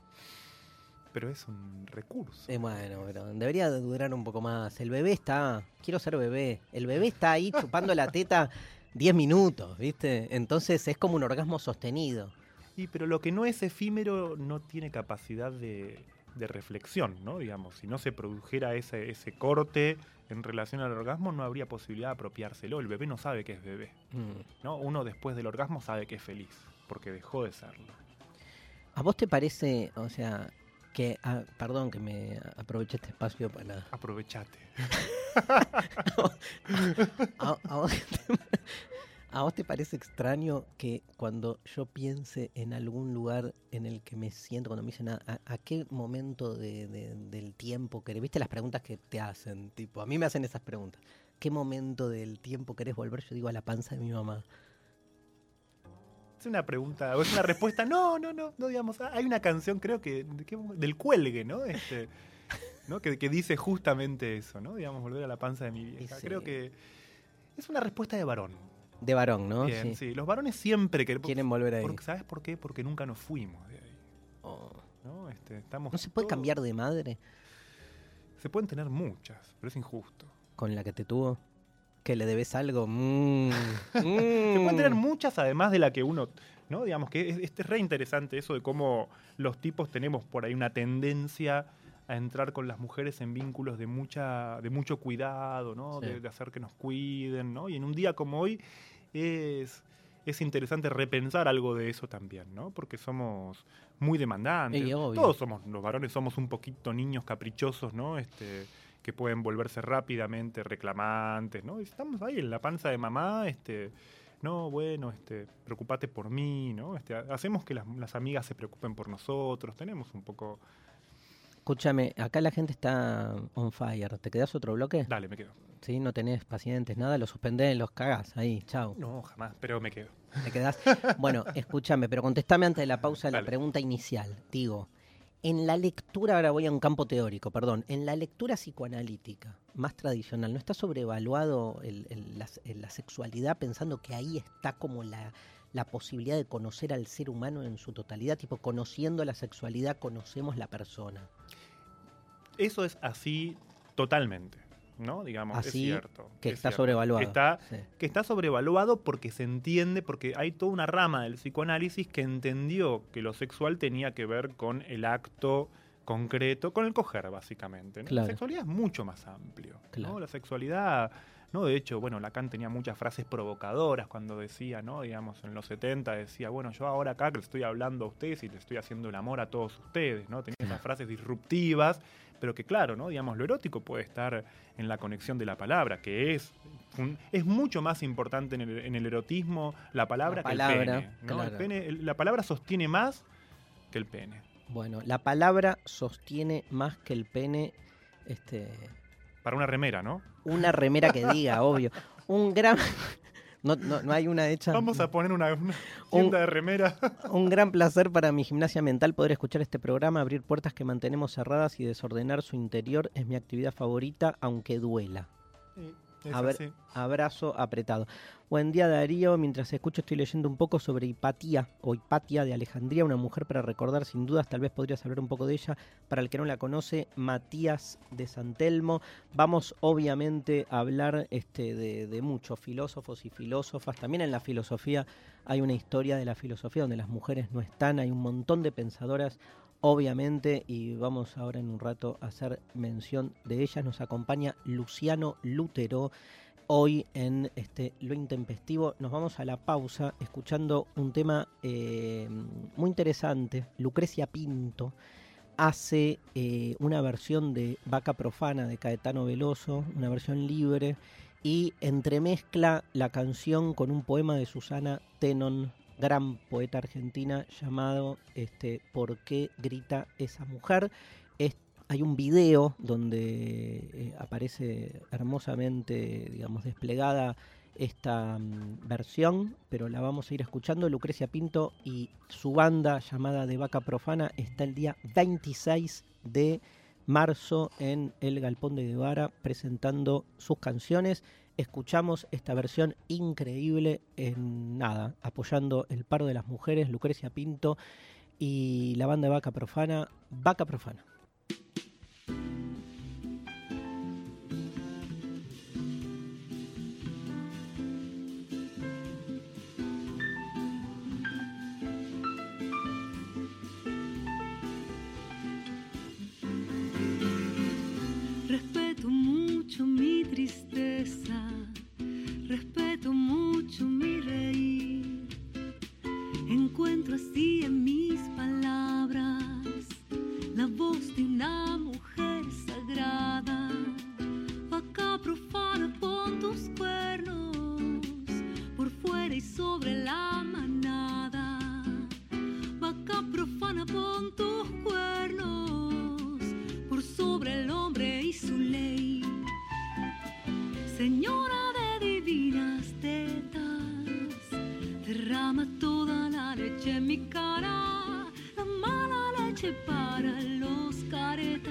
Pero es un recurso. Eh, bueno, pero debería durar un poco más. El bebé está... Quiero ser bebé. El bebé está ahí chupando la teta diez minutos, ¿viste? Entonces es como un orgasmo sostenido. Y pero lo que no es efímero no tiene capacidad de, de reflexión, ¿no? Digamos, si no se produjera ese, ese corte en relación al orgasmo, no habría posibilidad de apropiárselo. El bebé no sabe que es bebé, mm. ¿no? Uno después del orgasmo sabe que es feliz, porque dejó de serlo. ¿A vos te parece, o sea... que, ah, perdón que me aproveché este espacio para... Aprovechate. a, a, vos te, ¿A vos te parece extraño que cuando yo piense en algún lugar en el que me siento, cuando me dicen a, a, a qué momento de, de, del tiempo querés? ¿Viste las preguntas que te hacen? Tipo, a mí me hacen esas preguntas. ¿Qué momento del tiempo querés volver? Yo digo a la panza de mi mamá. Es una pregunta, o es una respuesta, no, no, no, no, digamos, hay una canción, creo que, que del Cuelgue, ¿no? Este, ¿no? Que, que dice justamente eso, ¿no? Digamos, volver a la panza de mi vieja. Sí. Creo que es una respuesta de varón. De varón, ¿no? Bien, sí. sí. Los varones siempre que, quieren volver ahí. Porque, ¿sabes por qué? Porque nunca nos fuimos de ahí. Oh. ¿No? Este, estamos ¿No se puede todo... cambiar de madre? Se pueden tener muchas, pero es injusto. con la que te tuvo? ¿Que le debes algo? Mm, Se mm. pueden tener muchas, además de la que uno, ¿no? Digamos que es, es re interesante eso de cómo los tipos tenemos por ahí una tendencia a entrar con las mujeres en vínculos de mucha, de mucho cuidado, ¿no? Sí. De, de hacer que nos cuiden, ¿no? Y en un día como hoy es, es interesante repensar algo de eso también, ¿no? Porque somos muy demandantes. Y obvio. Todos somos, los varones somos un poquito niños caprichosos, ¿no? Este, que pueden volverse rápidamente reclamantes, ¿no? Y estamos ahí en la panza de mamá, este, no, bueno, este, preocupate por mí, ¿no? Este, hacemos que las, las amigas se preocupen por nosotros, tenemos un poco... Escúchame, acá la gente está on fire. ¿Te quedás otro bloque? Dale, me quedo. ¿Sí? ¿No tenés pacientes, nada? Los suspendés, los cagás. Ahí, chau. No, jamás, pero me quedo. ¿Te quedás? Bueno, escúchame, pero contestame antes de la pausa la Dale. pregunta inicial. Digo, en la lectura, ahora voy a un campo teórico, perdón, en la lectura psicoanalítica más tradicional, ¿no está sobrevaluado el, el- la, el- la sexualidad pensando que ahí está como la, la posibilidad de conocer al ser humano en su totalidad? Tipo, conociendo la sexualidad, conocemos la persona. Eso es así totalmente, ¿no? Digamos, es Así cierto. que es está cierto. sobrevaluado. Está, Sí. que está sobrevaluado porque se entiende, porque hay toda una rama del psicoanálisis que entendió que lo sexual tenía que ver con el acto concreto, con el coger, básicamente, ¿no? Claro. La sexualidad es mucho más amplio, ¿no? Claro. La sexualidad, ¿no? De hecho, bueno, Lacan tenía muchas frases provocadoras cuando decía, ¿no? Digamos, en los setenta decía, bueno, yo ahora acá que le estoy hablando a ustedes y le estoy haciendo el amor a todos ustedes, ¿no? Tenía esas frases disruptivas, pero que claro, ¿no? Digamos, lo erótico puede estar en la conexión de la palabra, que es un- es mucho más importante en el, en el erotismo la palabra, La que el palabra, pene, ¿no? El claro. pene- el- la palabra sostiene más que el pene. Bueno, la palabra sostiene más que el pene, este, Para una remera, ¿no? una remera que diga, obvio. Un gran... No, no, no hay una hecha. Vamos a poner una, una tienda de remera. Un gran placer para mi gimnasia mental poder escuchar este programa, abrir puertas que mantenemos cerradas y desordenar su interior es mi actividad favorita, aunque duela. Sí, es A ver, así. abrazo apretado. Buen día, Darío. Mientras escucho estoy leyendo un poco sobre Hipatía o Hipatia de Alejandría, una mujer para recordar sin dudas. Tal vez podrías hablar un poco de ella. Para el que no la conoce, Matías de San Telmo. Vamos obviamente a hablar este, de, de muchos filósofos y filósofas. También en la filosofía hay una historia de la filosofía donde las mujeres no están. Hay un montón de pensadoras, obviamente, y vamos ahora en un rato a hacer mención de ellas. Nos acompaña Luciano Lutero. Hoy en este Lo Intempestivo nos vamos a la pausa escuchando un tema eh, muy interesante. Lucrecia Pinto hace eh, una versión de Vaca Profana de Caetano Veloso, una versión libre, y entremezcla la canción con un poema de Susana Tenon, gran poeta argentina, llamado este, ¿Por qué grita esa mujer? Es Hay un video donde eh, aparece hermosamente, digamos, desplegada esta mm, versión, pero la vamos a ir escuchando. Lucrecia Pinto y su banda llamada De Vaca Profana está el día veintiséis de marzo en el Galpón de Guevara presentando sus canciones. Escuchamos esta versión increíble en nada, apoyando el paro de las mujeres, Lucrecia Pinto y la banda de Vaca Profana, Vaca Profana. Respeto mucho mi tristeza, respeto mucho mi reír. Encuentro así en mis palabras la voz de una mujer sagrada. Vaca profana, pon tus cuernos por fuera y sobre la manada. Vaca profana, pon tus cuernos por sobre el hombre y su ley. Señora de divinas tetas, derrama toda la leche en mi cara, la mala leche para los caretas.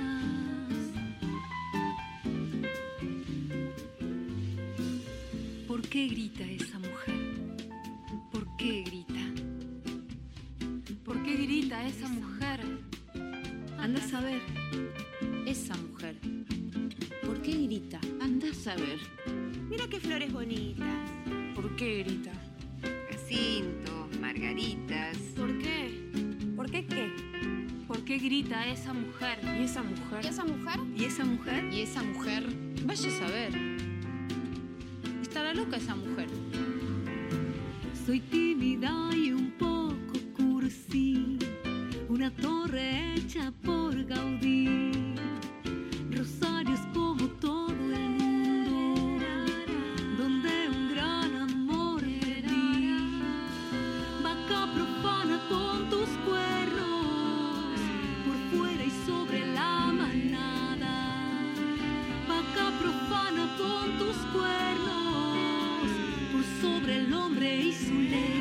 ¿Por qué grita esa mujer? ¿Por qué grita? ¿Por qué grita esa mujer? Anda a saber. Esa mujer. ¿Por qué grita? Anda a saber. Mira qué flores bonitas. ¿Por qué grita? Jacintos, margaritas. ¿Por qué? ¿Por qué qué? ¿Por qué grita esa mujer? ¿Y esa mujer? ¿Y esa mujer? ¿Y esa mujer? ¿Y esa mujer? Vaya a saber. Estará loca esa mujer. Soy tímida y un poco cursi, una torre hecha por Gaudí. Rosario es como todo el mundo, donde un gran amor perdí. Vaca profana con tus cuernos, por fuera y sobre la manada. Vaca profana con tus cuernos, por sobre el hombre y su ley.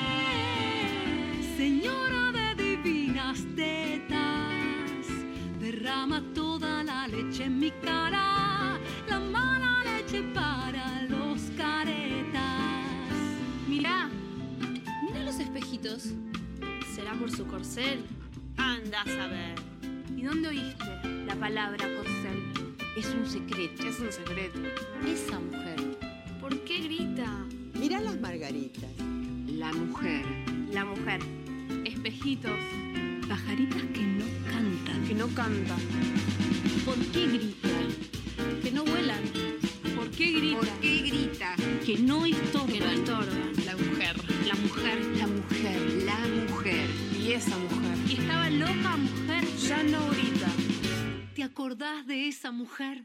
Señora de divinas tetas, derrama toda la leche en mi cara, la mala leche para los caretas. Mirá, mirá los espejitos. ¿Será por su corcel? Anda a saber. ¿Y dónde oíste la palabra corcel? Es un secreto. Es un secreto. Esa mujer. ¿Por qué grita? Mirá las margaritas. La mujer. La mujer. Espejitos. Pajaritas que no cantan. Que no cantan. ¿Por qué grita? Que no vuelan. ¿Por qué grita? ¿Por qué grita? Que no estorban. Que no estorban. La mujer. La mujer. La mujer. La mujer. Y esa mujer. Y estaba loca mujer. Ya no grita. ¿Te acordás de esa mujer?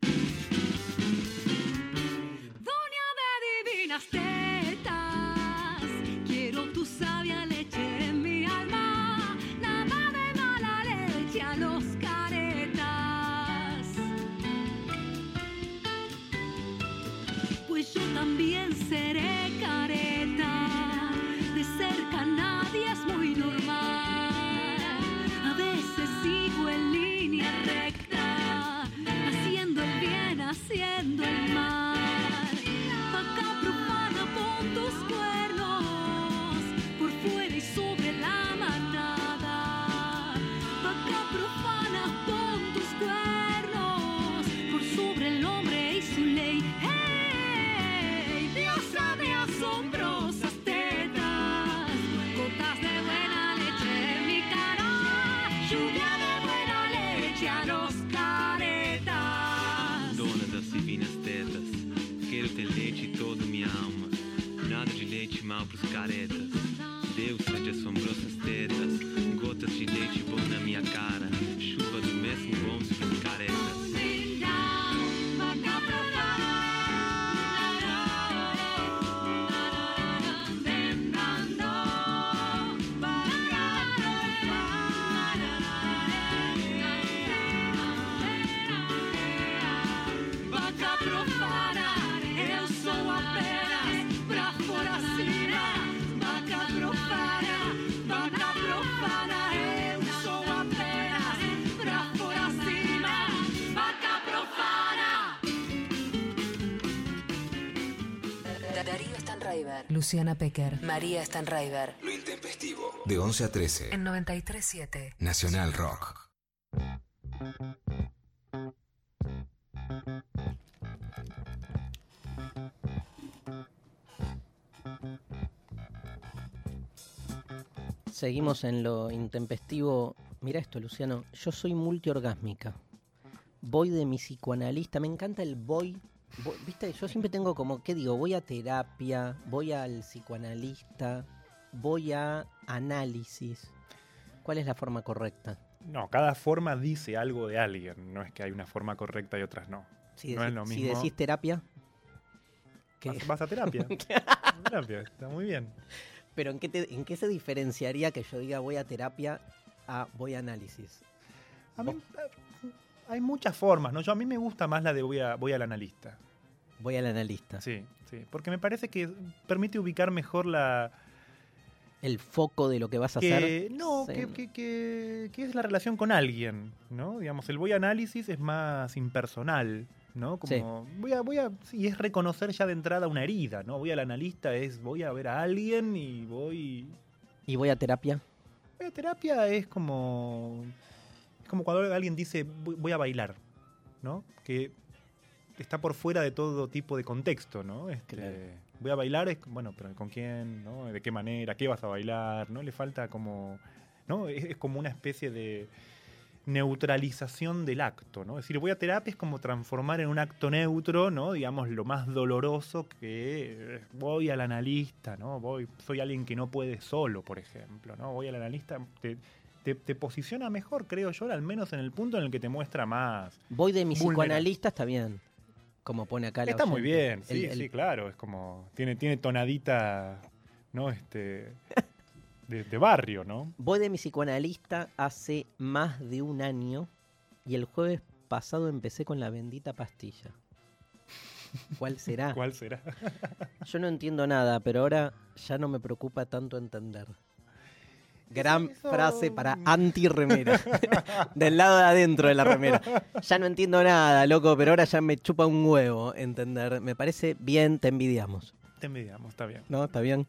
Doña de divinas tetas, quiero tu sabia leche en mi alma, nada de mala leche a los caretas. Pues yo también seré careta, de cerca nadie es muy normal. A veces sigo en línea recta, haciendo el bien, haciendo el mal. Vaca profana pon tus cuernos, por fuera y sobre la manada. Vaca profana pon tus cuernos, por sobre el hombre y su ley. ¡Hey! Diosa de asombrosas tetas, gotas de buena leche en mi cara, lluvia de buena leche a los caretas. Dona das divinas tetas, quero ter leite em toda minha alma. Nada de leite mal pros caretas. Deusa de assombrosas tetas, gotas de leite bom na minha cara. Chuva do mesmo bom pros caretas. Vaca profana, eu sou apenas pra fora cima. Vaca profana, vaca profana, eu sou apenas pra fora cima. Vaca profana. Darío Stanraiver, Luciana Pecker, María Stanraiver. Lo intempestivo. De once a trece. En noventa y tres punto siete. Nacional Rock. Seguimos en lo intempestivo. Mira esto, Luciano. Yo soy multiorgásmica. Voy de mi psicoanalista. Me encanta el voy. voy ¿Viste? Yo siempre tengo como, ¿qué digo? Voy a terapia, voy al psicoanalista, voy a análisis. ¿Cuál es la forma correcta? No, cada forma dice algo de alguien. No es que hay una forma correcta y otras no. Si, no deci- es lo si mismo. decís terapia. ¿qué? Vas, vas a terapia. Vas a terapia. Está muy bien. Pero ¿en qué, te- ¿en qué se diferenciaría que yo diga voy a terapia a voy a análisis? A mí, eh, hay muchas formas, ¿no? Yo a mí me gusta más la de voy, a, voy al analista. Voy al analista. Sí, sí. Porque me parece que permite ubicar mejor la... El foco de lo que vas a que, hacer. No, Sí. que, que, que, que es la relación con alguien, ¿no? Digamos, el voy a análisis es más impersonal, ¿no? Como voy a, voy a, sí, es reconocer ya de entrada una herida, ¿no? Voy al analista es voy a ver a alguien y voy... ¿Y voy a terapia? Voy a terapia es como... Es como cuando alguien dice voy, voy a bailar, ¿no? Que está por fuera de todo tipo de contexto, ¿no? Este, Claro. Voy a bailar, es, bueno, pero ¿con quién? ¿No? ¿De qué manera? ¿Qué vas a bailar? ¿No? Le falta como, ¿no? Es, es como una especie de neutralización del acto, ¿no? Es decir, voy a terapia es como transformar en un acto neutro, ¿no? Digamos, lo más doloroso que eh, voy al analista, ¿no? Voy, soy alguien que no puede solo, por ejemplo, ¿no? Voy al analista, te, te, te posiciona mejor, creo yo, al menos en el punto en el que te muestra más. Voy de mi vulnerable. psicoanalista, está bien. Como pone acá la Está muy oyente. bien, sí, El- el- sí, claro, es como, tiene, tiene tonadita, ¿no? Este, de, de barrio, ¿no? Voy de mi psicoanalista hace más de un año y el jueves pasado empecé con la bendita pastilla. ¿Cuál será? ¿Cuál será? Yo no entiendo nada, pero ahora ya no me preocupa tanto entender. Gran Eso- frase para anti-remera. Del lado de adentro de la remera. Ya no entiendo nada, loco, pero ahora ya me chupa un huevo entender. Me parece bien, te envidiamos. Te envidiamos, está bien. ¿No? Está bien.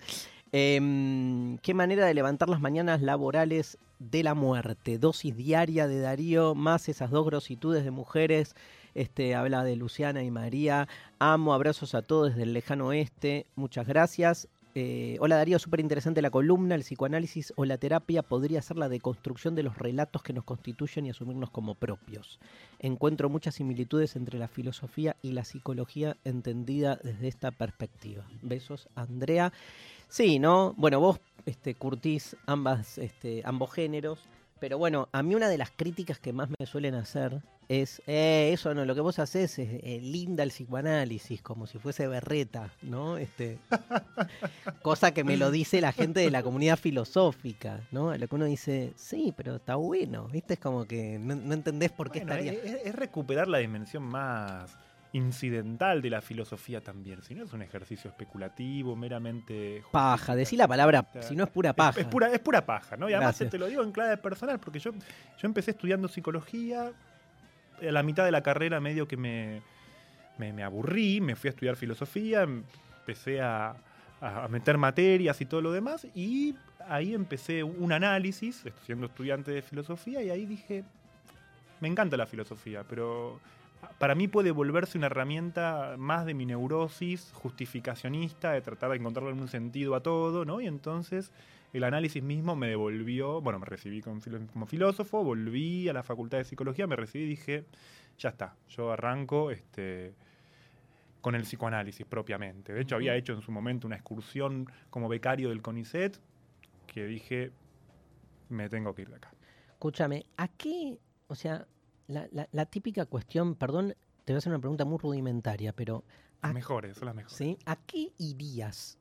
Eh, ¿Qué manera de levantar las mañanas laborales de la muerte? Dosis diaria de Darío, más esas dos grositudes de mujeres. Este, habla de Luciana y María. Amo, abrazos a todos desde el lejano oeste. Muchas gracias. Eh, hola Darío, súper interesante la columna. El psicoanálisis o la terapia podría ser la deconstrucción de los relatos que nos constituyen y asumirnos como propios. Encuentro muchas similitudes entre la filosofía y la psicología entendida desde esta perspectiva. Besos, Andrea. Sí, ¿no? Bueno, vos este, curtís ambas, este, ambos géneros, pero bueno, a mí una de las críticas que más me suelen hacer es, eh, eso no, lo que vos haces es eh, linda el psicoanálisis, como si fuese berreta, ¿no? Este, cosa que me lo dice la gente de la comunidad filosófica, ¿no? A lo que uno dice, sí, pero está bueno, ¿viste? Es como que no, no entendés por qué Bueno, estaría... es, es recuperar la dimensión más incidental de la filosofía también. Si no es un ejercicio especulativo, meramente... Paja, decí la palabra, justificante. si no es pura paja. Es, es pura, es pura paja, ¿no? Y además Gracias. te lo digo en clave personal, porque yo, yo empecé estudiando psicología, a la mitad de la carrera medio que me, me, me aburrí, me fui a estudiar filosofía, empecé a, a meter materias y todo lo demás, y ahí empecé un análisis, siendo estudiante de filosofía, y ahí dije, me encanta la filosofía, pero para mí puede volverse una herramienta más de mi neurosis justificacionista, de tratar de encontrarle un sentido a todo, ¿no? Y entonces el análisis mismo me devolvió, bueno, me recibí como, filo- como filósofo, volví a la facultad de psicología, me recibí y dije, ya está, yo arranco este, con el psicoanálisis propiamente. De hecho, había hecho en su momento una excursión como becario del CONICET, que dije, me tengo que ir de acá. Escúchame, ¿a qué, o sea, la, la, la típica cuestión, perdón, te voy a hacer una pregunta muy rudimentaria, pero Las ¿a, mejores, son las mejores. ¿sí? ¿A qué irías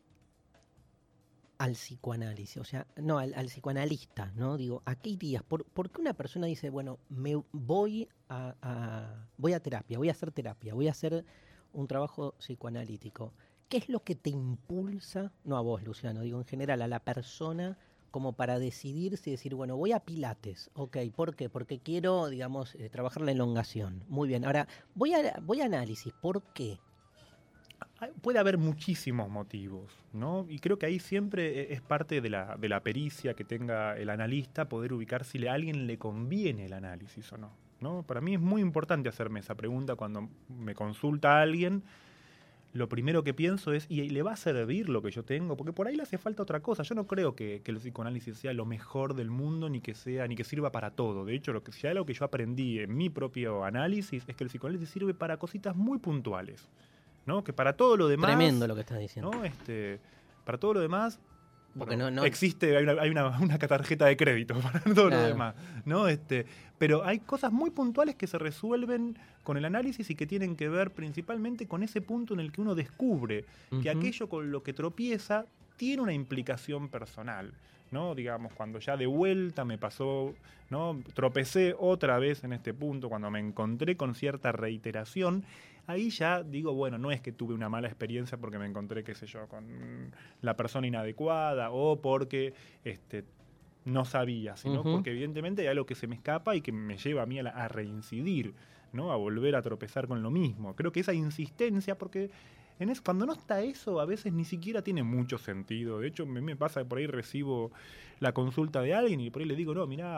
al psicoanálisis? O sea, no, al, al psicoanalista, ¿no? Digo, ¿a qué irías? ¿Por, por qué una persona dice, bueno, me voy a, a voy a terapia, voy a hacer terapia, voy a hacer un trabajo psicoanalítico? ¿Qué es lo que te impulsa, no a vos, Luciano, digo en general, a la persona como para decidirse y decir, bueno, voy a Pilates, ok, ¿por qué? Porque quiero, digamos, eh, trabajar la elongación. Muy bien, ahora, voy a, voy a análisis, ¿por qué? Puede haber muchísimos motivos, ¿no? Y creo que ahí siempre es parte de la, de la pericia que tenga el analista poder ubicar si a alguien le conviene el análisis o no, ¿no? Para mí es muy importante hacerme esa pregunta cuando me consulta a alguien. Lo primero que pienso es, ¿y le va a servir lo que yo tengo? Porque por ahí le hace falta otra cosa. Yo no creo que, que el psicoanálisis sea lo mejor del mundo, ni que sea, ni que sirva para todo. De hecho, lo que, si hay algo que yo aprendí en mi propio análisis es que el psicoanálisis sirve para cositas muy puntuales, ¿no? Que para todo lo demás... Tremendo lo que estás diciendo. ¿no? Este, para todo lo demás... Porque bueno, no, no... existe, hay, una, hay una, una tarjeta de crédito para todo Claro. lo demás, ¿no? Este, pero hay cosas muy puntuales que se resuelven con el análisis y que tienen que ver principalmente con ese punto en el que uno descubre que Ujú. aquello con lo que tropieza tiene una implicación personal, ¿no? Digamos, cuando ya de vuelta me pasó, ¿no? Tropecé otra vez en este punto, cuando me encontré con cierta reiteración, ahí ya digo, bueno, no es que tuve una mala experiencia porque me encontré, qué sé yo, con la persona inadecuada o porque este, no sabía, sino Ujú. porque evidentemente hay algo que se me escapa y que me lleva a mí a, la- a reincidir, ¿no? A volver a tropezar con lo mismo. Creo que esa insistencia, porque en eso, cuando no está eso, a veces ni siquiera tiene mucho sentido. De hecho, me, me pasa que por ahí recibo la consulta de alguien y por ahí le digo, no, mirá,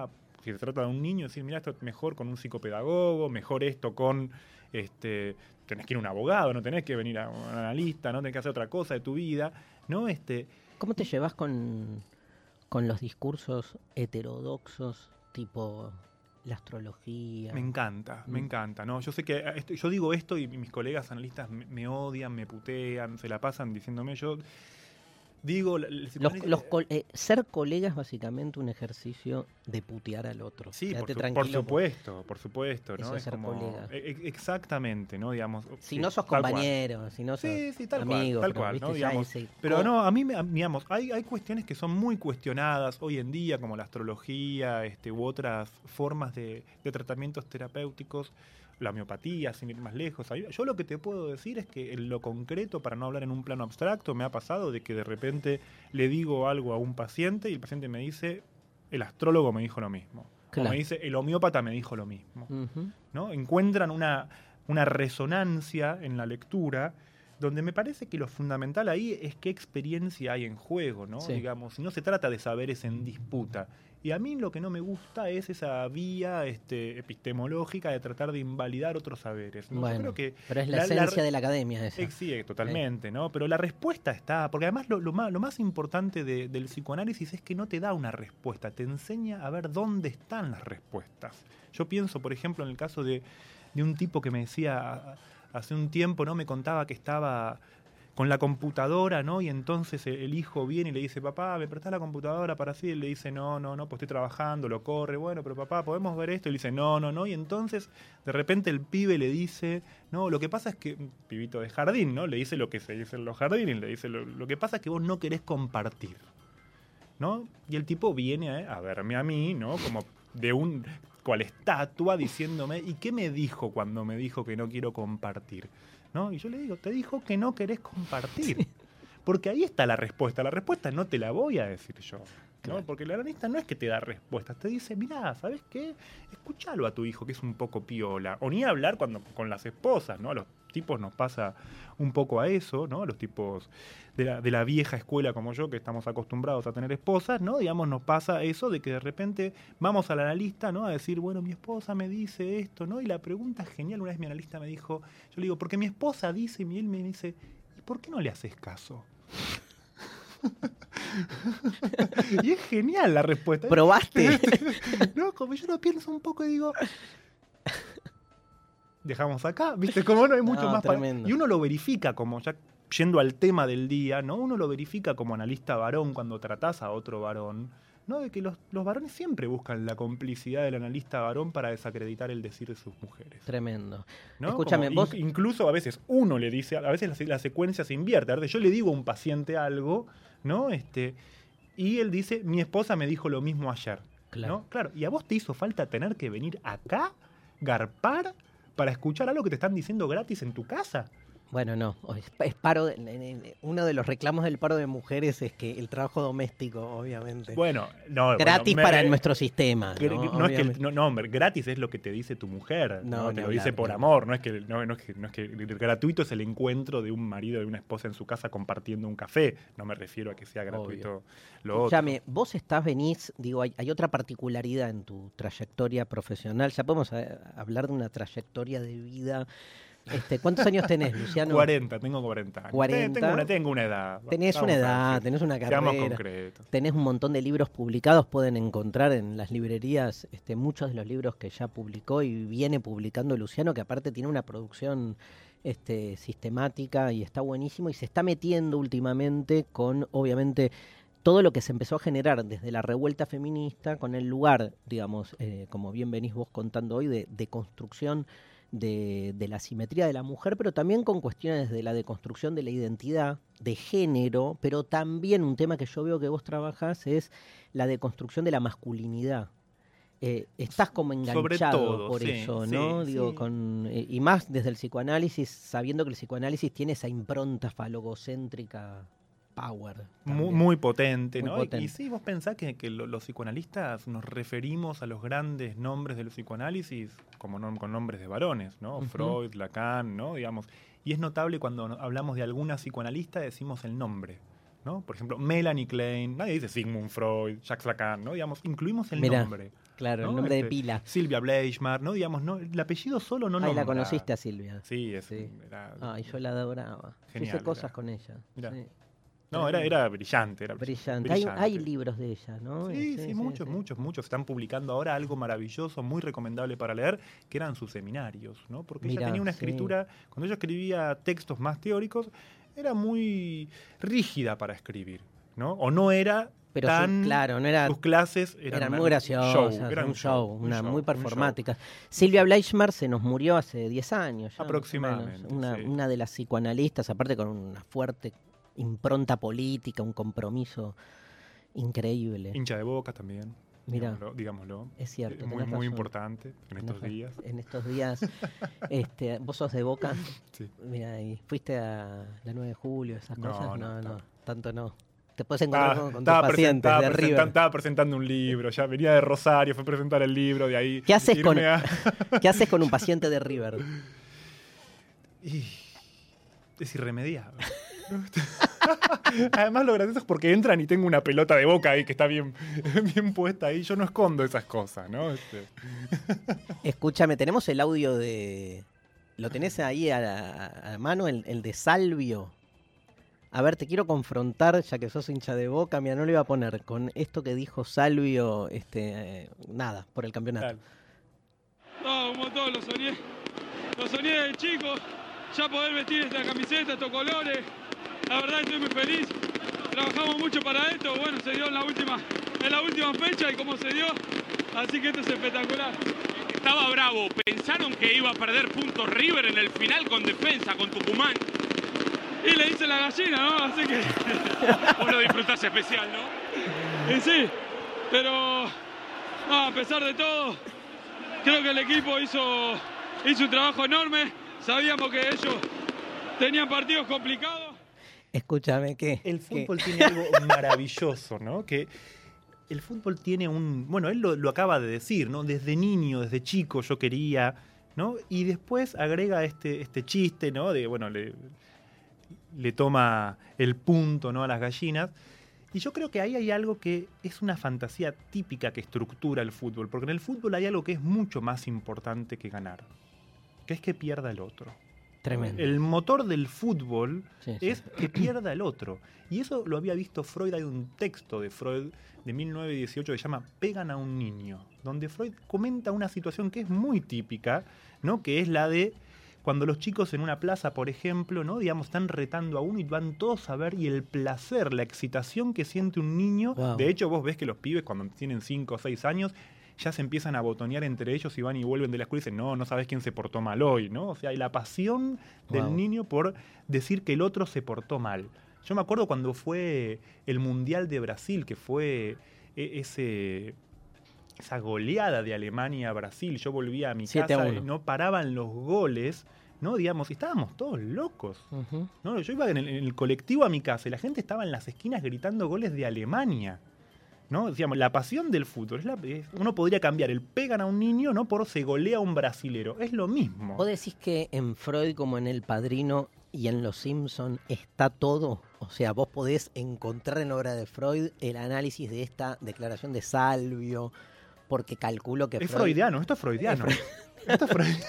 si se trata de un niño, decir, mira, esto es mejor con un psicopedagogo, mejor esto con, este, tenés que ir a un abogado, no tenés que venir a un analista, no tenés que hacer otra cosa de tu vida, ¿no? Este, ¿Cómo te llevas con, con los discursos heterodoxos, tipo la astrología? Me encanta, Mm. me encanta, ¿no? Yo sé que esto, yo digo esto y mis colegas analistas me, me odian, me putean, se la pasan diciéndome, yo digo... el Los, psicoanálisis- los col- eh, ser colega es básicamente un ejercicio de putear al otro. Sí, Quédate por, su- tranquilo, por supuesto, por supuesto, ¿no? Eso es ser colega. e- e- exactamente, ¿no? Digamos, Si sí, no sos tal cual. compañero, si no sos Sí, sí, tal amigo, cual, tal pero, cual, viste, ¿no? ya Digamos, ese pero co- no, a mí, me, digamos, hay, hay cuestiones que son muy cuestionadas hoy en día, como la astrología, este, u otras formas de, de tratamientos terapéuticos, la homeopatía, sin ir más lejos. Hay- Yo lo que te puedo decir es que en lo concreto, para no hablar en un plano abstracto, me ha pasado de que de repente le digo algo a un paciente y el paciente me dice, el astrólogo me dijo lo mismo. Claro. O me dice, el homeópata me dijo lo mismo. Ujú. ¿No? Encuentran una, una resonancia en la lectura donde me parece que lo fundamental ahí es qué experiencia hay en juego, ¿no? Sí. Digamos, no se trata de saberes en disputa. Y a mí lo que no me gusta es esa vía este, epistemológica de tratar de invalidar otros saberes, ¿no? Yo Bueno, creo que pero es la, la- la- esencia de la academia esa. Eh, Sí, eh, totalmente, ¿no? Pero la respuesta está, porque además lo, lo más, lo más importante de- del psicoanálisis es que no te da una respuesta, te enseña a ver dónde están las respuestas. Yo pienso, por ejemplo, en el caso de, de un tipo que me decía hace un tiempo, ¿no? Me contaba que estaba con la computadora, ¿no? Y entonces el, el hijo viene y le dice, papá, ¿me prestás la computadora para así? Y él le dice, no, no, no, pues estoy trabajando, lo corre, bueno, pero papá, ¿podemos ver esto? Y le dice, no, no, no. Y entonces, de repente el pibe le dice, no, lo que pasa es que, un pibito de jardín, ¿no? Le dice lo que se dice en los jardines, le dice, lo, lo que pasa es que vos no querés compartir, ¿no? Y el tipo viene a, a verme a mí, ¿no? Como de un, cual estatua, diciéndome, ¿y qué me dijo cuando me dijo que no quiero compartir? ¿No? Y yo le digo, te dijo que no querés compartir. Porque ahí está la respuesta. La respuesta no te la voy a decir yo, ¿no? Claro. Porque el analista no es que te da respuestas, te dice, mirá, ¿sabes qué? Escuchalo a tu hijo, que es un poco piola. O ni hablar cuando con las esposas, ¿no? A los tipos nos pasa un poco a eso, ¿no? A los tipos de la, de la vieja escuela como yo, que estamos acostumbrados a tener esposas, ¿no? Digamos, nos pasa eso de que de repente vamos al analista, ¿no? A decir, bueno, mi esposa me dice esto, ¿no? Y la pregunta es genial. Una vez mi analista me dijo, yo le digo, porque mi esposa dice, y él me dice, ¿y por qué no le haces caso? Y es genial la respuesta. ¿Probaste? No, como yo lo pienso un poco y digo, dejamos acá, ¿viste? Como no hay mucho No, más para... tremendo. Y uno lo verifica, como ya yendo al tema del día, ¿no? Uno lo verifica como analista varón cuando tratás a otro varón, ¿no? De que los, los varones siempre buscan la complicidad del analista varón para desacreditar el decir de sus mujeres. Tremendo. ¿No? Escúchame, Como vos... in- incluso a veces uno le dice, a veces la, la secuencia se invierte. A ver, yo le digo a un paciente algo, ¿no? Este, y él dice, mi esposa me dijo lo mismo ayer. Claro. ¿No? Claro. ¿Y a vos te hizo falta tener que venir acá, garpar, para escuchar algo que te están diciendo gratis en tu casa? Bueno, no, es, es paro de- uno de los reclamos del paro de mujeres es que el trabajo doméstico, obviamente. Bueno, no. Gratis bueno, me- para nuestro sistema. Gr- ¿no? No, es que, Obviamente. no, no, hombre, gratis es lo que te dice tu mujer, No, ¿no? Te ni lo dice hablar, por ni amor, no es, que, no, no es que no es que gratuito es el encuentro de un marido y una esposa en su casa compartiendo un café, no me refiero a que sea gratuito lo otro. Escuchame, vos estás, venís, digo, hay, hay otra particularidad en tu trayectoria profesional, ya podemos eh, hablar de una trayectoria de vida. Este, ¿cuántos años tenés, Luciano? cuarenta, tengo cuarenta años. cuarenta. Tengo una, tengo una edad. Tenés Vamos una a edad, decir. tenés una Seamos carrera, concretos. tenés un montón de libros publicados, pueden encontrar en las librerías este, muchos de los libros que ya publicó y viene publicando Luciano, que aparte tiene una producción este, sistemática y está buenísimo y se está metiendo últimamente con, obviamente, todo lo que se empezó a generar desde la revuelta feminista con el lugar, digamos, eh, como bien venís vos contando hoy, de, de construcción de, de la simetría de la mujer, pero también con cuestiones de la deconstrucción de la identidad, de género, pero también un tema que yo veo que vos trabajás es la deconstrucción de la masculinidad. Eh, estás como Sobre enganchado todo, por sí, eso, sí, ¿no? Digo, sí. con, eh, y más desde el psicoanálisis, sabiendo que el psicoanálisis tiene esa impronta falogocéntrica power. Muy, también. muy potente, Muy ¿no? Y- potente. Y sí, vos pensás que, que lo- los psicoanalistas nos referimos a los grandes nombres del psicoanálisis como nom- con nombres de varones, ¿no? Ujú. Freud, Lacan, ¿no? Digamos. Y es notable cuando no- hablamos de alguna psicoanalista decimos el nombre, ¿no? Por ejemplo, Melanie Klein, nadie dice Sigmund Freud, Jacques Lacan, ¿no? Digamos, incluimos el Mirá, nombre. Claro, ¿no? el nombre Este, de pila. Silvia Bleichmar, ¿no? Digamos, no, el apellido solo no Ay, nombra. la conociste a Silvia. Sí, es, Sí. era Ay, yo la adoraba. genial, Hice cosas era. con ella. Mirá. Sí. No, era, era brillante. Era Brillante. brillante. Hay, hay libros de ella, ¿no? Sí, sí, muchos, muchos, muchos. Están publicando ahora algo maravilloso, muy recomendable para leer, que eran sus seminarios, ¿no? Porque Mirá, ella tenía una sí. escritura, cuando ella escribía textos más teóricos, era muy rígida para escribir, ¿no? O no era Pero tan... su- claro, no era, sus clases eran, eran una- muy graciosas, show, eran un show, un una show, muy un performática. Silvia Bleichmar se nos murió hace diez años. Ya, Aproximadamente, más o menos. Una, sí. una de las psicoanalistas, aparte con una fuerte impronta política, un compromiso increíble. Hincha de Boca también. Mirá, digámoslo, digámoslo. es cierto, Eh, Muy, tenés muy razón. importante en estos Tenés días. razón. En estos días, este, vos sos de Boca. Sí. Mira, y fuiste a la nueve de julio, esas No, cosas. no, No, no, no. tanto no. Te puedes encontrar Estaba, con, con tus estaba pacientes presentando, de presenta- River. estaba presentando un libro, ya venía de Rosario, fue a presentar el libro, de ahí. ¿Qué haces, con, irme a- ¿Qué haces con un paciente de River? Y es irremediable. Además, lo gracioso es porque entran y tengo una pelota de Boca ahí que está bien, bien puesta ahí. Yo no escondo esas cosas, ¿no? Este, Escúchame, tenemos el audio de... ¿Lo tenés ahí a, la- a la mano? El, el de Salvio. A ver, te quiero confrontar, ya que sos hincha de Boca. Mira, no lo iba a poner con esto que dijo Salvio, este, eh, nada, por el campeonato. Dale. No, un montón, lo soñé. Lo soñé de chico. Ya poder vestir esta camiseta, estos colores. La verdad estoy muy feliz. Trabajamos mucho para esto. Bueno, se dio en la última, en la última fecha y como se dio. Así que esto es espectacular. Estaba bravo. Pensaron que iba a perder puntos River en el final con Defensa, con Tucumán. Y le hice la gallina, ¿no? Así que... Vos lo disfrutás especial, ¿no? Y sí, pero no, a pesar de todo, creo que el equipo hizo, hizo un trabajo enorme. Sabíamos que ellos tenían partidos complicados. Escúchame, ¿qué? El ¿Qué? fútbol tiene algo maravilloso, ¿no? Que el fútbol tiene un... Bueno, él lo, lo acaba de decir, ¿no? Desde niño, desde chico yo quería, ¿no? Y después agrega este, este chiste, ¿no? De, bueno, le, le toma el punto, ¿no? A las gallinas. Y yo creo que ahí hay algo que es una fantasía típica que estructura el fútbol. Porque en el fútbol hay algo que es mucho más importante que ganar. Que es que pierda el otro. Tremendo. El motor del fútbol Sí, sí. es que pierda el otro. Y eso lo había visto Freud. Hay un texto de Freud de mil novecientos dieciocho que se llama Pegan a un niño, donde Freud comenta una situación que es muy típica, ¿no? Que es la de cuando los chicos en una plaza, por ejemplo, ¿no? Digamos, están retando a uno y van todos a ver, y el placer, la excitación que siente un niño. Wow. De hecho, vos ves que los pibes cuando tienen cinco o seis años ya se empiezan a botonear entre ellos y van y vuelven de la escuela y dicen, no, no sabes quién se portó mal hoy, ¿no? O sea, hay la pasión del Wow. niño por decir que el otro se portó mal. Yo me acuerdo cuando fue el Mundial de Brasil, que fue e- ese, esa goleada de Alemania a Brasil. Yo volvía a mi siete a casa uno. y no paraban los goles, ¿no? Digamos, y estábamos todos locos. Ujú. ¿No? Yo iba en el, en el colectivo a mi casa y la gente estaba en las esquinas gritando goles de Alemania. ¿No? Decíamos, la pasión del fútbol. Es la- es- uno podría cambiar el pegan a un niño, ¿no? Por se golea a un brasilero. Es lo mismo. ¿Vos decís que en Freud, como en El Padrino y en Los Simpson, está todo? O sea, vos podés encontrar en obra de Freud el análisis de esta declaración de Salvio, porque calculo que Es Freud... freudiano, esto es freudiano. Es Esto es freudiano.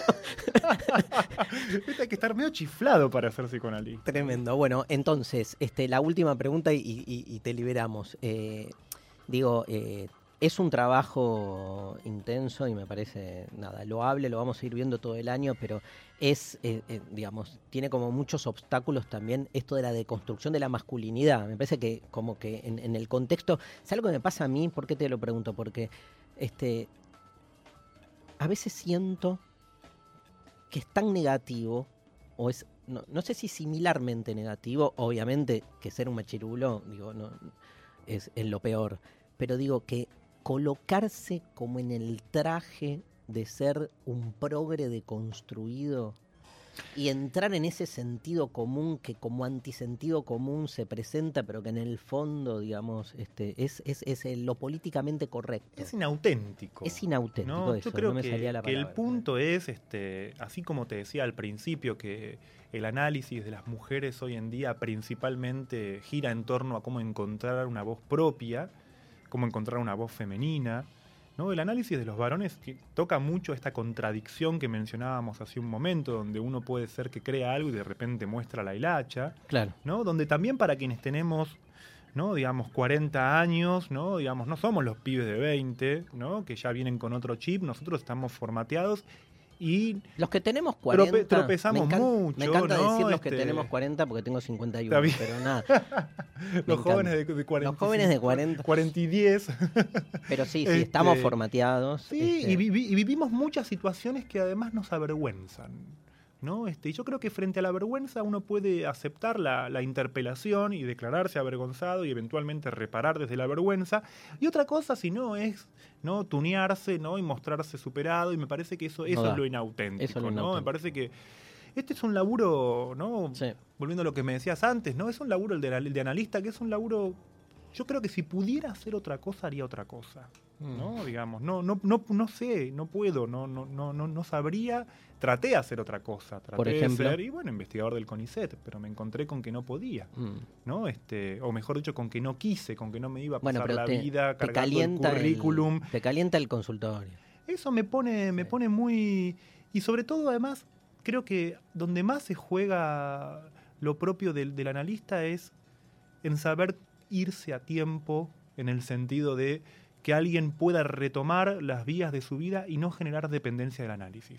Esto hay que estar medio chiflado para ser psicoanalista. Tremendo. Bueno, entonces, este, la última pregunta y, y- y te liberamos. Eh, digo, eh, es un trabajo intenso y me parece, nada, loable, lo vamos a ir viendo todo el año, pero es, eh, eh, digamos, tiene como muchos obstáculos también esto de la deconstrucción de la masculinidad. Me parece que como que en, en el contexto, es algo que me pasa a mí, ¿por qué te lo pregunto? Porque este, a veces siento que es tan negativo, o es, no, no sé si similarmente negativo, obviamente que ser un machirulo, digo, no, es, es lo peor, pero digo que colocarse como en el traje de ser un progre deconstruido y entrar en ese sentido común que como antisentido común se presenta, pero que en el fondo, digamos, este, es, es, es lo políticamente correcto. Es inauténtico. Es inauténtico ¿no? eso, Yo creo no me que, salía la que el palabra. punto es, este, así como te decía al principio, que el análisis de las mujeres hoy en día principalmente gira en torno a cómo encontrar una voz propia, cómo encontrar una voz femenina, ¿no? El análisis de los varones toca mucho esta contradicción que mencionábamos hace un momento, donde uno puede ser que crea algo y de repente muestra la hilacha, claro, ¿no? Donde también para quienes tenemos, ¿no? digamos, cuarenta años, ¿no? digamos, no somos los pibes de veinte, ¿no? que ya vienen con otro chip, nosotros estamos formateados. Y los que tenemos cuarenta, trope, tropezamos me encanta, mucho. Me encanta ¿no? decir los este... que tenemos cuarenta porque tengo cincuenta y uno, pero nada. los jóvenes de, de cuarenta. Los jóvenes de cuarenta. cuarenta y diez. Pero sí, sí, este... estamos formateados. Sí, este... y, vivi y vivimos muchas situaciones que además nos avergüenzan, ¿no? Este, y yo creo que frente a la vergüenza uno puede aceptar la, la interpelación y declararse avergonzado y eventualmente reparar desde la vergüenza. Y otra cosa, si no, es no tunearse, ¿no? y mostrarse superado. Y me parece que eso, eso no es lo inauténtico, eso es lo ¿no? inauténtico. Me parece que este es un laburo, ¿no? Sí. Volviendo a lo que me decías antes, ¿no? Es un laburo el de, el de analista, que es un laburo. Yo creo que si pudiera hacer otra cosa, haría otra cosa, ¿no? Mm. Digamos, no, no, no, no sé, no puedo, no, no, no, no sabría. Traté de hacer otra cosa, traté Por ejemplo, de ser, y bueno, investigador del CONICET, pero me encontré con que no podía, mm. ¿no? Este, o mejor dicho, con que no quise, con que no me iba a pasar bueno, la te, vida te cargando calienta el currículum. El, te calienta el consultorio. Eso me pone, me pone muy. Y sobre todo, además, creo que donde más se juega lo propio del, del analista es en saber irse a tiempo, en el sentido de que alguien pueda retomar las vías de su vida y no generar dependencia del análisis.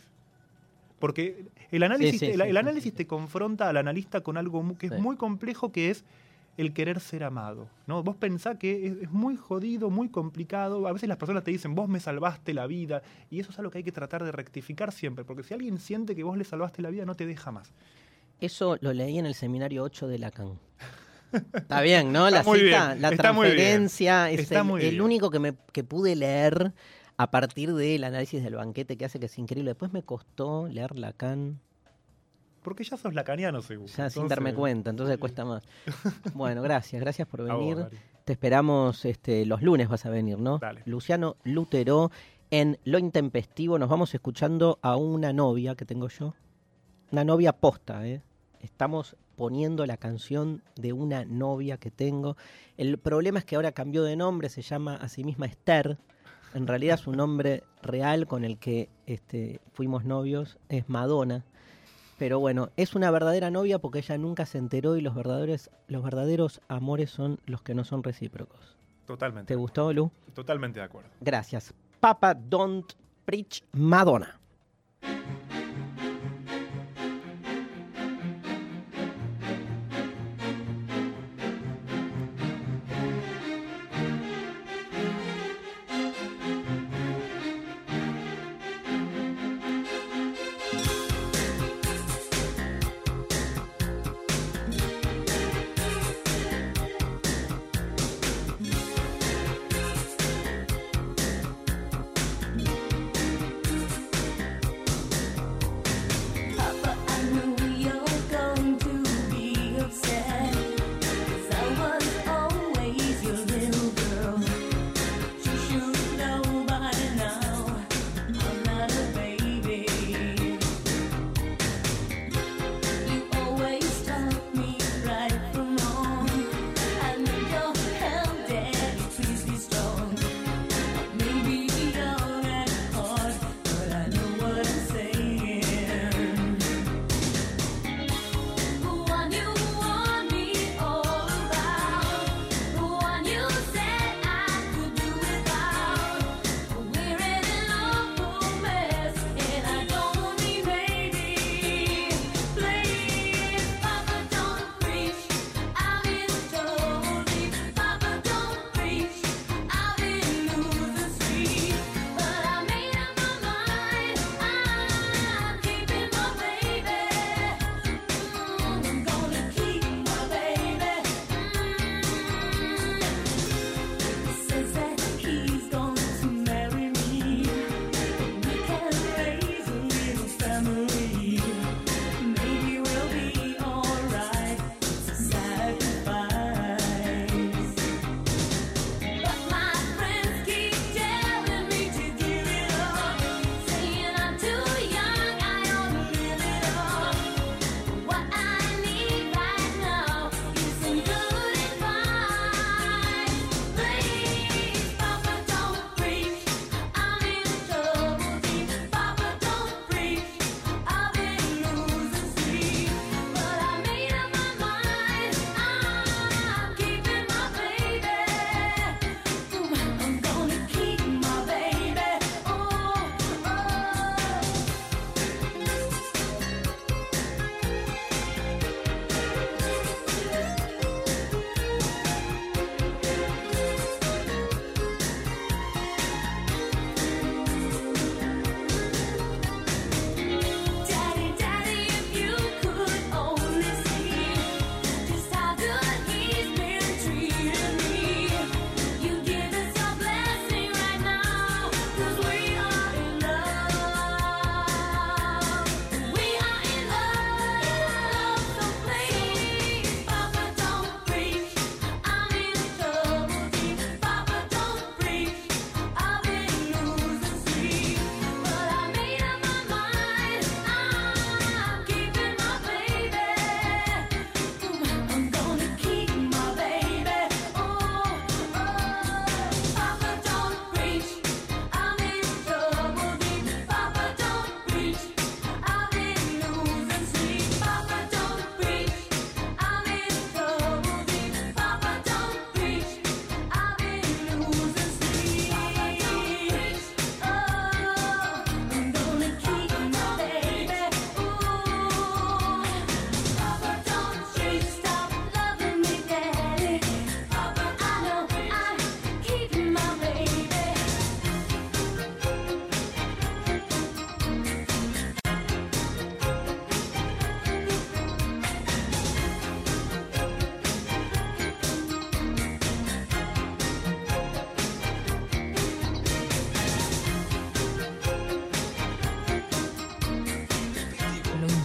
Porque el análisis, sí, sí, el, sí, el análisis sí, sí. te confronta al analista con algo que es sí. muy complejo, que es el querer ser amado, ¿no? Vos pensás que es, es muy jodido, muy complicado. A veces las personas te dicen, vos me salvaste la vida, y eso es algo que hay que tratar de rectificar siempre, porque si alguien siente que vos le salvaste la vida, no te deja más. Eso lo leí en el seminario ocho de Lacan. Está bien, ¿no? Está La muy cita, bien, la está muy transferencia bien, es está el, muy el bien. único que, me, que pude leer a partir del análisis del banquete, que hace que es increíble. Después me costó leer Lacan. Porque ya sos lacaniano, seguro. Ya entonces... sin darme cuenta, entonces cuesta más. Bueno, gracias, gracias por venir. Vos, Te esperamos este, los lunes, vas a venir, ¿no? Dale. Luciano Lutero, en Lo Intempestivo nos vamos escuchando a una novia que tengo yo. Una novia posta, ¿eh? Estamos poniendo la canción de una novia que tengo. El problema es que ahora cambió de nombre, se llama a sí misma Esther. En realidad su nombre real con el que este, fuimos novios es Madonna. Pero bueno, es una verdadera novia porque ella nunca se enteró y los verdaderos, los verdaderos amores son los que no son recíprocos. Totalmente. ¿Te gustó, Lu? Totalmente de acuerdo. Gracias. Papa Don't Preach Madonna.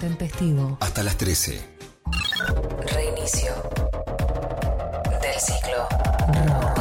intempestivo. Hasta las trece. Reinicio del ciclo rock.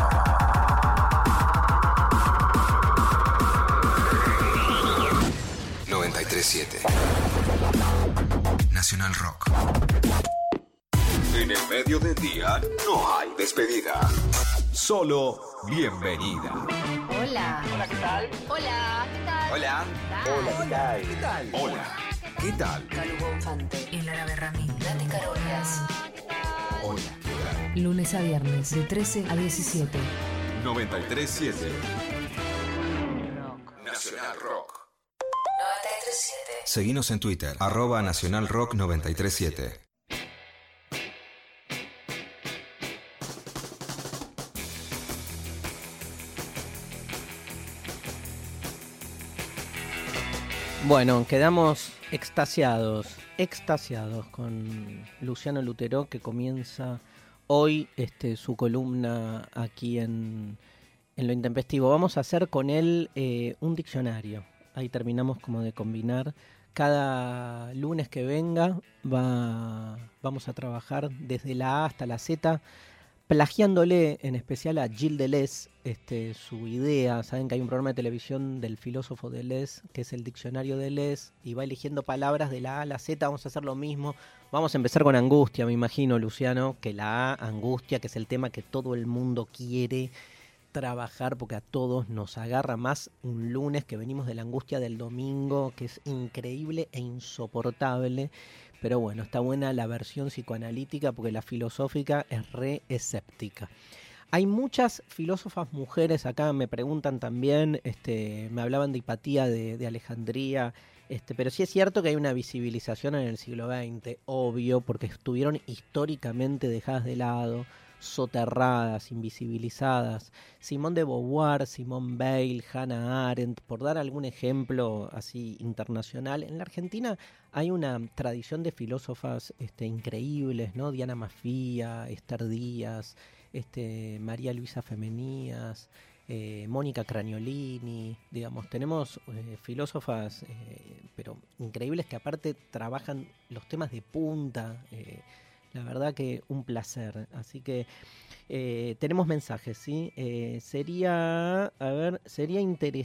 noventa y tres siete. Nacional Rock. En el medio del día no hay despedida. Solo bienvenida. Hola. Hola, ¿qué tal? Hola, ¿qué tal? Hola. Hola, ¿qué tal? ¿Qué tal? Hola, ¿qué tal? Calugo Infante, El Árabe Ramín, Dani Carolias. Hola, ¿qué tal? Lunes a viernes de trece a diecisiete. noventa y tres siete. Nacional Rock. noventa y tres siete. Seguinos en Twitter, arroba Nacional Rock noventa y tres siete. Bueno, quedamos extasiados, extasiados con Luciano Lutero, que comienza hoy este, su columna aquí en, en Lo Intempestivo. Vamos a hacer con él eh, un diccionario. Ahí terminamos como de combinar. Cada lunes que venga va, vamos a trabajar desde la A hasta la Z, plagiándole en especial a Gilles Deleuze este, su idea. Saben que hay un programa de televisión del filósofo Deleuze, que es el diccionario Deleuze, y va eligiendo palabras de la A a la Z. Vamos a hacer lo mismo. Vamos a empezar con angustia, me imagino, Luciano, que la A, angustia, que es el tema que todo el mundo quiere trabajar, porque a todos nos agarra más un lunes que venimos de la angustia del domingo, que es increíble e insoportable. Pero bueno, está buena la versión psicoanalítica porque la filosófica es re escéptica. Hay muchas filósofas mujeres acá, me preguntan también, este, me hablaban de Hipatía de, de Alejandría, este, pero sí es cierto que hay una visibilización en el siglo veinte, obvio, porque estuvieron históricamente dejadas de lado, soterradas, invisibilizadas. Simone de Beauvoir, Simone Weil, Hannah Arendt, por dar algún ejemplo así internacional. En la Argentina hay una tradición de filósofas este, increíbles, ¿no? Diana Maffía, Esther Díaz, este, María Luisa Femenías, eh, Mónica Craniolini, digamos, tenemos eh, filósofas, eh, pero increíbles, que aparte trabajan los temas de punta. eh, La verdad que un placer. Así que eh, tenemos mensajes, ¿sí? Eh, sería, a ver, sería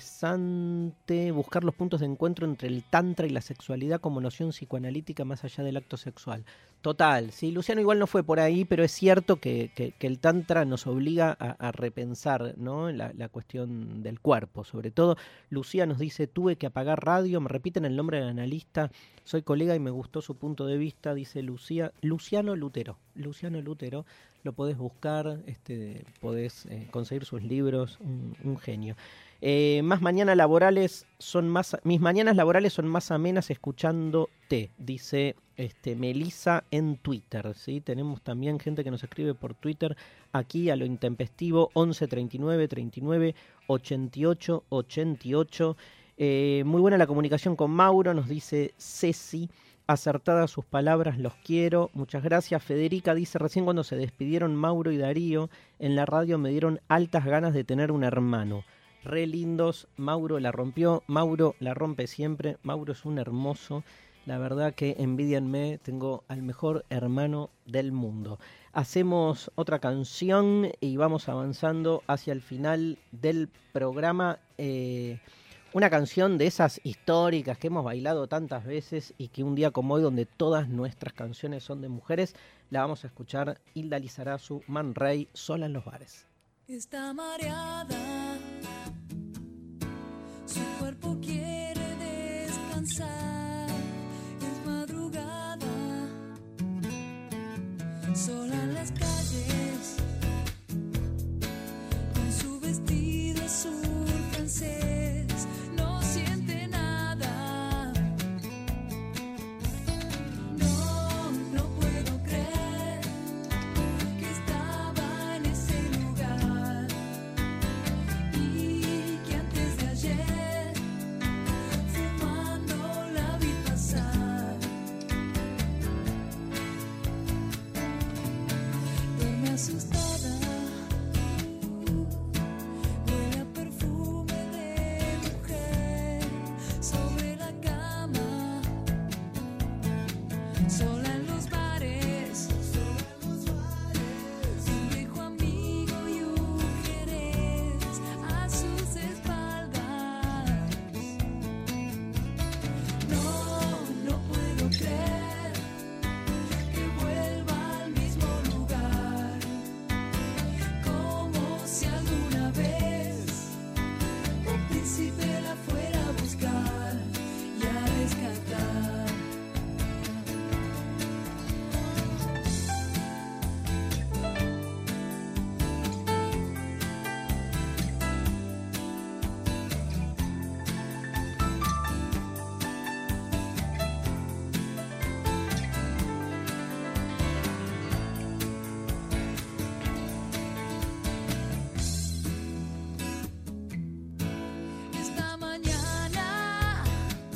interesante buscar los puntos de encuentro entre el tantra y la sexualidad como noción psicoanalítica más allá del acto sexual. Total, sí, Luciano igual no fue por ahí, pero es cierto que, que, que el tantra nos obliga a, a repensar, ¿no? la, la cuestión del cuerpo. Sobre todo, Lucía nos dice, tuve que apagar radio, me repiten el nombre del analista, soy colega y me gustó su punto de vista, dice Lucía, Luciano Lutero. Luciano Lutero, lo podés buscar, este, podés eh, conseguir sus libros, un, un genio. Eh, más mañanas laborales son más, mis mañanas laborales son más amenas escuchándote, dice este, Melissa en Twitter, ¿sí? Tenemos también gente que nos escribe por Twitter, aquí a Lo Intempestivo, once treinta y nueve treinta y nueve ochenta y ocho ochenta y ocho. Eh, muy buena la comunicación con Mauro, nos dice Ceci. Acertadas sus palabras, los quiero. Muchas gracias. Federica dice, recién cuando se despidieron Mauro y Darío en la radio me dieron altas ganas de tener un hermano. Re lindos. Mauro la rompió. Mauro la rompe siempre. Mauro es un hermoso. La verdad que envidianme. Tengo al mejor hermano del mundo. Hacemos otra canción y vamos avanzando hacia el final del programa. Eh... Una canción de esas históricas que hemos bailado tantas veces y que un día como hoy, donde todas nuestras canciones son de mujeres, la vamos a escuchar Hilda Lizarazu, Man Ray, Sola en los bares. Está mareada, su cuerpo quiere descansar, es madrugada, sola en las calles, con su vestido azul francés. sola en los bares, un viejo amigo y mujeres a sus espaldas. No, no puedo creer que vuelva al mismo lugar, como si alguna vez un príncipe la fuera a buscar y a rescatar. Esta mañana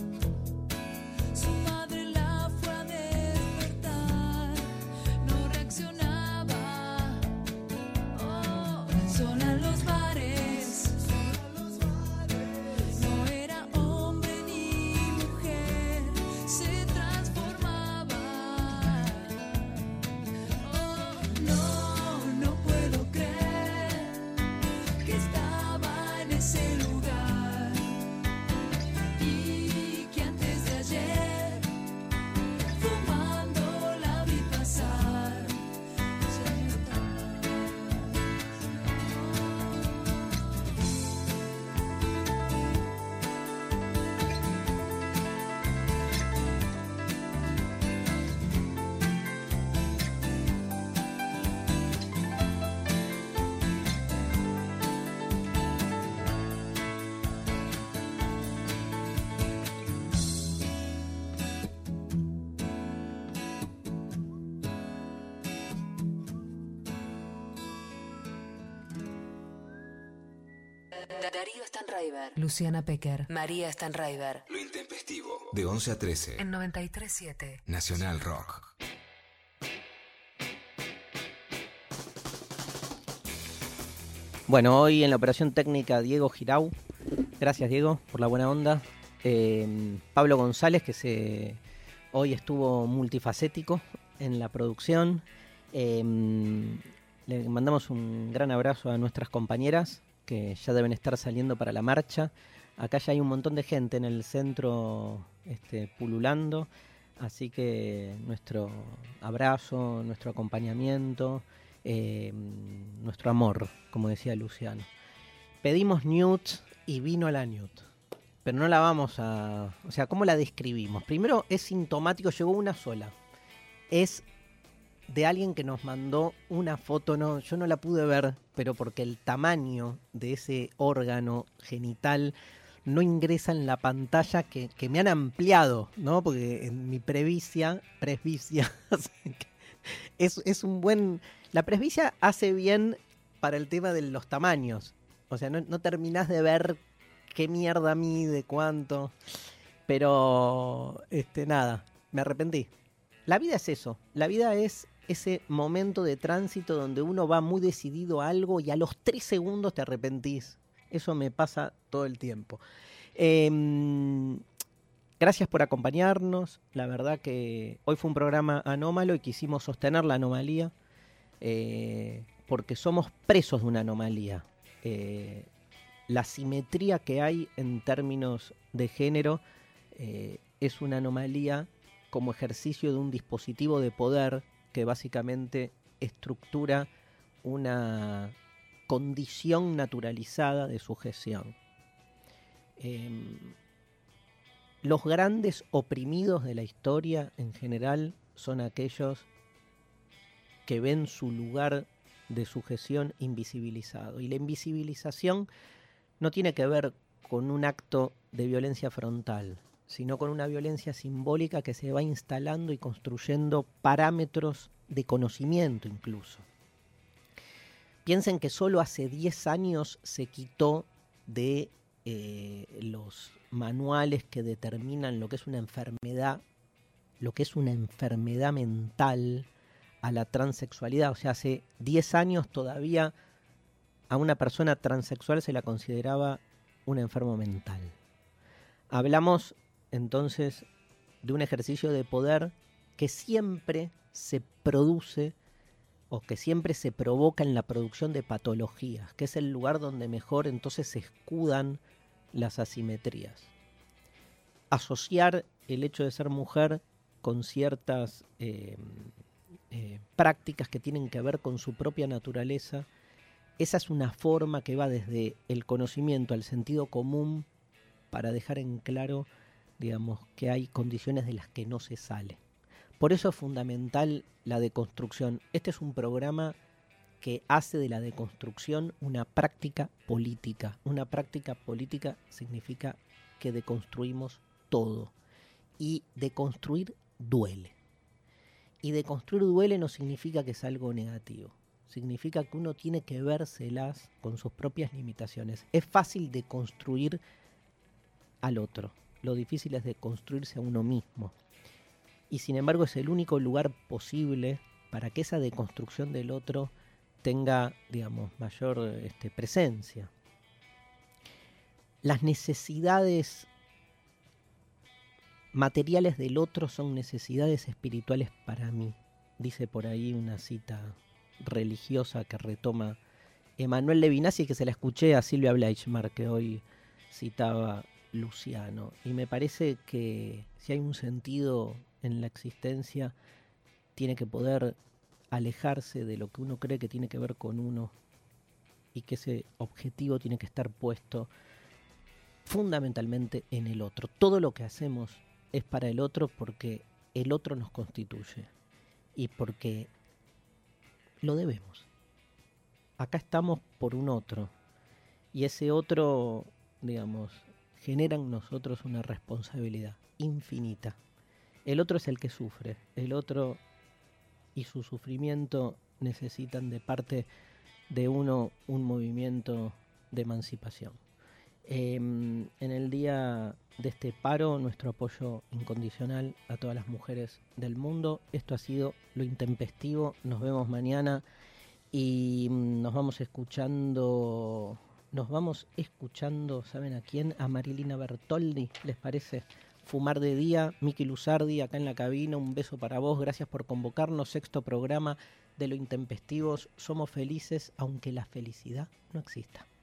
su madre la fue a despertar, no reaccionaba, oh, sola en los bares, no era hombre ni mujer, se transformaba. Oh, no, no puedo creer que estaba en ese lugar y que antes de ayer fumando la vi pasar. Ya no está Darío Stanraiver, Luciana Pecker, María Stanraiver. Lo intempestivo. De once a trece. En noventa y tres punto siete. Nacional Rock. Bueno, hoy en la operación técnica Diego Girau. Gracias, Diego, por la buena onda. Eh, Pablo González, que se hoy estuvo multifacético en la producción. Eh, le mandamos un gran abrazo a nuestras compañeras que ya deben estar saliendo para la marcha. Acá ya hay un montón de gente en el centro este, pululando, así que nuestro abrazo, nuestro acompañamiento, eh, nuestro amor, como decía Luciano. Pedimos nudes y vino la nude, pero no la vamos a... O sea, ¿cómo la describimos? Primero, es sintomático, llegó una sola. Es de alguien que nos mandó una foto, no, yo no la pude ver, pero porque el tamaño de ese órgano genital no ingresa en la pantalla que, que me han ampliado, ¿no? Porque en mi previcia, presbicia, es, es un buen... La presbicia hace bien para el tema de los tamaños. O sea, no, no terminás de ver qué mierda mide, cuánto. Pero, este, nada, me arrepentí. La vida es eso. La vida es ese momento de tránsito donde uno va muy decidido a algo y a los tres segundos te arrepentís. Eso me pasa todo el tiempo. Eh, gracias por acompañarnos. La verdad que hoy fue un programa anómalo y quisimos sostener la anomalía eh, porque somos presos de una anomalía. Eh, la simetría que hay en términos de género eh, es una anomalía como ejercicio de un dispositivo de poder que básicamente estructura una condición naturalizada de sujeción. Eh, los grandes oprimidos de la historia en general son aquellos que ven su lugar de sujeción invisibilizado. Y la invisibilización no tiene que ver con un acto de violencia frontal, sino con una violencia simbólica que se va instalando y construyendo parámetros de conocimiento incluso. Piensen que solo hace diez años se quitó de eh, los manuales que determinan lo que es una enfermedad, lo que es una enfermedad mental a la transexualidad. O sea, hace diez años todavía a una persona transexual se la consideraba un enfermo mental. Hablamos entonces de un ejercicio de poder que siempre se produce o que siempre se provoca en la producción de patologías, que es el lugar donde mejor entonces se escudan las asimetrías. Asociar el hecho de ser mujer con ciertas eh, eh, prácticas que tienen que ver con su propia naturaleza, esa es una forma que va desde el conocimiento al sentido común para dejar en claro, digamos, que hay condiciones de las que no se sale. Por eso es fundamental la deconstrucción. Este es un programa que hace de la deconstrucción una práctica política. Una práctica política significa que deconstruimos todo. Y deconstruir duele. Y deconstruir duele no significa que es algo negativo. Significa que uno tiene que vérselas con sus propias limitaciones. Es fácil deconstruir al otro. Lo difícil es deconstruirse a uno mismo. Y sin embargo es el único lugar posible para que esa deconstrucción del otro tenga, digamos, mayor este, presencia. Las necesidades materiales del otro son necesidades espirituales para mí. Dice por ahí una cita religiosa que retoma Emanuel Levinas y que se la escuché a Silvia Bleichmar, que hoy citaba Luciano. Y me parece que si hay un sentido en la existencia, tiene que poder alejarse de lo que uno cree que tiene que ver con uno y que ese objetivo tiene que estar puesto fundamentalmente en el otro. Todo lo que hacemos es para el otro porque el otro nos constituye y porque lo debemos. Acá estamos por un otro y ese otro, digamos, genera en nosotros una responsabilidad infinita. El otro es el que sufre, el otro y su sufrimiento necesitan de parte de uno un movimiento de emancipación. Eh, en el día de este paro, nuestro apoyo incondicional a todas las mujeres del mundo. Esto ha sido Lo Intempestivo. Nos vemos mañana y nos vamos escuchando, nos vamos escuchando, ¿saben a quién? A Marilina Bertoldi, ¿les parece? Fumar de Día, Miki Luzardi acá en la cabina, un beso para vos, gracias por convocarnos, sexto programa de Lo Intempestivos, somos felices aunque la felicidad no exista.